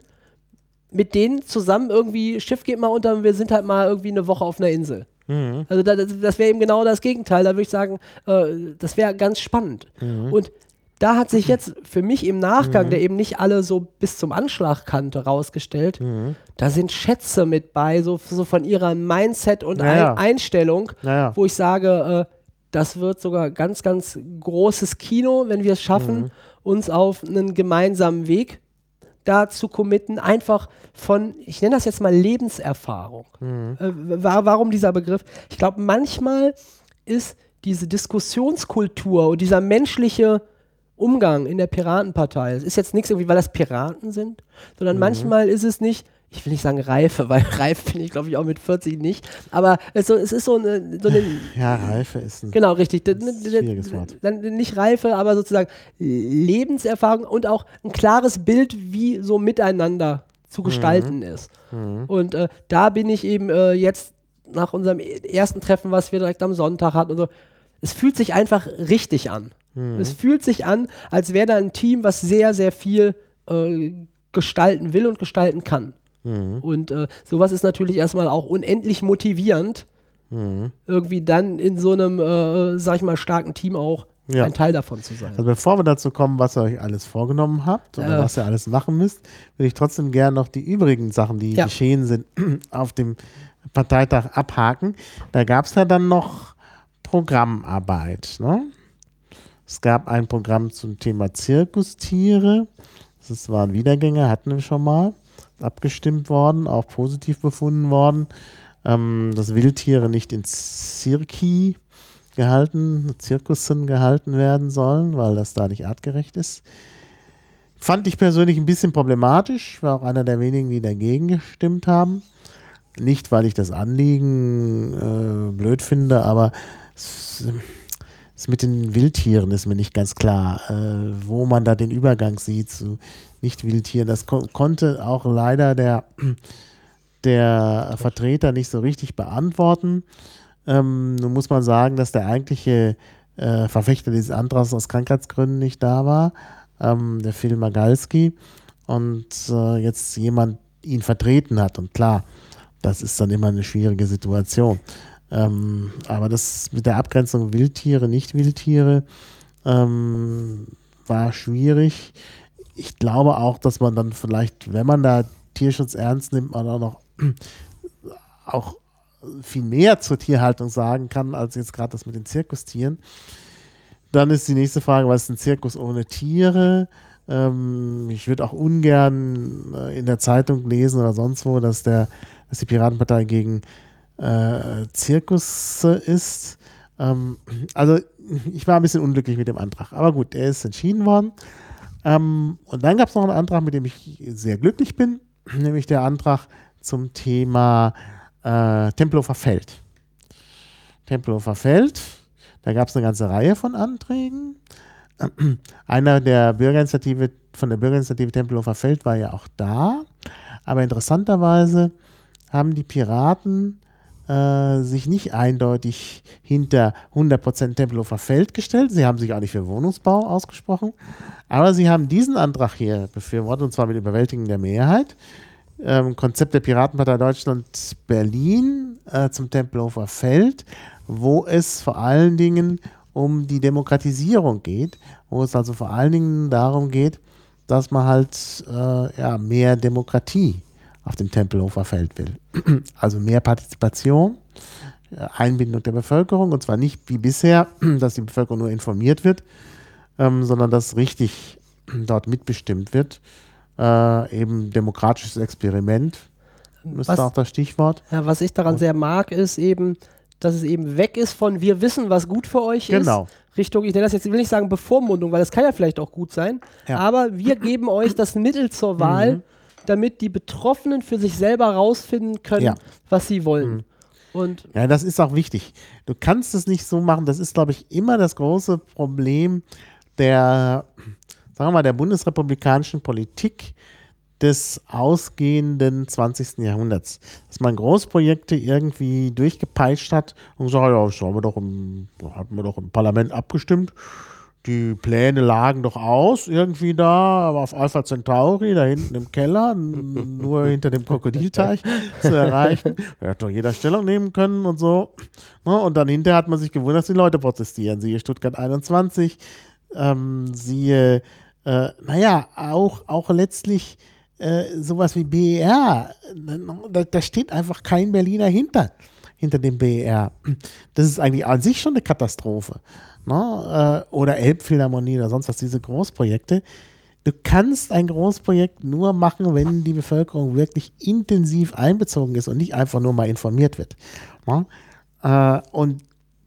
mit denen zusammen irgendwie, Schiff geht mal unter und wir sind halt mal irgendwie eine Woche auf einer Insel. Mhm. Also da, das, das wäre eben genau das Gegenteil. Da würde ich sagen, äh, das wäre ganz spannend. Mhm. Und da hat sich jetzt für mich im Nachgang, Mhm. der eben nicht alle so bis zum Anschlag kannte, rausgestellt, Mhm. da sind Schätze mit bei, so, so von ihrer Mindset und Ja, ja. Ein Einstellung, Naja. wo ich sage, äh, das wird sogar ganz, ganz großes Kino, wenn wir es schaffen, Mhm. uns auf einen gemeinsamen Weg da zu committen, einfach von, ich nenne das jetzt mal Lebenserfahrung. Mhm. Äh, wa warum dieser Begriff? Ich glaube, manchmal ist diese Diskussionskultur und dieser menschliche Umgang in der Piratenpartei, es ist jetzt nichts irgendwie, weil das Piraten sind, sondern Mhm. manchmal ist es nicht, ich will nicht sagen Reife, weil reif bin ich glaube ich auch mit vierzig nicht, aber es, so, es ist so eine, so eine Ja, Reife ist ein genau, richtig. D- Das ist ein d- schwieriges Wort. Dann nicht Reife, aber sozusagen Lebenserfahrung und auch ein klares Bild, wie so miteinander zu gestalten ist. Mhm. Und äh, da bin ich eben äh, jetzt nach unserem ersten Treffen, was wir direkt am Sonntag hatten, und so, es fühlt sich einfach richtig an. Mhm. Es fühlt sich an, als wäre da ein Team, was sehr, sehr viel äh, gestalten will und gestalten kann. Mhm. Und äh, sowas ist natürlich erstmal auch unendlich motivierend, Mhm. irgendwie dann in so einem, äh, sag ich mal, starken Team auch Ja. ein Teil davon zu sein. Also bevor wir dazu kommen, was ihr euch alles vorgenommen habt oder Äh. was ihr alles machen müsst, würde ich trotzdem gerne noch die übrigen Sachen, die Ja. geschehen sind, auf dem Parteitag abhaken. Da gab es ja dann noch Programmarbeit. Ne? Es gab ein Programm zum Thema Zirkustiere. Das war ein Wiedergänger, hatten wir schon mal. Abgestimmt worden, auch positiv befunden worden, ähm, dass Wildtiere nicht in Zirki gehalten, Zirkussen gehalten werden sollen, weil das da nicht artgerecht ist. Fand ich persönlich ein bisschen problematisch, war auch einer der wenigen, die dagegen gestimmt haben. Nicht, weil ich das Anliegen äh, blöd finde, aber es, es mit den Wildtieren ist mir nicht ganz klar, äh, wo man da den Übergang sieht zu Nicht-Wildtieren. Das ko konnte auch leider der, der Vertreter nicht so richtig beantworten. Ähm, nun muss man sagen, dass der eigentliche äh, Verfechter dieses Antrags aus Krankheitsgründen nicht da war, ähm, der Phil Magalski, und äh, jetzt jemand ihn vertreten hat. Und klar, das ist dann immer eine schwierige Situation. Ähm, aber das mit der Abgrenzung Wildtiere, Nicht-Wildtiere ähm, war schwierig. Ich glaube auch, dass man dann vielleicht, wenn man da Tierschutz ernst nimmt, man auch noch auch viel mehr zur Tierhaltung sagen kann, als jetzt gerade das mit den Zirkustieren. Dann ist die nächste Frage, was ist ein Zirkus ohne Tiere? Ähm, ich würde auch ungern äh, in der Zeitung lesen oder sonst wo, dass, der, dass die Piratenpartei gegen äh, Zirkus ist. Ähm, also ich war ein bisschen unglücklich mit dem Antrag. Aber gut, er ist entschieden worden. Ähm, und dann gab es noch einen Antrag, mit dem ich sehr glücklich bin, nämlich der Antrag zum Thema äh, Tempelhofer Feld. Tempelhofer Feld, da gab es eine ganze Reihe von Anträgen. Einer der Bürgerinitiative, von der Bürgerinitiative Tempelhofer Feld war ja auch da. Aber interessanterweise haben die Piraten äh, sich nicht eindeutig hinter hundert Prozent Tempelhofer Feld gestellt. Sie haben sich auch nicht für Wohnungsbau ausgesprochen. Aber sie haben diesen Antrag hier befürwortet, und zwar mit überwältigender Mehrheit. Ähm, Konzept der Piratenpartei Deutschland Berlin äh, zum Tempelhofer Feld, wo es vor allen Dingen um die Demokratisierung geht, wo es also vor allen Dingen darum geht, dass man halt äh, ja, mehr Demokratie auf dem Tempelhofer Feld will. Also mehr Partizipation, Einbindung der Bevölkerung, und zwar nicht wie bisher, dass die Bevölkerung nur informiert wird, ähm, sondern dass richtig dort mitbestimmt wird. Äh, eben demokratisches Experiment ist Was- da auch das Stichwort. Ja, was ich daran sehr mag, ist eben, dass es eben weg ist von wir wissen, was gut für euch Genau. ist. Richtung, ich nenne das jetzt, ich will nicht sagen Bevormundung, weil das kann ja vielleicht auch gut sein, Ja. aber wir geben euch das Mittel zur Wahl, Mhm. damit die Betroffenen für sich selber rausfinden können, Ja. was sie wollen. Mhm. Und Ja, das ist auch wichtig. Du kannst es nicht so machen. Das ist, glaube ich, immer das große Problem der, sagen wir mal, der bundesrepublikanischen Politik des ausgehenden zwanzigsten Jahrhunderts. Dass man Großprojekte irgendwie durchgepeitscht hat und gesagt, ja, das haben wir doch im, hatten wir doch im Parlament abgestimmt. Die Pläne lagen doch aus, irgendwie da, aber auf Alpha Centauri, da hinten im Keller, n- nur hinter dem Krokodilteich zu erreichen. Da hätte doch jeder Stellung nehmen können und so. Ne, und dann hinterher hat man sich gewundert, dass die Leute protestieren. Siehe Stuttgart einundzwanzig, ähm, siehe, äh, naja, auch, auch letztlich äh, sowas wie B E R. Da, da steht einfach kein Berliner hinter, hinter dem B E R. Das ist eigentlich an sich schon eine Katastrophe. Ne? Äh, oder Elbphilharmonie oder sonst was, diese Großprojekte. Du kannst ein Großprojekt nur machen, wenn die Bevölkerung wirklich intensiv einbezogen ist und nicht einfach nur mal informiert wird. Ne? Äh, und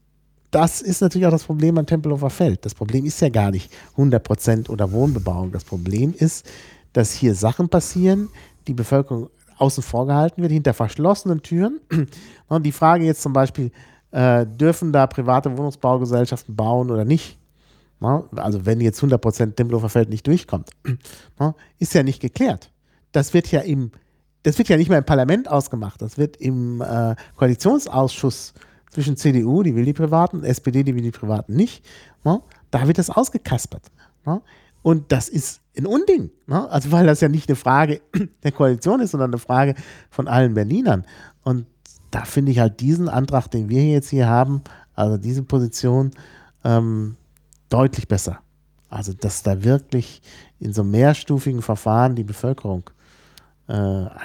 das ist natürlich auch das Problem am Tempelhofer Feld. Das Problem ist ja gar nicht hundert Prozent oder Wohnbebauung. Das Problem ist, dass hier Sachen passieren, die Bevölkerung außen vor gehalten wird, hinter verschlossenen Türen. Und die Frage jetzt zum Beispiel, äh, dürfen da private Wohnungsbaugesellschaften bauen oder nicht? Na, also wenn jetzt hundert Prozent Tempelhofer Feld nicht durchkommt, na, ist ja nicht geklärt. Das wird ja im, das wird ja nicht mehr im Parlament ausgemacht. Das wird im äh, Koalitionsausschuss zwischen C D U, die will die Privaten, S P D, die will die Privaten nicht. Na, da wird das ausgekaspert. Na? Und das ist ein Unding. Ne? Also weil das ja nicht eine Frage der Koalition ist, sondern eine Frage von allen Berlinern. Und da finde ich halt diesen Antrag, den wir jetzt hier haben, also diese Position, ähm, deutlich besser. Also dass da wirklich in so mehrstufigen Verfahren die Bevölkerung äh,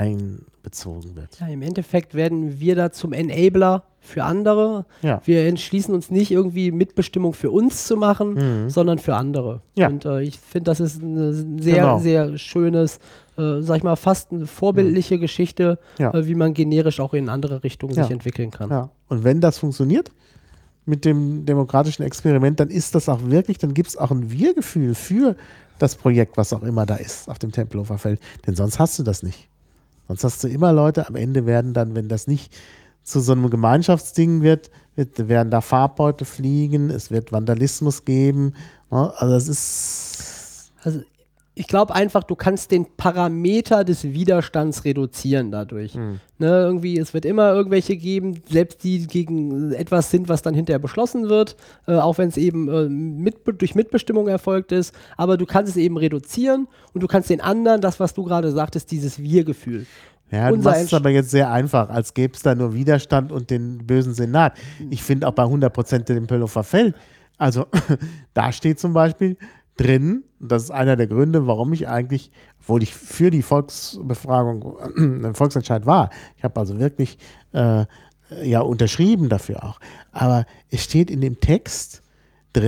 einbezogen wird. ja, im Endeffekt werden wir da zum Enabler für andere. Ja. Wir entschließen uns nicht irgendwie Mitbestimmung für uns zu machen, Mhm. sondern für andere. Ja. Und äh, ich finde, das ist ein sehr, Genau. sehr schönes, äh, sag ich mal, fast eine vorbildliche Geschichte, Ja. äh, wie man generisch auch in andere Richtungen Ja. sich entwickeln kann. Ja. Und wenn das funktioniert mit dem demokratischen Experiment, dann ist das auch wirklich, dann gibt es auch ein Wir-Gefühl für das Projekt, was auch immer da ist auf dem Tempelhofer Feld. Denn sonst hast du das nicht. Sonst hast du immer Leute, am Ende werden dann, wenn das nicht zu so einem Gemeinschaftsding wird, wird werden da Farbbeutel fliegen, es wird Vandalismus geben. Ne? Also das ist... Also ich glaube einfach, du kannst den Parameter des Widerstands reduzieren dadurch. Hm. Ne, irgendwie, es wird immer irgendwelche geben, selbst die gegen etwas sind, was dann hinterher beschlossen wird, äh, auch wenn es eben äh, mit, durch Mitbestimmung erfolgt ist. Aber du kannst es eben reduzieren und du kannst den anderen, das, was du gerade sagtest, dieses Wir-Gefühl. Ja, du Unser machst es Entsch- aber jetzt sehr einfach, als gäbe es da nur Widerstand und den bösen Senat. Ich finde auch bei hundert Prozent dem Tempelhofer Feld, also da steht zum Beispiel drin, das ist einer der Gründe, warum ich eigentlich, obwohl ich für die Volksbefragung, äh, Volksentscheid war, ich habe also wirklich äh, ja unterschrieben dafür auch, aber es steht in dem Text drin,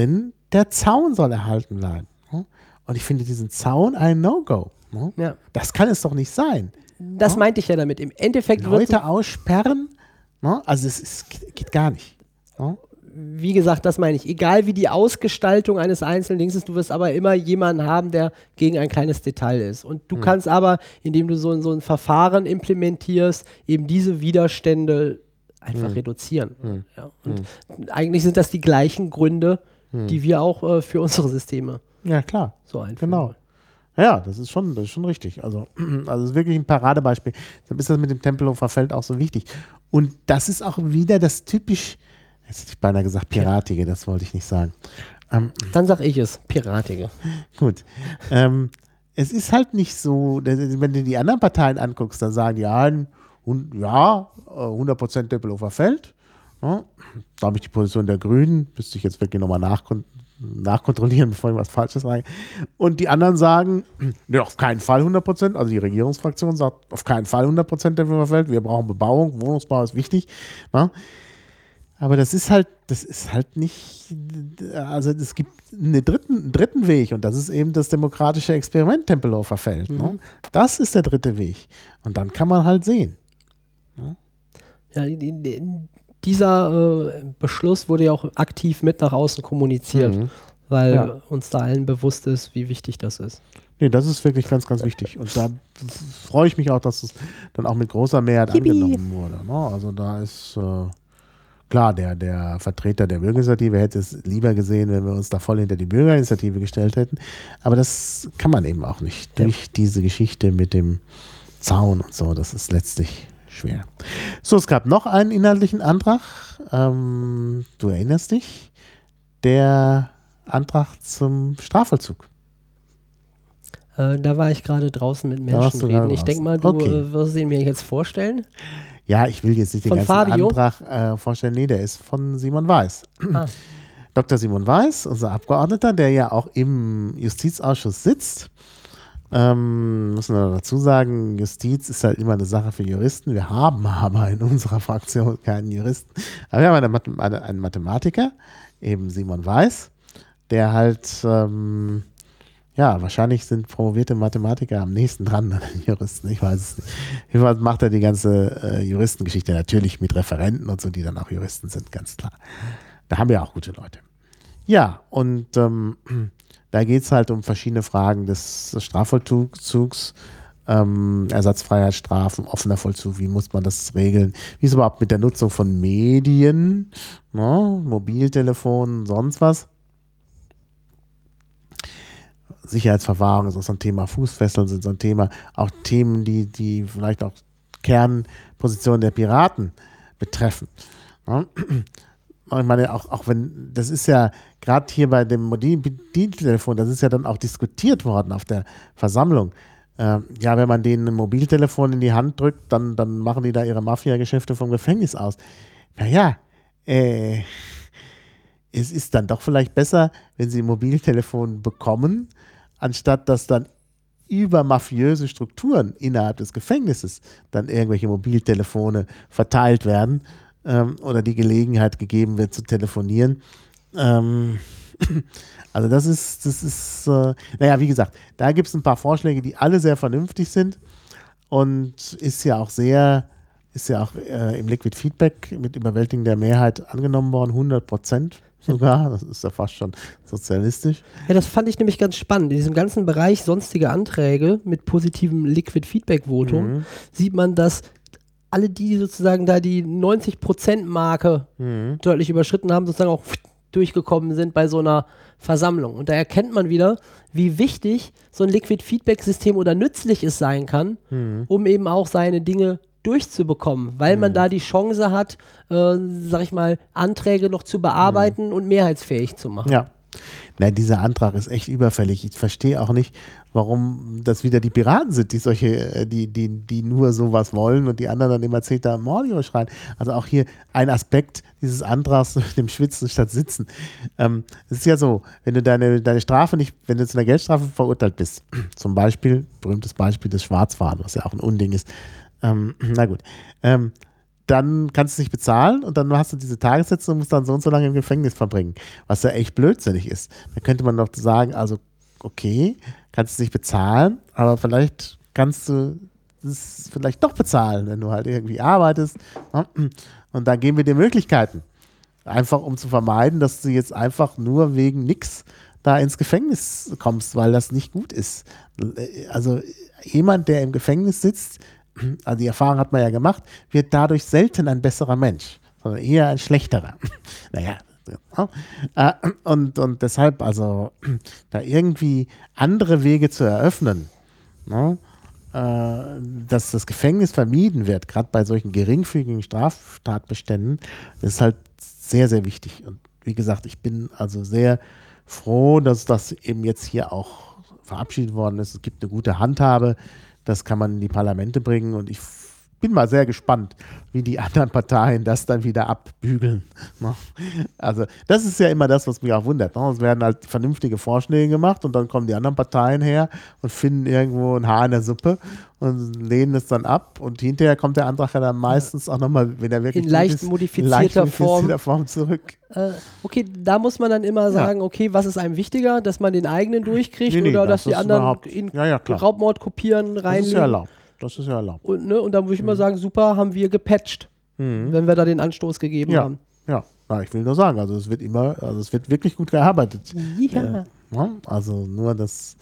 der Zaun soll erhalten bleiben. Ne? Und ich finde diesen Zaun ein No-Go. Ne? Ja. Das kann es doch nicht sein. Das Ja. meinte ich ja damit. Im Endeffekt wird Leute aussperren, ne? Also es ist, geht gar nicht. Ne? wie gesagt, das meine ich. Egal wie die Ausgestaltung eines einzelnen Dings ist, du wirst aber immer jemanden haben, der gegen ein kleines Detail ist. Und du Hm. kannst aber, indem du so, so ein Verfahren implementierst, eben diese Widerstände einfach Hm. reduzieren. Hm. Ja. Und eigentlich sind das die gleichen Gründe, Hm. die wir auch äh, für unsere Systeme Ja, klar. so einführen. Genau. Ja, das ist schon, das ist schon richtig. Also, also es ist wirklich ein Paradebeispiel. Deshalb ist das mit dem Tempelhofer Feld auch so wichtig. Und das ist auch wieder das typisch, jetzt hätte ich beinahe gesagt, Piratige, das wollte ich nicht sagen. Ähm, Dann sag ich es, Piratige. gut. Ähm, es ist halt nicht so, wenn du die anderen Parteien anguckst, dann sagen die einen, hun- ja, äh, hundert Prozent Tempelhofer Feld. Ja, da habe ich die Position der Grünen, müsste ich jetzt wirklich nochmal nachkon nachkontrollieren, bevor ich was Falsches sage. Und die anderen sagen, ne, auf keinen Fall hundert Prozent, also die Regierungsfraktion sagt, auf keinen Fall hundert Prozent Tempelhofer Feld, wir brauchen Bebauung, Wohnungsbau ist wichtig. Ja. Aber das ist halt, das ist halt nicht, also es gibt einen dritten, einen dritten Weg und das ist eben das demokratische Experiment Tempelhofer Feld. Mhm. Ne? Das ist der dritte Weg. Und dann kann man halt sehen. Ja, die, die, dieser äh, Beschluss wurde ja auch aktiv mit nach außen kommuniziert, Mhm. weil Ja. uns da allen bewusst ist, wie wichtig das ist. Nee, das ist wirklich ganz, ganz wichtig. Und da freue ich mich auch, dass es dann auch mit großer Mehrheit Yippie. angenommen wurde. Ne? Also da ist äh, klar, der, der Vertreter der Bürgerinitiative hätte es lieber gesehen, wenn wir uns da voll hinter die Bürgerinitiative gestellt hätten. Aber das kann man eben auch nicht. Ja. Durch diese Geschichte mit dem Zaun und so, das ist letztlich schwer. So, es gab noch einen inhaltlichen Antrag. Ähm, du erinnerst dich? Der Antrag zum Strafvollzug. Äh, da war ich gerade draußen mit Da warst Menschen du reden. gerade Ich denke mal, draußen. du Okay. äh, wirst ihn mir jetzt vorstellen. Ja, ich will jetzt nicht den Von ganzen Fabio? Antrag äh, vorstellen. Nee, der ist von Simon Weiß. Ah. Doktor Simon Weiß, unser Abgeordneter, der ja auch im Justizausschuss sitzt. Ähm, müssen wir dazu sagen, Justiz ist halt immer eine Sache für Juristen. Wir haben aber in unserer Fraktion keinen Juristen. Aber wir haben einen, Mathe eine, einen Mathematiker, eben Simon Weiß, der halt, ähm, ja, wahrscheinlich sind promovierte Mathematiker am nächsten dran an den Juristen. Ich weiß es nicht. Jedenfalls macht er die ganze äh, Juristengeschichte natürlich mit Referenten und so, die dann auch Juristen sind, ganz klar. Da haben wir auch gute Leute. Ja, und ähm, da geht es halt um verschiedene Fragen des Strafvollzugs, ähm, Ersatzfreiheitsstrafen, offener Vollzug, wie muss man das regeln, wie ist überhaupt mit der Nutzung von Medien, ne, Mobiltelefonen, sonst was. Sicherheitsverwahrung ist auch so ein Thema, Fußfesseln sind so ein Thema, auch Themen, die, die vielleicht auch Kernpositionen der Piraten betreffen. Ne? Ich meine, auch, auch wenn, das ist ja gerade hier bei dem Mobiltelefon, das ist ja dann auch diskutiert worden auf der Versammlung. Ähm, ja, wenn man denen ein Mobiltelefon in die Hand drückt, dann, dann machen die da ihre Mafia-Geschäfte vom Gefängnis aus. Naja, äh, es ist dann doch vielleicht besser, wenn sie ein Mobiltelefon bekommen, anstatt dass dann über mafiöse Strukturen innerhalb des Gefängnisses dann irgendwelche Mobiltelefone verteilt werden. Ähm, oder die Gelegenheit gegeben wird zu telefonieren. Ähm, also das ist, das ist, äh, naja, wie gesagt, da gibt es ein paar Vorschläge, die alle sehr vernünftig sind und ist ja auch sehr, ist ja auch äh, im Liquid Feedback mit überwältigender Mehrheit angenommen worden, hundert Prozent sogar, das ist ja fast schon sozialistisch. Ja, das fand ich nämlich ganz spannend. In diesem ganzen Bereich sonstige Anträge mit positivem Liquid Feedback Votum Mhm. sieht man, dass alle, die sozusagen da die neunzig Prozent Marke Mhm. deutlich überschritten haben, sozusagen auch durchgekommen sind bei so einer Versammlung. Und da erkennt man wieder, wie wichtig so ein Liquid Feedback System oder nützlich es sein kann, Mhm. um eben auch seine Dinge durchzubekommen, weil man da die Chance hat, äh, sag ich mal, Anträge noch zu bearbeiten und mehrheitsfähig zu machen. Ja. Nein, dieser Antrag ist echt überfällig. Ich verstehe auch nicht, warum das wieder die Piraten sind, die solche, äh, die, die, die nur sowas wollen und die anderen dann immer Zeta Mordio schreien. Also auch hier ein Aspekt dieses Antrags mit dem Schwitzen statt Sitzen. Ähm, es ist ja so, wenn du deine, deine Strafe nicht, wenn du zu einer Geldstrafe verurteilt bist, zum Beispiel, berühmtes Beispiel des Schwarzfahren, was ja auch ein Unding ist, ähm, na gut, ähm, dann kannst du es nicht bezahlen und dann hast du diese Tagessätze und musst dann so und so lange im Gefängnis verbringen, was ja echt blödsinnig ist. Da könnte man doch sagen, also okay, kannst du es nicht bezahlen, aber vielleicht kannst du es vielleicht doch bezahlen, wenn du halt irgendwie arbeitest. Und dann geben wir dir Möglichkeiten. Einfach um zu vermeiden, dass du jetzt einfach nur wegen nix da ins Gefängnis kommst, weil das nicht gut ist. Also jemand, der im Gefängnis sitzt, also die Erfahrung hat man ja gemacht, wird dadurch selten ein besserer Mensch, sondern eher ein schlechterer. Naja, äh, und, und deshalb also da irgendwie andere Wege zu eröffnen, ne, äh, dass das Gefängnis vermieden wird, gerade bei solchen geringfügigen Straftatbeständen, ist halt sehr, sehr wichtig. Und wie gesagt, ich bin also sehr froh, dass das eben jetzt hier auch verabschiedet worden ist. Es gibt eine gute Handhabe, das kann man in die Parlamente bringen und ich bin mal sehr gespannt, wie die anderen Parteien das dann wieder abbügeln. Also das ist ja immer das, was mich auch wundert. Es werden halt vernünftige Vorschläge gemacht und dann kommen die anderen Parteien her und finden irgendwo ein Haar in der Suppe und lehnen es dann ab und hinterher kommt der Antrag ja dann meistens auch nochmal, wenn er wirklich in leicht ist, modifizierter, leicht Form. modifizierter Form zurück. Äh, okay, da muss man dann immer sagen, ja. okay, was ist einem wichtiger, dass man den eigenen durchkriegt nee, nee, oder das dass die anderen in ja, ja, Raubmord kopieren, reinlegen. Das ist ja erlaubt. Das ist ja erlaubt. Und, ne, und da muss ich immer sagen, super, haben wir gepatcht, Mhm. wenn wir da den Anstoß gegeben Ja. haben. Ja, na, ich will nur sagen, also es wird immer, also es wird wirklich gut gearbeitet. Ja. Äh, ja, also nur das.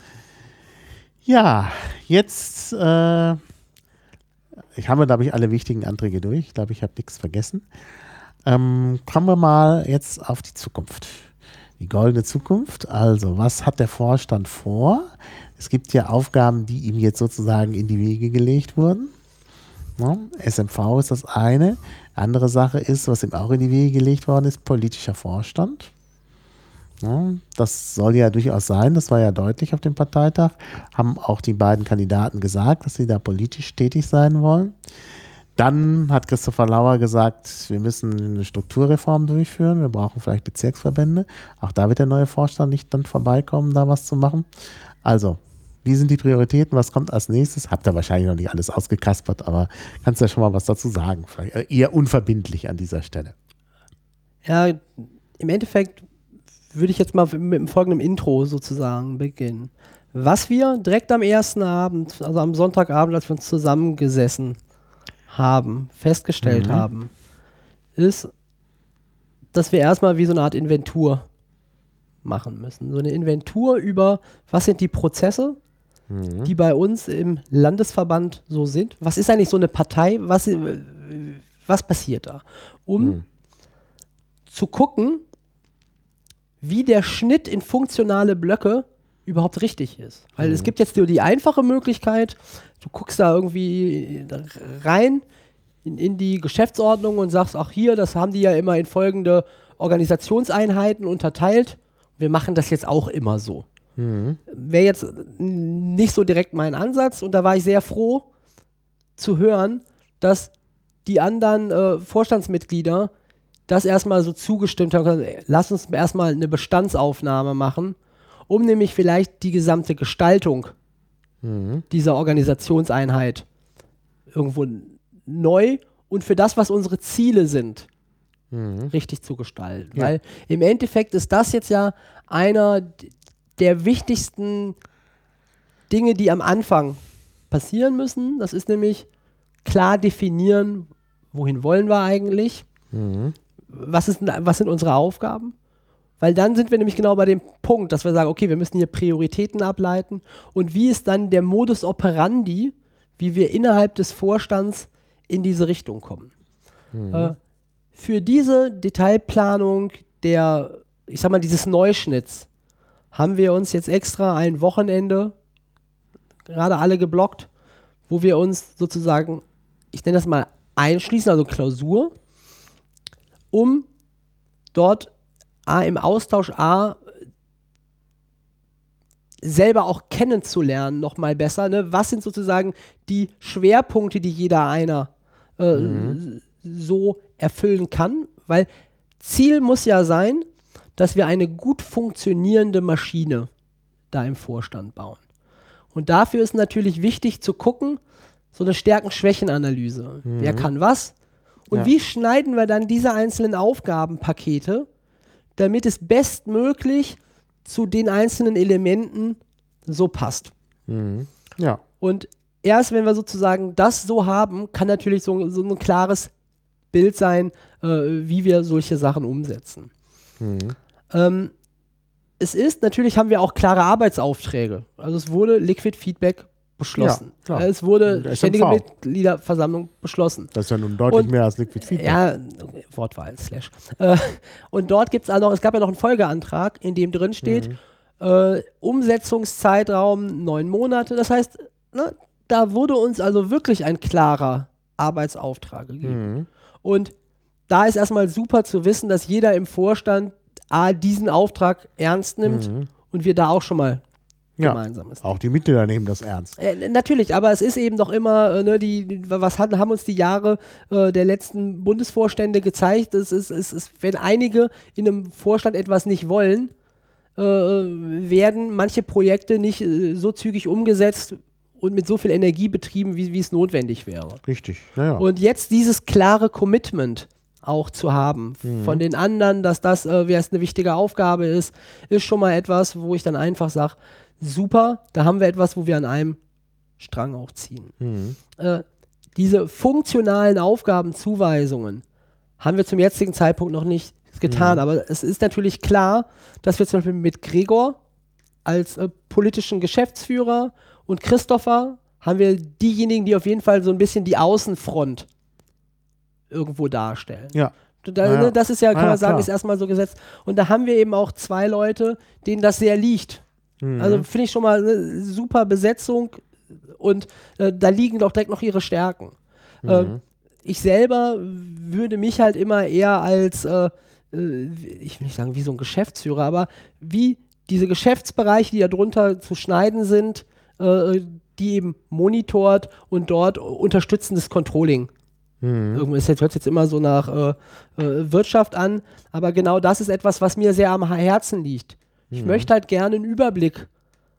Ja, jetzt äh, ich habe, glaube ich, alle wichtigen Anträge durch. Ich glaube, ich habe nichts vergessen. Ähm, kommen wir mal jetzt auf die Zukunft. Die goldene Zukunft. Also, was hat der Vorstand vor? Es gibt ja Aufgaben, die ihm jetzt sozusagen in die Wege gelegt wurden. Ja, S M V ist das eine. Andere Sache ist, was ihm auch in die Wege gelegt worden ist, politischer Vorstand. Ja, das soll ja durchaus sein, das war ja deutlich auf dem Parteitag. Haben auch die beiden Kandidaten gesagt, dass sie da politisch tätig sein wollen. Dann hat Christopher Lauer gesagt, wir müssen eine Strukturreform durchführen, wir brauchen vielleicht Bezirksverbände. Auch da wird der neue Vorstand nicht dann vorbeikommen, da was zu machen. Also, wie sind die Prioritäten? Was kommt als nächstes? Habt ihr wahrscheinlich noch nicht alles ausgekaspert, aber kannst du ja schon mal was dazu sagen? Vielleicht eher unverbindlich an dieser Stelle. Ja, im Endeffekt würde ich jetzt mal mit dem folgenden Intro sozusagen beginnen. Was wir direkt am ersten Abend, also am Sonntagabend, als wir uns zusammengesessen haben, festgestellt Mhm. haben, ist, dass wir erstmal wie so eine Art Inventur machen müssen. So eine Inventur über, was sind die Prozesse, Mhm. die bei uns im Landesverband so sind. Was ist eigentlich so eine Partei? Was, was passiert da? Um Mhm. zu gucken, wie der Schnitt in funktionale Blöcke überhaupt richtig ist. Weil Mhm. es gibt jetzt die, die einfache Möglichkeit, du guckst da irgendwie rein in, in die Geschäftsordnung und sagst, ach hier, das haben die ja immer in folgende Organisationseinheiten unterteilt. Wir machen das jetzt auch immer so. Mhm. Wäre jetzt nicht so direkt mein Ansatz und da war ich sehr froh zu hören, dass die anderen äh, Vorstandsmitglieder das erstmal so zugestimmt haben, lass uns erstmal eine Bestandsaufnahme machen, um nämlich vielleicht die gesamte Gestaltung Mhm. dieser Organisationseinheit irgendwo neu und für das, was unsere Ziele sind, Mhm. richtig zu gestalten. Ja. Weil im Endeffekt ist das jetzt ja einer der wichtigsten Dinge, die am Anfang passieren müssen. Das ist nämlich klar definieren, wohin wollen wir eigentlich, Mhm. was, ist, was sind unsere Aufgaben. Weil dann sind wir nämlich genau bei dem Punkt, dass wir sagen, okay, wir müssen hier Prioritäten ableiten und wie ist dann der Modus operandi, wie wir innerhalb des Vorstands in diese Richtung kommen. Mhm. Äh, für diese Detailplanung der, ich sag mal, dieses Neuschnitts haben wir uns jetzt extra ein Wochenende gerade alle geblockt, wo wir uns sozusagen, ich nenne das mal einschließen, also Klausur, um dort A, im Austausch A selber auch kennenzulernen, noch mal besser. Ne? Was sind sozusagen die Schwerpunkte, die jeder einer äh, Mhm. so erfüllen kann? Weil Ziel muss ja sein, dass wir eine gut funktionierende Maschine da im Vorstand bauen. Und dafür ist natürlich wichtig zu gucken, so eine Stärken-Schwächen-Analyse. Mhm. Wer kann was Und Ja. wie schneiden wir dann diese einzelnen Aufgabenpakete, damit es bestmöglich zu den einzelnen Elementen so passt? Mhm. Ja. Und erst wenn wir sozusagen das so haben, kann natürlich so, so ein klares Bild sein, äh, wie wir solche Sachen umsetzen. Mhm. Ähm, es ist, natürlich haben wir auch klare Arbeitsaufträge. Also es wurde Liquid Feedback beschlossen. Ja, klar. Äh, es wurde Der ständige S M V. Mitgliederversammlung beschlossen. Das ist ja nun deutlich Und- mehr als Liquid Feedback. Ja, Wortwahl, Slash. Äh, und dort gibt es auch noch, es gab ja noch einen Folgeantrag, in dem drin steht, Mhm. äh, Umsetzungszeitraum neun Monate. Das heißt, ne, da wurde uns also wirklich ein klarer Arbeitsauftrag gegeben. Mhm. Und da ist erstmal super zu wissen, dass jeder im Vorstand A, diesen Auftrag ernst nimmt Mhm. und wir da auch schon mal Ja. gemeinsam ist. Auch die Mitglieder nehmen das ernst. Äh, natürlich, aber es ist eben doch immer, äh, ne, die, die, was hatten, haben uns die Jahre äh, der letzten Bundesvorstände gezeigt. Es ist, es ist, wenn einige in einem Vorstand etwas nicht wollen, äh, werden manche Projekte nicht äh, so zügig umgesetzt und mit so viel Energie betrieben, wie, wie es notwendig wäre. Richtig. Naja. Und jetzt dieses klare Commitment auch zu haben Mhm. von den anderen, dass das äh, wer es eine wichtige Aufgabe ist, ist schon mal etwas, wo ich dann einfach sage, super, da haben wir etwas, wo wir an einem Strang auch ziehen. Mhm. Äh, diese funktionalen Aufgabenzuweisungen haben wir zum jetzigen Zeitpunkt noch nicht getan, Mhm. aber es ist natürlich klar, dass wir zum Beispiel mit Gregor als äh, politischen Geschäftsführer und Christopher haben wir diejenigen, die auf jeden Fall so ein bisschen die Außenfront irgendwo darstellen. Ja. Da, Ja, ja. ne, das ist ja, kann Ja, ja, man sagen, klar. ist erstmal so gesetzt. Und da haben wir eben auch zwei Leute, denen das sehr liegt. Mhm. Also finde ich schon mal eine super Besetzung und äh, da liegen doch direkt noch ihre Stärken. Mhm. Ähm, ich selber würde mich halt immer eher als, äh, äh, ich will nicht sagen wie so ein Geschäftsführer, aber wie diese Geschäftsbereiche, die da drunter zu schneiden sind, äh, die eben monitort und dort unterstützendes Controlling. Mhm. Irgendwie, es hört sich jetzt immer so nach äh, äh, Wirtschaft an, aber genau das ist etwas, was mir sehr am Herzen liegt. Ich Mhm. möchte halt gerne einen Überblick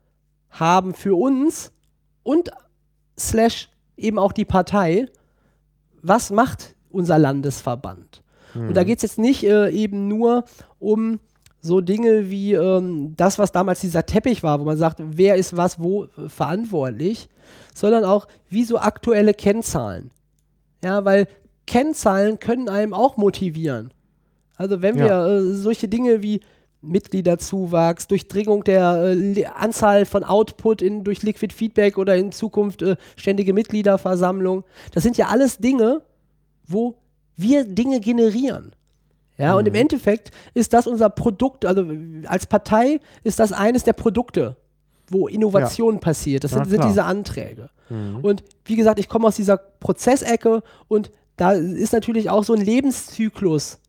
haben für uns und slash eben auch die Partei, was macht unser Landesverband. Und da geht es jetzt nicht äh, eben nur um so Dinge wie ähm, das, was damals dieser Teppich war, wo man sagt, wer ist was wo äh, verantwortlich, sondern auch wie so aktuelle Kennzahlen. Ja, weil Kennzahlen können einem auch motivieren. Also wenn Ja. wir äh, solche Dinge wie Mitgliederzuwachs, Durchdringung der äh, Li- Anzahl von Output in, durch Liquid Feedback oder in Zukunft äh, ständige Mitgliederversammlung, das sind ja alles Dinge, wo wir Dinge generieren. Ja, und im Endeffekt ist das unser Produkt, also als Partei ist das eines der Produkte, wo Innovation passiert. Das Ja, sind, sind klar. diese Anträge. Mhm. Und wie gesagt, ich komme aus dieser Prozessecke und da ist natürlich auch so ein Lebenszyklus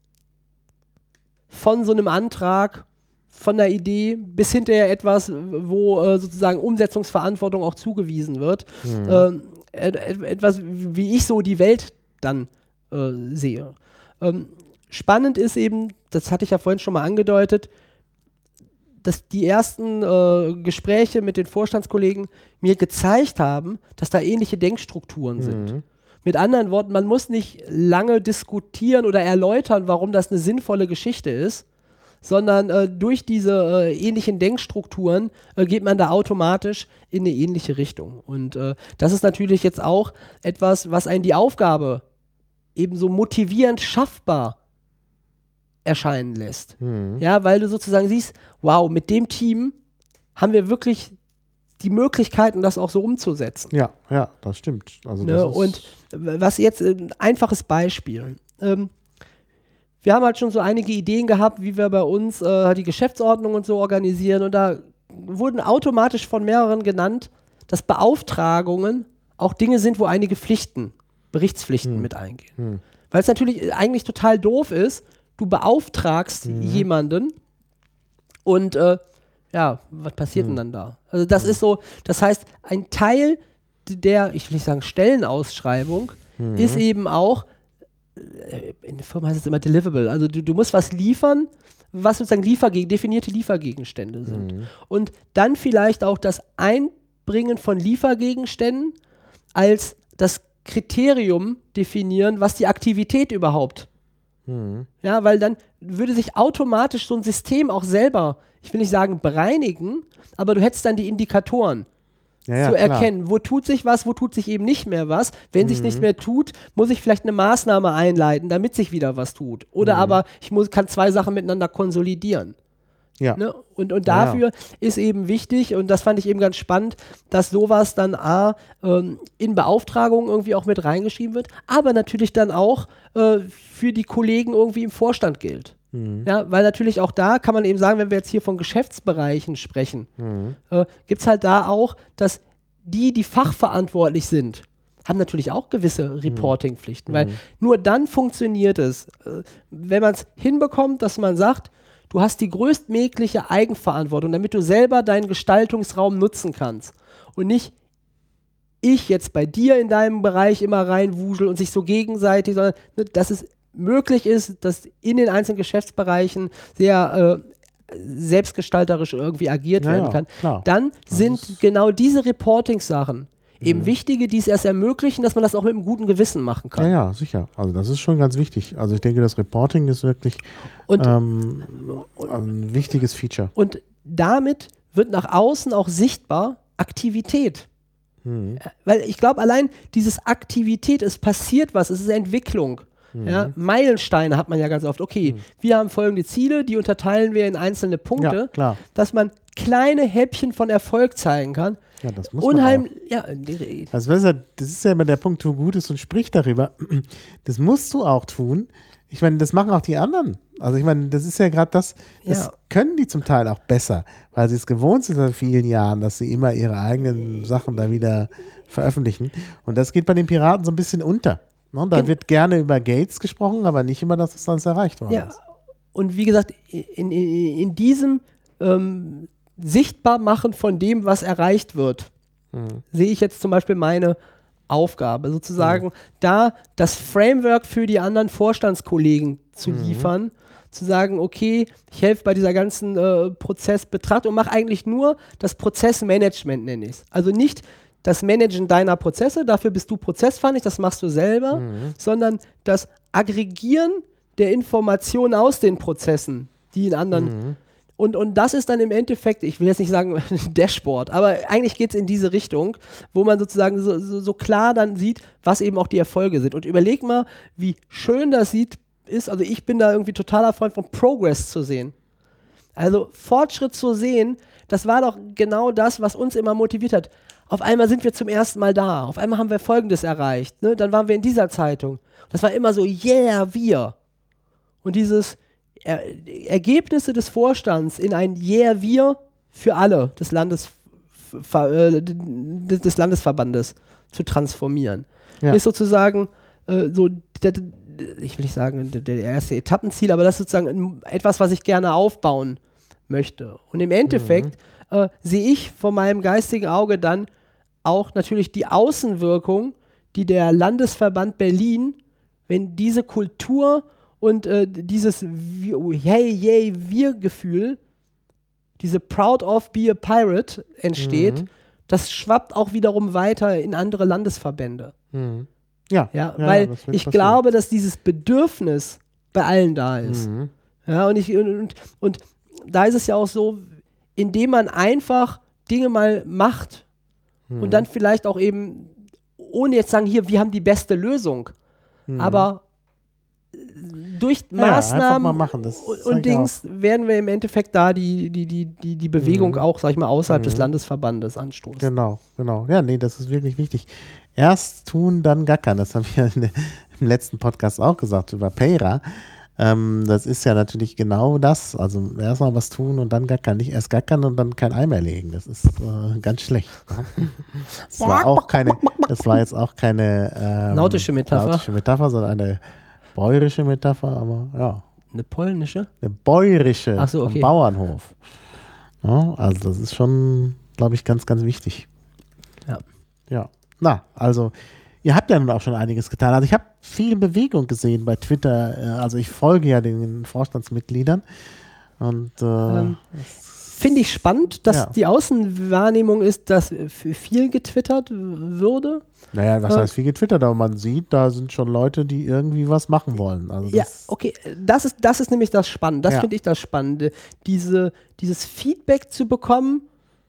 von so einem Antrag, von der Idee bis hinterher etwas, wo äh, sozusagen Umsetzungsverantwortung auch zugewiesen wird. Mhm. Ähm, et et etwas, wie ich so die Welt dann äh, sehe. Ähm, spannend ist eben, das hatte ich ja vorhin schon mal angedeutet, dass die ersten äh, Gespräche mit den Vorstandskollegen mir gezeigt haben, dass da ähnliche Denkstrukturen sind. Mhm. Mit anderen Worten, man muss nicht lange diskutieren oder erläutern, warum das eine sinnvolle Geschichte ist, sondern äh, durch diese äh, ähnlichen Denkstrukturen äh, geht man da automatisch in eine ähnliche Richtung. Und äh, das ist natürlich jetzt auch etwas, was einen die Aufgabe ebenso motivierend schaffbar erscheinen lässt. Mhm. Ja, weil du sozusagen siehst, wow, mit dem Team haben wir wirklich die Möglichkeiten, das auch so umzusetzen. Ja, ja, das stimmt. Also Ne? das ist, Und was jetzt äh, ein einfaches Beispiel. Ähm, wir haben halt schon so einige Ideen gehabt, wie wir bei uns äh, die Geschäftsordnung und so organisieren. Und da wurden automatisch von mehreren genannt, dass Beauftragungen auch Dinge sind, wo einige Pflichten, Berichtspflichten Hm. mit eingehen. Hm. Weil es natürlich eigentlich total doof ist, du beauftragst Mhm. jemanden und äh, ja, was passiert Hm. denn dann da? Also das ist so, das heißt, ein Teil der, ich will nicht sagen Stellenausschreibung, Mhm. ist eben auch, äh, in der Firma heißt es immer Deliverable, also du, du musst was liefern, was sozusagen Liefergeg definierte Liefergegenstände sind. Mhm. Und dann vielleicht auch das Einbringen von Liefergegenständen als das Kriterium definieren, was die Aktivität überhaupt. Mhm. Ja, weil dann würde sich automatisch so ein System auch selber, ich will nicht sagen bereinigen, aber du hättest dann die Indikatoren Ja, ja, zu klar. erkennen, wo tut sich was, wo tut sich eben nicht mehr was. Wenn sich nicht mehr tut, muss ich vielleicht eine Maßnahme einleiten, damit sich wieder was tut. Oder aber ich muss, kann zwei Sachen miteinander konsolidieren. Ja. Ne? Und, und Ja, ja. dafür ist eben wichtig, und das fand ich eben ganz spannend, dass sowas dann A, ähm, in Beauftragungen irgendwie auch mit reingeschrieben wird, aber natürlich dann auch äh, für die Kollegen irgendwie im Vorstand gilt. Mhm. Ja, weil natürlich auch da kann man eben sagen, wenn wir jetzt hier von Geschäftsbereichen sprechen, Mhm. äh, gibt es halt da auch, dass die, die fachverantwortlich sind, haben natürlich auch gewisse Reporting-Pflichten, weil nur dann funktioniert es, äh, wenn man es hinbekommt, dass man sagt, du hast die größtmögliche Eigenverantwortung, damit du selber deinen Gestaltungsraum nutzen kannst und nicht ich jetzt bei dir in deinem Bereich immer reinwusel und sich so gegenseitig, sondern ne, dass es möglich ist, dass in den einzelnen Geschäftsbereichen sehr äh, selbstgestalterisch irgendwie agiert Ja, werden ja, kann. klar. Dann sind genau diese Reporting-Sachen eben wichtige, die es erst ermöglichen, dass man das auch mit einem guten Gewissen machen kann. Ja, ja, sicher. Also das ist schon ganz wichtig. Also ich denke, das Reporting ist wirklich Und, ähm, ein wichtiges Feature. und damit wird nach außen auch sichtbar Aktivität. Mhm. Weil ich glaube, allein dieses Aktivität, es passiert was, es ist Entwicklung. Ja, Meilensteine hat man ja ganz oft. Okay, wir haben folgende Ziele, die unterteilen wir in einzelne Punkte, Ja, klar. dass man kleine Häppchen von Erfolg zeigen kann. Ja, das muss man auch. Unheimlich, ja, die- Also das ist, ja, das ist ja immer der Punkt, tu Gutes und sprich darüber. Das musst du auch tun. Ich meine, das machen auch die anderen. Also ich meine, das ist ja gerade das, das Ja. können die zum Teil auch besser, weil sie es gewohnt sind seit vielen Jahren, dass sie immer ihre eigenen Sachen da wieder veröffentlichen. Und das geht bei den Piraten so ein bisschen unter. Ne? Da Gen- wird gerne über Gates gesprochen, aber nicht immer, dass es sonst erreicht worden ja. ist. Und wie gesagt, in, in, in diesem ähm, Sichtbarmachen von dem, was erreicht wird, sehe ich jetzt zum Beispiel meine Aufgabe, sozusagen da das Framework für die anderen Vorstandskollegen zu liefern, zu sagen, okay, ich helfe bei dieser ganzen äh, Prozessbetrachtung und mache eigentlich nur das Prozessmanagement, nenne ich es. Also nicht das Managen deiner Prozesse, dafür bist du prozessfachlich, das machst du selber, sondern das Aggregieren der Informationen aus den Prozessen, die in anderen Und, und das ist dann im Endeffekt, ich will jetzt nicht sagen Dashboard, aber eigentlich geht es in diese Richtung, wo man sozusagen so, so, so klar dann sieht, was eben auch die Erfolge sind. Und überleg mal, wie schön das sieht, ist, also ich bin da irgendwie totaler Freund von Progress zu sehen. Also Fortschritt zu sehen, das war doch genau das, was uns immer motiviert hat. Auf einmal sind wir zum ersten Mal da, auf einmal haben wir Folgendes erreicht, ne? Dann waren wir in dieser Zeitung. Das war immer so, yeah, wir. Und dieses Er Ergebnisse des Vorstands in ein Yeah, wir für alle des, Landes, äh, des Landesverbandes zu transformieren. Ja. Ist sozusagen äh, so, der, ich will nicht sagen, der, der erste Etappenziel, aber das ist sozusagen etwas, was ich gerne aufbauen möchte. Und im Endeffekt mhm. äh, sehe ich vor meinem geistigen Auge dann auch natürlich die Außenwirkung, die der Landesverband Berlin, wenn diese Kultur und äh, dieses Hey, yay, wir-Gefühl, diese Proud of be a Pirate entsteht, Mhm. das schwappt auch wiederum weiter in andere Landesverbände. Mhm. Ja, Ja, ja, weil das wird ich passieren. glaube, dass dieses Bedürfnis bei allen da ist. Mhm. Ja, und, ich, und, und, und da ist es ja auch so, indem man einfach Dinge mal macht Mhm. und dann vielleicht auch eben, ohne jetzt sagen, hier, wir haben die beste Lösung, Mhm. aber durch Ja, einfach Maßnahmen mal machen, das und, zeigt und Dings werden wir im Endeffekt da die, die, die, die, die Bewegung Mhm. auch, sag ich mal, außerhalb des Mhm. Landesverbandes anstoßen. Genau, genau. Ja, nee, das ist wirklich wichtig. Erst tun, dann gackern. Das haben wir in der, im letzten Podcast auch gesagt über Payra. Ähm, das ist ja natürlich genau das. Also erst mal was tun und dann gackern. Nicht erst gackern und dann kein Ei mehr legen. Das ist äh, ganz schlecht. Das war auch keine, das war jetzt auch keine ähm, Nautische Metapher. nautische Metapher, sondern eine bäuerische Metapher, aber ja. Eine polnische? Eine bäuerische Ach so, okay. vom Bauernhof. Ja, also das ist schon, glaube ich, ganz, ganz wichtig. Ja. Ja. Na, also ihr habt ja nun auch schon einiges getan. Also ich habe viel Bewegung gesehen bei Twitter. Äh, Also ich folge ja den Vorstandsmitgliedern und äh, Ähm, finde ich spannend, dass Ja. die Außenwahrnehmung ist, dass viel getwittert würde. Naja, was Äh, heißt viel getwittert, aber man sieht, da sind schon Leute, die irgendwie was machen wollen. Also Ja, das, okay, das ist, das ist nämlich das Spannende. Das Ja. finde ich das Spannende. Diese, dieses Feedback zu bekommen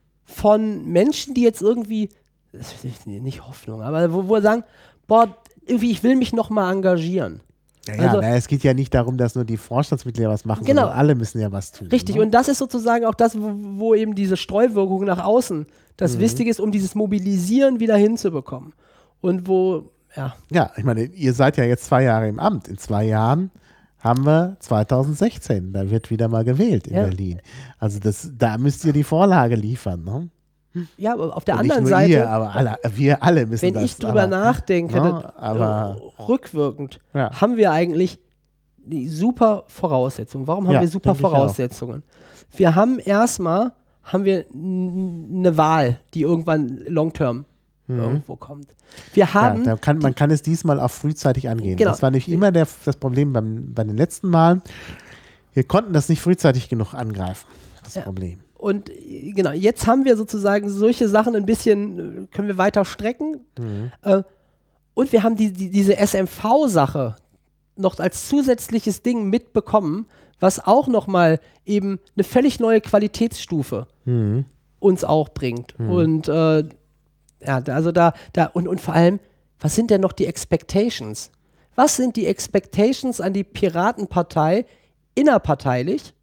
von Menschen, die jetzt irgendwie, das ist nicht Hoffnung, aber wo, wo sagen, boah, irgendwie, ich will mich nochmal engagieren. ja, ja, also- naja, es geht ja nicht darum, dass nur die Vorstandsmitglieder was machen, Genau. sondern alle müssen ja was tun. Richtig, ne? und das ist sozusagen auch das, wo, wo eben diese Streuwirkung nach außen das Mhm. Wichtige ist, um dieses Mobilisieren wieder hinzubekommen. Und wo, ja, Ja, ich meine, ihr seid ja jetzt zwei Jahre im Amt. In zwei Jahren haben wir zweitausendsechzehn. Da wird wieder mal gewählt in Ja. Berlin. Also das, da müsst ihr die Vorlage liefern. Ne? ja, aber auf der Und anderen nicht nur Seite, ihr, aber alle, wir alle müssen wenn das. ich drüber aber, nachdenke, ne, das, aber- äh, rückwirkend, Ja. haben wir eigentlich die super Voraussetzungen. Warum haben Ja, wir super denke ich auch. Voraussetzungen? Wir haben erstmal haben wir n- eine Wahl, die irgendwann long-term irgendwo kommt. Wir Ja, haben da kann, man kann es diesmal auch frühzeitig angehen. Genau. Das war nicht immer der, das Problem beim, bei den letzten Malen. Wir konnten das nicht frühzeitig genug angreifen. Das Ja. Problem. Und äh, genau, jetzt haben wir sozusagen solche Sachen ein bisschen, äh, können wir weiter strecken. Mhm. Äh, und wir haben die, die, diese S M V-Sache noch als zusätzliches Ding mitbekommen, was auch nochmal eben eine völlig neue Qualitätsstufe Mhm. uns auch bringt. Und äh, ja, da- also da, da und, und vor allem, was sind denn noch die Expectations? Was sind die Expectations an die Piratenpartei innerparteilich?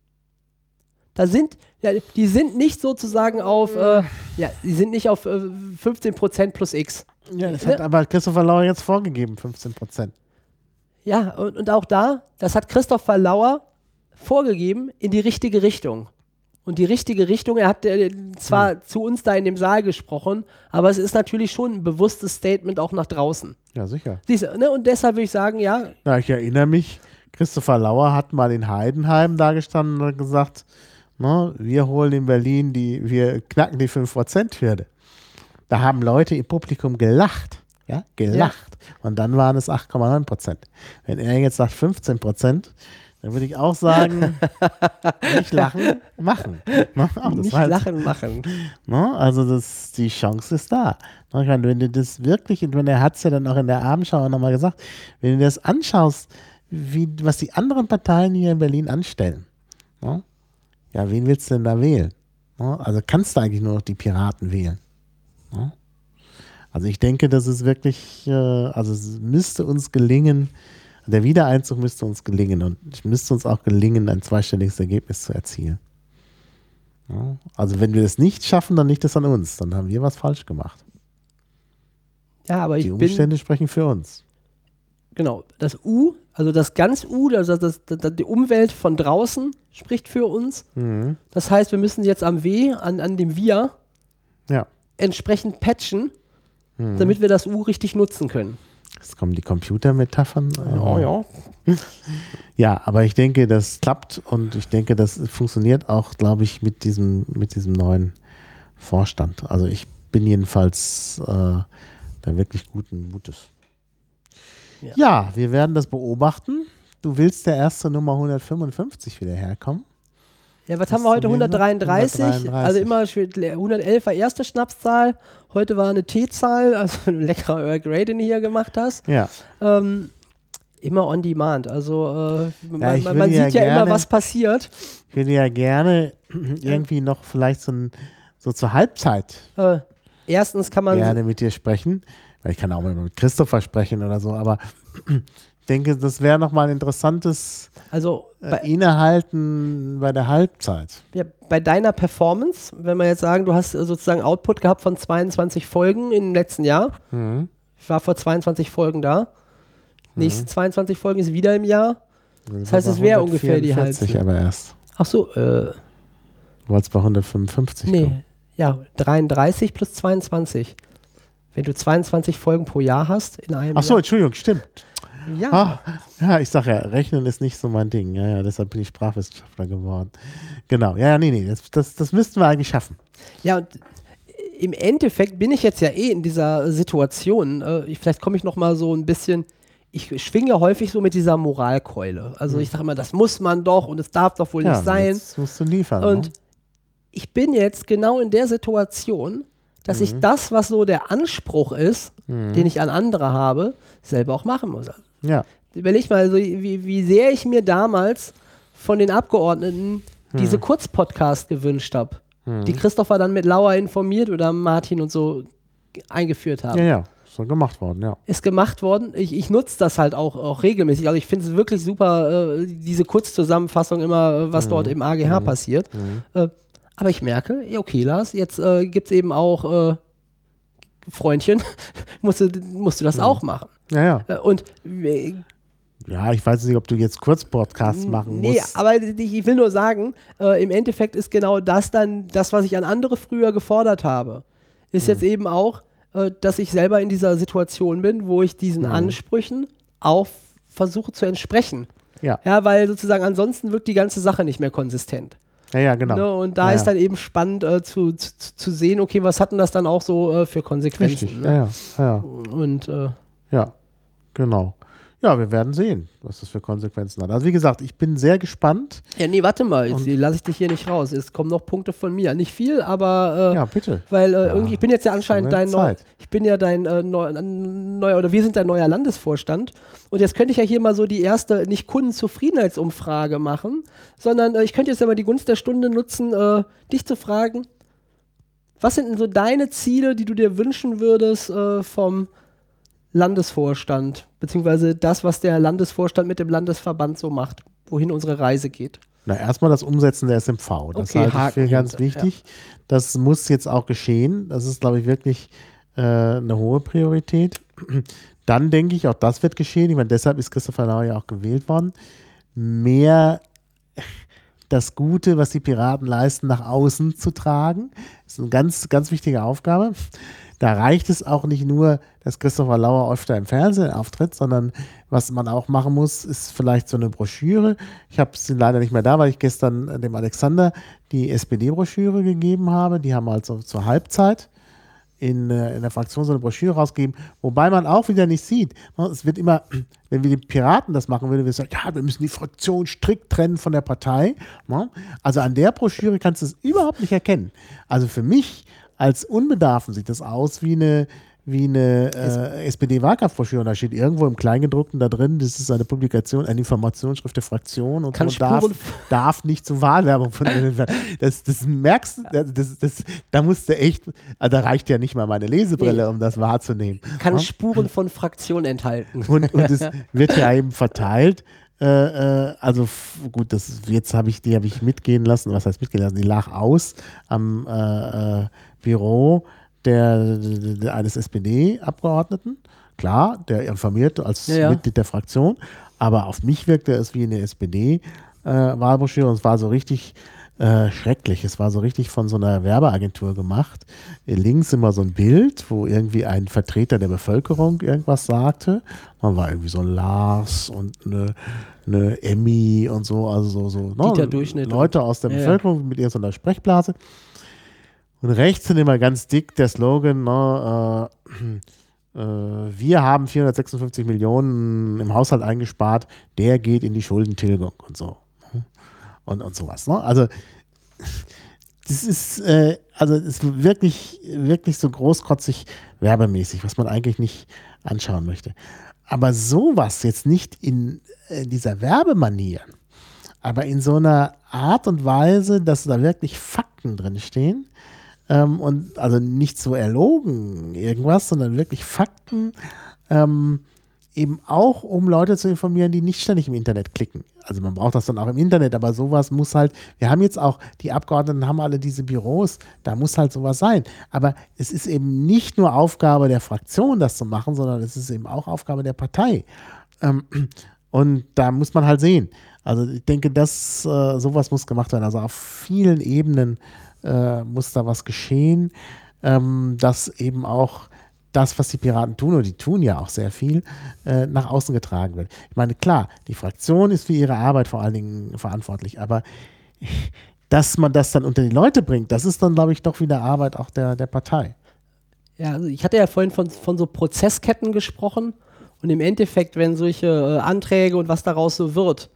Da sind, ja, die sind nicht sozusagen auf, äh, ja, die sind nicht auf äh, fünfzehn Prozent plus X. Ja, das Ne? hat aber Christopher Lauer jetzt vorgegeben, fünfzehn Prozent. Ja, und, und auch da, das hat Christopher Lauer vorgegeben in die richtige Richtung. Und die richtige Richtung, er hat äh, zwar Hm. zu uns da in dem Saal gesprochen, aber es ist natürlich schon ein bewusstes Statement auch nach draußen. Ja, sicher. Siehst du, ne? Und deshalb würde ich sagen, ja, Na, ich erinnere mich, Christopher Lauer hat mal in Heidenheim da gestanden und hat gesagt, ne, wir holen in Berlin die, wir knacken die fünf Prozent Hürde. Da haben Leute im Publikum gelacht. Ja, gelacht. Und dann waren es acht Komma neun Prozent. Wenn er jetzt sagt fünfzehn Prozent, dann würde ich auch sagen, nicht lachen, machen. Ne? Auch das nicht war jetzt- lachen machen. Ne? Also das, die Chance ist da. Ne? Ich meine, wenn du das wirklich, und wenn er hat es ja dann auch in der Abendschau nochmal gesagt, wenn du das anschaust, wie, was die anderen Parteien hier in Berlin anstellen, ne? Ja, wen willst du denn da wählen? Ne? Also kannst du eigentlich nur noch die Piraten wählen. Ne? Also ich denke, das ist wirklich, äh, also es müsste uns gelingen, der Wiedereinzug müsste uns gelingen und es müsste uns auch gelingen, ein zweistelliges Ergebnis zu erzielen. Ja, also wenn wir das nicht schaffen, dann liegt das an uns. Dann haben wir was falsch gemacht. Ja, aber ich Die bin, Umstände sprechen für uns. genau, das U, also das ganz U, also das, das, das, die Umwelt von draußen spricht für uns. Mhm. Das heißt, wir müssen jetzt am W, an, an dem Wir, Ja. entsprechend patchen, Mhm. damit wir das U richtig nutzen können. Jetzt kommen die Computermetaphern. Ja, ja. Ja, aber ich denke, das klappt und ich denke, das funktioniert auch, glaube ich, mit diesem, mit diesem neuen Vorstand. Also ich bin jedenfalls äh, da wirklich guten Mutes. Ja. Ja. wir werden das beobachten. Du willst der erste Nummer hundertfünfundfünfzig wieder herkommen. Ja, was Was haben wir heute? zu lesen? hundertdreiunddreißig. hundertdreiunddreißig. Also immer schön- hundertelf war erste Schnapszahl. Heute war eine T-Zahl, also ein leckerer Earl Grey, den du hier gemacht hast. Ja. Ähm, immer on demand. Also äh, man, ich man, würde man ja sieht ja gerne- immer, was passiert. Ich würde ja gerne irgendwie noch vielleicht so, ein, so zur Halbzeit Äh, erstens kann man gerne mit dir sprechen. Weil ich kann auch mal mit Christopher sprechen oder so, aber ich denke, das wäre nochmal ein interessantes also bei, äh, Innehalten bei der Halbzeit. ja, bei deiner Performance, wenn wir jetzt sagen, du hast äh, sozusagen Output gehabt von zweiundzwanzig Folgen im letzten Jahr. Mhm. Ich war vor zweiundzwanzig Folgen da. Nächste zweiundzwanzig Folgen ist wieder im Jahr. Das heißt, es wäre ungefähr die hundertvierundvierzig Halbzeit. aber erst. Ach so, äh, Du wolltest bei hundertfünfundfünfzig kommen. nee. Ja, dreiunddreißig plus zweiundzwanzig. Wenn du zweiundzwanzig Folgen pro Jahr hast in einem Ach so, Jahr. Entschuldigung, stimmt. Ja. Ah, ja, ich sage ja, Rechnen ist nicht so mein Ding. Ja, ja, deshalb bin ich Sprachwissenschaftler geworden. Genau, ja, ja, nee, nee, das, das, das müssten wir eigentlich schaffen. Ja, und im Endeffekt bin ich jetzt ja eh in dieser Situation. Äh, ich, vielleicht komme ich noch mal so ein bisschen. Ich schwinge häufig so mit dieser Moralkeule. Also ich sage immer, das muss man doch und es darf doch wohl Ja, nicht sein. jetzt musst du liefern. Und ne? ich bin jetzt genau in der Situation, dass mhm. ich das, was so der Anspruch ist, mhm. den ich an andere habe, selber auch machen muss. Ja. Überleg mal, also wie, wie sehr ich mir damals von den Abgeordneten mhm. diese Kurzpodcast gewünscht habe, mhm. die Christopher dann mit Lauer informiert oder Martin und so eingeführt haben. Ja, ja, ist so gemacht worden, ja. Ist gemacht worden. Ich, ich nutze das halt auch, auch regelmäßig. Also ich finde es wirklich super, äh, diese Kurzzusammenfassung immer, was mhm. dort im A G H mhm. passiert. Mhm. Äh, aber ich merke, ja, okay, Lars, jetzt äh, gibt es eben auch äh, Freundchen, musst, du, musst du das mhm. auch machen. Ja, ja. Äh, und äh, ja, ich weiß nicht, ob du jetzt Kurzpodcasts machen nee, musst. Nee, aber ich will nur sagen, äh, im Endeffekt ist genau das dann, das, was ich an andere früher gefordert habe, ist mhm. jetzt eben auch, äh, dass ich selber in dieser Situation bin, wo ich diesen mhm. Ansprüchen auch versuche zu entsprechen. Ja. Ja, weil sozusagen ansonsten wirkt die ganze Sache nicht mehr konsistent. Ja, ja, genau. Ne? Und da ja, ist ja. dann eben spannend äh, zu, zu, zu sehen, okay, was hat denn das dann auch so äh, für Konsequenzen? Richtig, Ne? ja, ja, ja. Und, äh, ja, genau. Ja, wir werden sehen, was das für Konsequenzen hat. Also wie gesagt, ich bin sehr gespannt. Ja, nee, warte mal, jetzt lasse ich dich hier nicht raus. Es kommen noch Punkte von mir. Nicht viel, aber äh, ja, bitte. Weil äh, ja, irgendwie, ich bin jetzt ja anscheinend dein neuer, ich bin ja dein äh, neuer, neu, oder wir sind dein neuer Landesvorstand. Und jetzt könnte ich ja hier mal so die erste, nicht Kundenzufriedenheitsumfrage machen, sondern äh, ich könnte jetzt ja mal die Gunst der Stunde nutzen, äh, dich zu fragen, was sind denn so deine Ziele, die du dir wünschen würdest äh, vom Landesvorstand, beziehungsweise das, was der Landesvorstand mit dem Landesverband so macht, wohin unsere Reise geht? Na, erstmal das Umsetzen der S M V. Das okay, halte ich für ganz hinter, wichtig. Ja. Das muss jetzt auch geschehen. Das ist, glaube ich, wirklich äh, eine hohe Priorität. Dann denke ich, auch das wird geschehen. Ich meine, deshalb ist Christopher Lauer ja auch gewählt worden. Mehr das Gute, was die Piraten leisten, nach außen zu tragen. Das ist eine ganz, ganz wichtige Aufgabe. Da reicht es auch nicht nur, dass Christopher Lauer öfter im Fernsehen auftritt, sondern was man auch machen muss, ist vielleicht so eine Broschüre. Ich habe sie leider nicht mehr da, weil ich gestern dem Alexander die S P D-Broschüre gegeben habe. Die haben also zur Halbzeit in, in der Fraktion so eine Broschüre rausgegeben, wobei man auch wieder nicht sieht. Es wird immer, wenn wir die Piraten das machen würden, wir sagen, ja, wir müssen die Fraktion strikt trennen von der Partei. Also an der Broschüre kannst du es überhaupt nicht erkennen. Also für mich als Unbedarfen sieht das aus wie eine, wie eine äh, S P D-Wahlkampfbroschüre. Und da steht irgendwo im Kleingedruckten da drin, das ist eine Publikation, eine Informationsschrift der Fraktion und Kann so darf, darf nicht zur Wahlwerbung von werden. Das, das merkst du, das, das, da musst du echt, also da reicht ja nicht mal meine Lesebrille, nee. um das wahrzunehmen. Kann ja? Spuren von Fraktion enthalten. Und, und es wird ja eben verteilt. Äh, äh, also f- gut, das jetzt habe ich die habe ich mitgehen lassen. Was heißt mitgehen lassen? Die lag aus am äh, äh, Büro der, der, eines S P D-Abgeordneten. Klar, der informiert als ja, ja. Mitglied der Fraktion, aber auf mich wirkte es wie eine S P D-Wahlbroschüre äh, und es war so richtig äh, schrecklich. Es war so richtig von so einer Werbeagentur gemacht. Links immer so ein Bild, wo irgendwie ein Vertreter der Bevölkerung irgendwas sagte. Man war irgendwie so ein Lars und eine, eine Emmy und so, also so, so ne? Leute aus der ja, Bevölkerung ja. mit irgendeiner Sprechblase. Und rechts sind immer ganz dick der Slogan, ne, äh, äh, wir haben vierhundertsechsundfünfzig Millionen im Haushalt eingespart, der geht in die Schuldentilgung und so. Und, und sowas. Ne? Also das ist, äh, also das ist wirklich, wirklich so großkotzig werbemäßig, was man eigentlich nicht anschauen möchte. Aber sowas jetzt nicht in äh, dieser Werbemanier, aber in so einer Art und Weise, dass da wirklich Fakten drin stehen, ähm, und also nicht so erlogen irgendwas, sondern wirklich Fakten, ähm, eben auch, um Leute zu informieren, die nicht ständig im Internet klicken. Also man braucht das dann auch im Internet, aber sowas muss halt, wir haben jetzt auch, die Abgeordneten haben alle diese Büros, da muss halt sowas sein. Aber es ist eben nicht nur Aufgabe der Fraktion, das zu machen, sondern es ist eben auch Aufgabe der Partei. Ähm, und da muss man halt sehen. Also ich denke, dass äh, sowas muss gemacht werden. Also auf vielen Ebenen äh, muss da was geschehen, ähm, dass eben auch das, was die Piraten tun, und die tun ja auch sehr viel, äh, nach außen getragen wird. Ich meine, klar, die Fraktion ist für ihre Arbeit vor allen Dingen verantwortlich, aber dass man das dann unter die Leute bringt, das ist dann, glaube ich, doch wieder Arbeit auch der, der Partei. Ja, also ich hatte ja vorhin von, von so Prozessketten gesprochen und im Endeffekt, wenn solche äh, Anträge und was daraus so wird,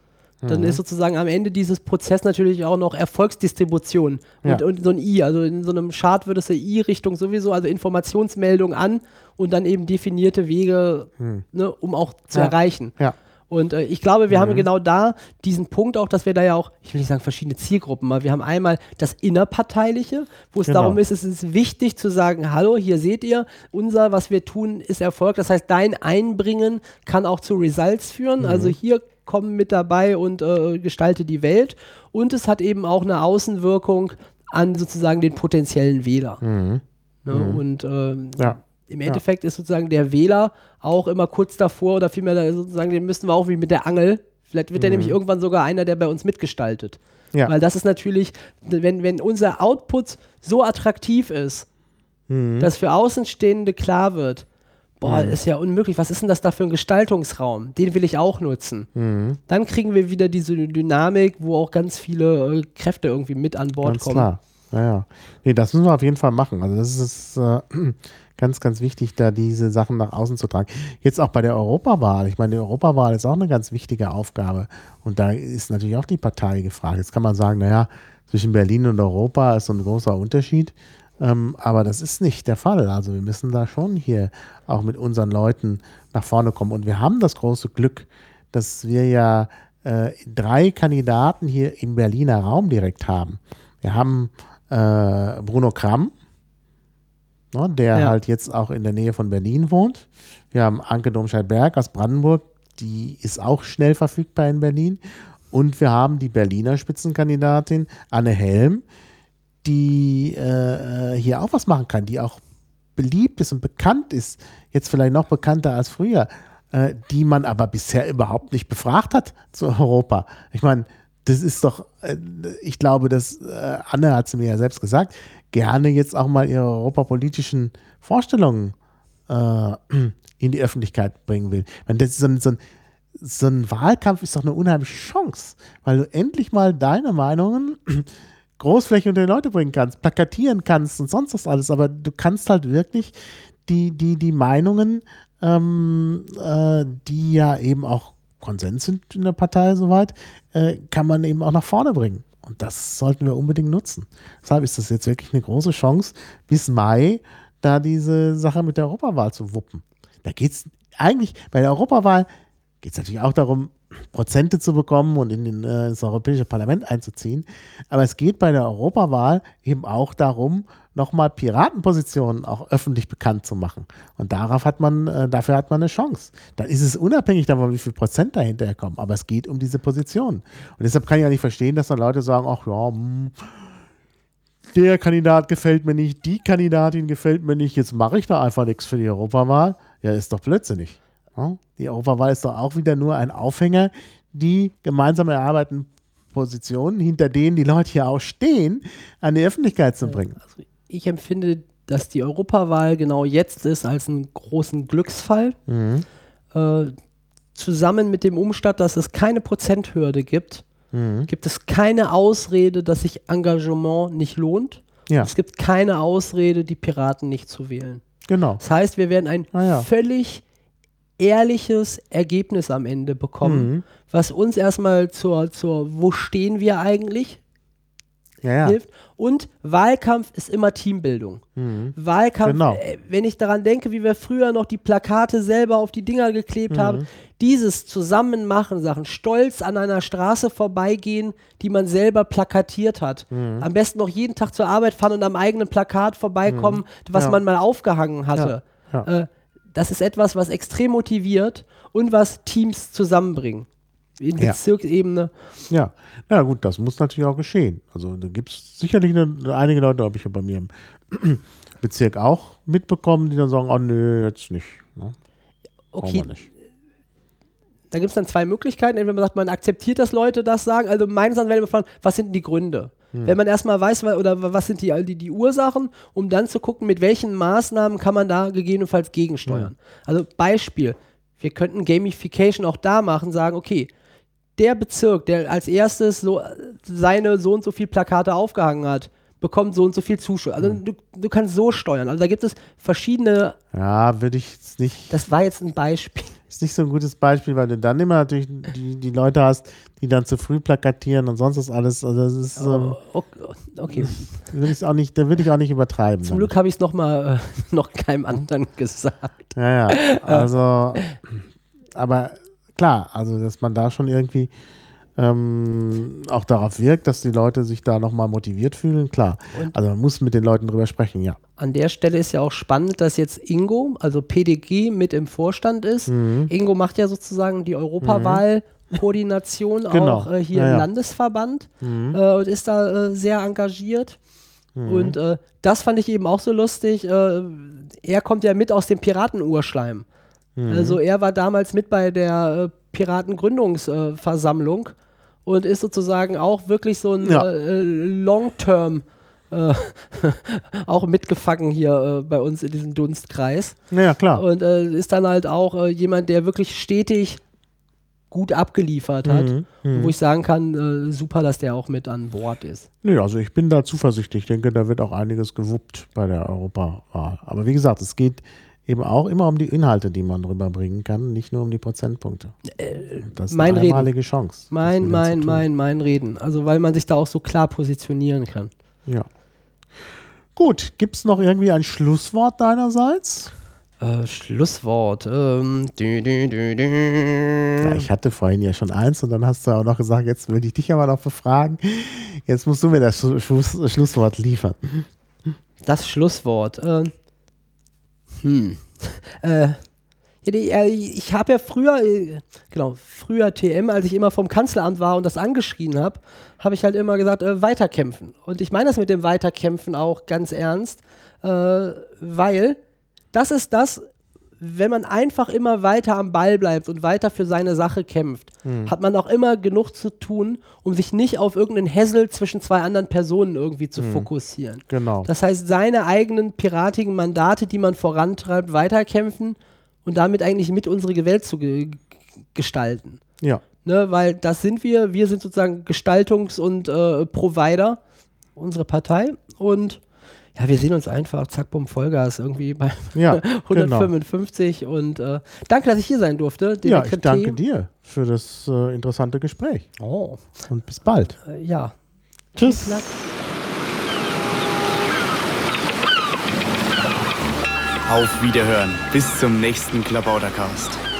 dann Mhm. ist sozusagen am Ende dieses Prozess natürlich auch noch Erfolgsdistribution und, Ja. und so ein I. Also in so einem Chart würde es eine I-Richtung sowieso, also Informationsmeldung an und dann eben definierte Wege, Mhm. ne, um auch zu Ja. erreichen. Ja. Und äh, ich glaube, wir Mhm. haben genau da diesen Punkt auch, dass wir da ja auch, ich will nicht sagen verschiedene Zielgruppen, aber wir haben einmal das Innerparteiliche, wo es Genau. darum ist, es ist wichtig zu sagen, hallo, hier seht ihr, unser, was wir tun, ist Erfolg. Das heißt, dein Einbringen kann auch zu Results führen. Mhm. Also hier komm mit dabei und äh, gestalte die Welt. Und es hat eben auch eine Außenwirkung an sozusagen den potenziellen Wähler. Mhm. Ne? Mhm. Und ähm, Ja. im Endeffekt ist sozusagen der Wähler auch immer kurz davor oder vielmehr da sozusagen, den müssten wir auch wie mit der Angel, vielleicht wird der nämlich irgendwann sogar einer, der bei uns mitgestaltet. Ja. Weil das ist natürlich, wenn, wenn unser Output so attraktiv ist, Mhm. dass für Außenstehende klar wird, boah, Mhm. ist ja unmöglich, was ist denn das da für ein Gestaltungsraum? Den will ich auch nutzen. Mhm. Dann kriegen wir wieder diese Dynamik, wo auch ganz viele äh, Kräfte irgendwie mit an Bord Ganz kommen. klar. Ja, ja. Nee, das müssen wir auf jeden Fall machen. Also das ist äh, ganz, ganz wichtig, da diese Sachen nach außen zu tragen. Jetzt auch bei der Europawahl. Ich meine, die Europawahl ist auch eine ganz wichtige Aufgabe. Und da ist natürlich auch die Partei gefragt. Jetzt kann man sagen, naja, zwischen Berlin und Europa ist so ein großer Unterschied. Ähm, aber das ist nicht der Fall. Also wir müssen da schon hier auch mit unseren Leuten nach vorne kommen. Und wir haben das große Glück, dass wir ja äh, drei Kandidaten hier im Berliner Raum direkt haben. Wir haben äh, Bruno Kramm, ne, der Ja. halt jetzt auch in der Nähe von Berlin wohnt. Wir haben Anke Domscheit-Berg aus Brandenburg, die ist auch schnell verfügbar in Berlin. Und wir haben die Berliner Spitzenkandidatin Anne Helm, die äh, hier auch was machen kann, die auch beliebt ist und bekannt ist, jetzt vielleicht noch bekannter als früher, äh, die man aber bisher überhaupt nicht befragt hat zu Europa. Ich meine, das ist doch, äh, ich glaube, dass äh, Anne hat es mir ja selbst gesagt, gerne jetzt auch mal ihre europapolitischen Vorstellungen äh, in die Öffentlichkeit bringen will. Ich meine, das ist so ein, so ein so ein Wahlkampf ist doch eine unheimliche Chance, weil du endlich mal deine Meinungen großflächig unter die Leute bringen kannst, plakatieren kannst und sonst was alles, aber du kannst halt wirklich die, die, die Meinungen, ähm, äh, die ja eben auch Konsens sind in der Partei soweit, äh, kann man eben auch nach vorne bringen. Und das sollten wir unbedingt nutzen. Deshalb ist das jetzt wirklich eine große Chance, bis Mai da diese Sache mit der Europawahl zu wuppen. Da geht es eigentlich, bei der Europawahl geht es natürlich auch darum, Prozente zu bekommen und in den, äh, ins Europäische Parlament einzuziehen. Aber es geht bei der Europawahl eben auch darum, nochmal Piratenpositionen auch öffentlich bekannt zu machen. Und darauf hat man, äh, dafür hat man eine Chance. Dann ist es unabhängig davon, wie viel Prozent dahinter kommen. Aber es geht um diese Positionen. Und deshalb kann ich auch nicht verstehen, dass dann Leute sagen, ach ja, mh, der Kandidat gefällt mir nicht, die Kandidatin gefällt mir nicht, jetzt mache ich da einfach nichts für die Europawahl. Ja, ist doch blödsinnig. Ja? Die Europawahl ist doch auch wieder nur ein Aufhänger, die gemeinsam erarbeiteten Positionen, hinter denen die Leute hier auch stehen, an die Öffentlichkeit zu bringen. Also ich empfinde, dass die Europawahl genau jetzt ist als einen großen Glücksfall. Mhm. Äh, zusammen mit dem Umstand, dass es keine Prozenthürde gibt, Mhm. gibt es keine Ausrede, dass sich Engagement nicht lohnt. Ja, Es gibt keine Ausrede, die Piraten nicht zu wählen. genau. Das heißt, wir werden ein Ah, ja. völlig ehrliches Ergebnis am Ende bekommen, Mhm. was uns erstmal zur, zur wo stehen wir eigentlich Ja, ja. hilft. Und Wahlkampf ist immer Teambildung. Mhm. Wahlkampf, Genau. äh, wenn ich daran denke, wie wir früher noch die Plakate selber auf die Dinger geklebt Mhm. haben, dieses Zusammenmachen, Sachen, stolz an einer Straße vorbeigehen, die man selber plakatiert hat. Mhm. Am besten noch jeden Tag zur Arbeit fahren und am eigenen Plakat vorbeikommen, was Ja. man mal aufgehangen hatte. Ja. Ja. Äh, das ist etwas, was extrem motiviert und was Teams zusammenbringen. In Ja. Bezirksebene. Ja, na gut, das muss natürlich auch geschehen. Also da gibt es sicherlich eine, einige Leute, habe ich ja bei mir im Bezirk auch mitbekommen, die dann sagen, oh nö, jetzt nicht. Ne? Brauchen Okay, wir nicht. da gibt es dann zwei Möglichkeiten. Entweder man sagt, man akzeptiert, dass Leute das sagen. Also meines Erachtens werden wir fragen, was sind denn die Gründe? Hm. Wenn man erstmal weiß, wa- oder was sind die, die, die Ursachen, um dann zu gucken, mit welchen Maßnahmen kann man da gegebenenfalls gegensteuern. Hm. Also Beispiel, wir könnten Gamification auch da machen, sagen, okay, der Bezirk, der als erstes so seine so und so viel Plakate aufgehangen hat, bekommt so und so viel Zuschuss. Also du, du kannst so steuern. Also da gibt es verschiedene. Ja, würde ich jetzt nicht. Das war jetzt ein Beispiel. Ist nicht so ein gutes Beispiel, weil du dann immer natürlich die, die Leute hast, die dann zu früh plakatieren und sonst was alles. Also das ist, ähm, Oh, okay. will ich's auch nicht, da würde ich auch nicht übertreiben. Zum Glück habe ich es noch mal äh, noch keinem anderen gesagt. Ja, ja. Also, aber klar, also dass man da schon irgendwie ähm, auch darauf wirkt, dass die Leute sich da nochmal motiviert fühlen, klar. Und also man muss mit den Leuten drüber sprechen, ja. An der Stelle ist ja auch spannend, dass jetzt Ingo, also P D G, mit im Vorstand ist. Mhm. Ingo macht ja sozusagen die Europawahlkoordination Genau. auch äh, hier Ja, im ja. Landesverband Mhm. äh, und ist da äh, sehr engagiert. Und äh, das fand ich eben auch so lustig. Äh, er kommt ja mit aus dem Piratenurschleim. Mhm. Also er war damals mit bei der äh, Piratengründungsversammlung und ist sozusagen auch wirklich so ein Ja. äh, Long-Term äh, auch mitgefangen hier äh, bei uns in diesem Dunstkreis. Ja, klar. Und äh, ist dann halt auch äh, jemand, der wirklich stetig gut abgeliefert hat. Mhm. Mhm. Wo ich sagen kann, äh, super, dass der auch mit an Bord ist. Nee, also ich bin da zuversichtlich. Ich denke, da wird auch einiges gewuppt bei der Europawahl. Aber wie gesagt, es geht eben auch immer um die Inhalte, die man rüberbringen kann, nicht nur um die Prozentpunkte. Das ist mein eine Reden. einmalige Chance. das Mein, wieder mein, zu tun. mein, mein Reden. Also weil man sich da auch so klar positionieren kann. Ja. Gut, gibt es noch irgendwie ein Schlusswort deinerseits? Äh, Schlusswort. Ähm, dü, dü, dü, dü. Ja, ich hatte vorhin ja schon eins und dann hast du auch noch gesagt, jetzt will ich dich aber noch befragen. Jetzt musst du mir das Schlu- Schluss, Schlusswort liefern. Das Schlusswort. Äh, hm. äh, ja, die, äh, ich habe ja früher, äh, genau, früher T M, als ich immer vom Kanzleramt war und das angeschrien habe, habe ich halt immer gesagt, äh, weiterkämpfen. Und ich meine das mit dem Weiterkämpfen auch ganz ernst, äh, weil das ist das, wenn man einfach immer weiter am Ball bleibt und weiter für seine Sache kämpft, Hm. hat man auch immer genug zu tun, um sich nicht auf irgendeinen Hassel zwischen zwei anderen Personen irgendwie zu fokussieren. Genau. Das heißt, seine eigenen piratigen Mandate, die man vorantreibt, weiterkämpfen und damit eigentlich mit unsere Welt zu ge gestalten. Ja. Ne, weil das sind wir, wir sind sozusagen Gestaltungs- und äh, Provider, unsere Partei. Und ja, wir sehen uns einfach, zack, bumm, Vollgas irgendwie bei Ja, genau. hundertfünfundfünfzig. Und äh, danke, dass ich hier sein durfte. Ja, ich Demokratie. danke dir für das äh, interessante Gespräch. Oh, Und bis bald. äh, ja. Tschüss. Dank. Auf Wiederhören. Bis zum nächsten Klabautercast.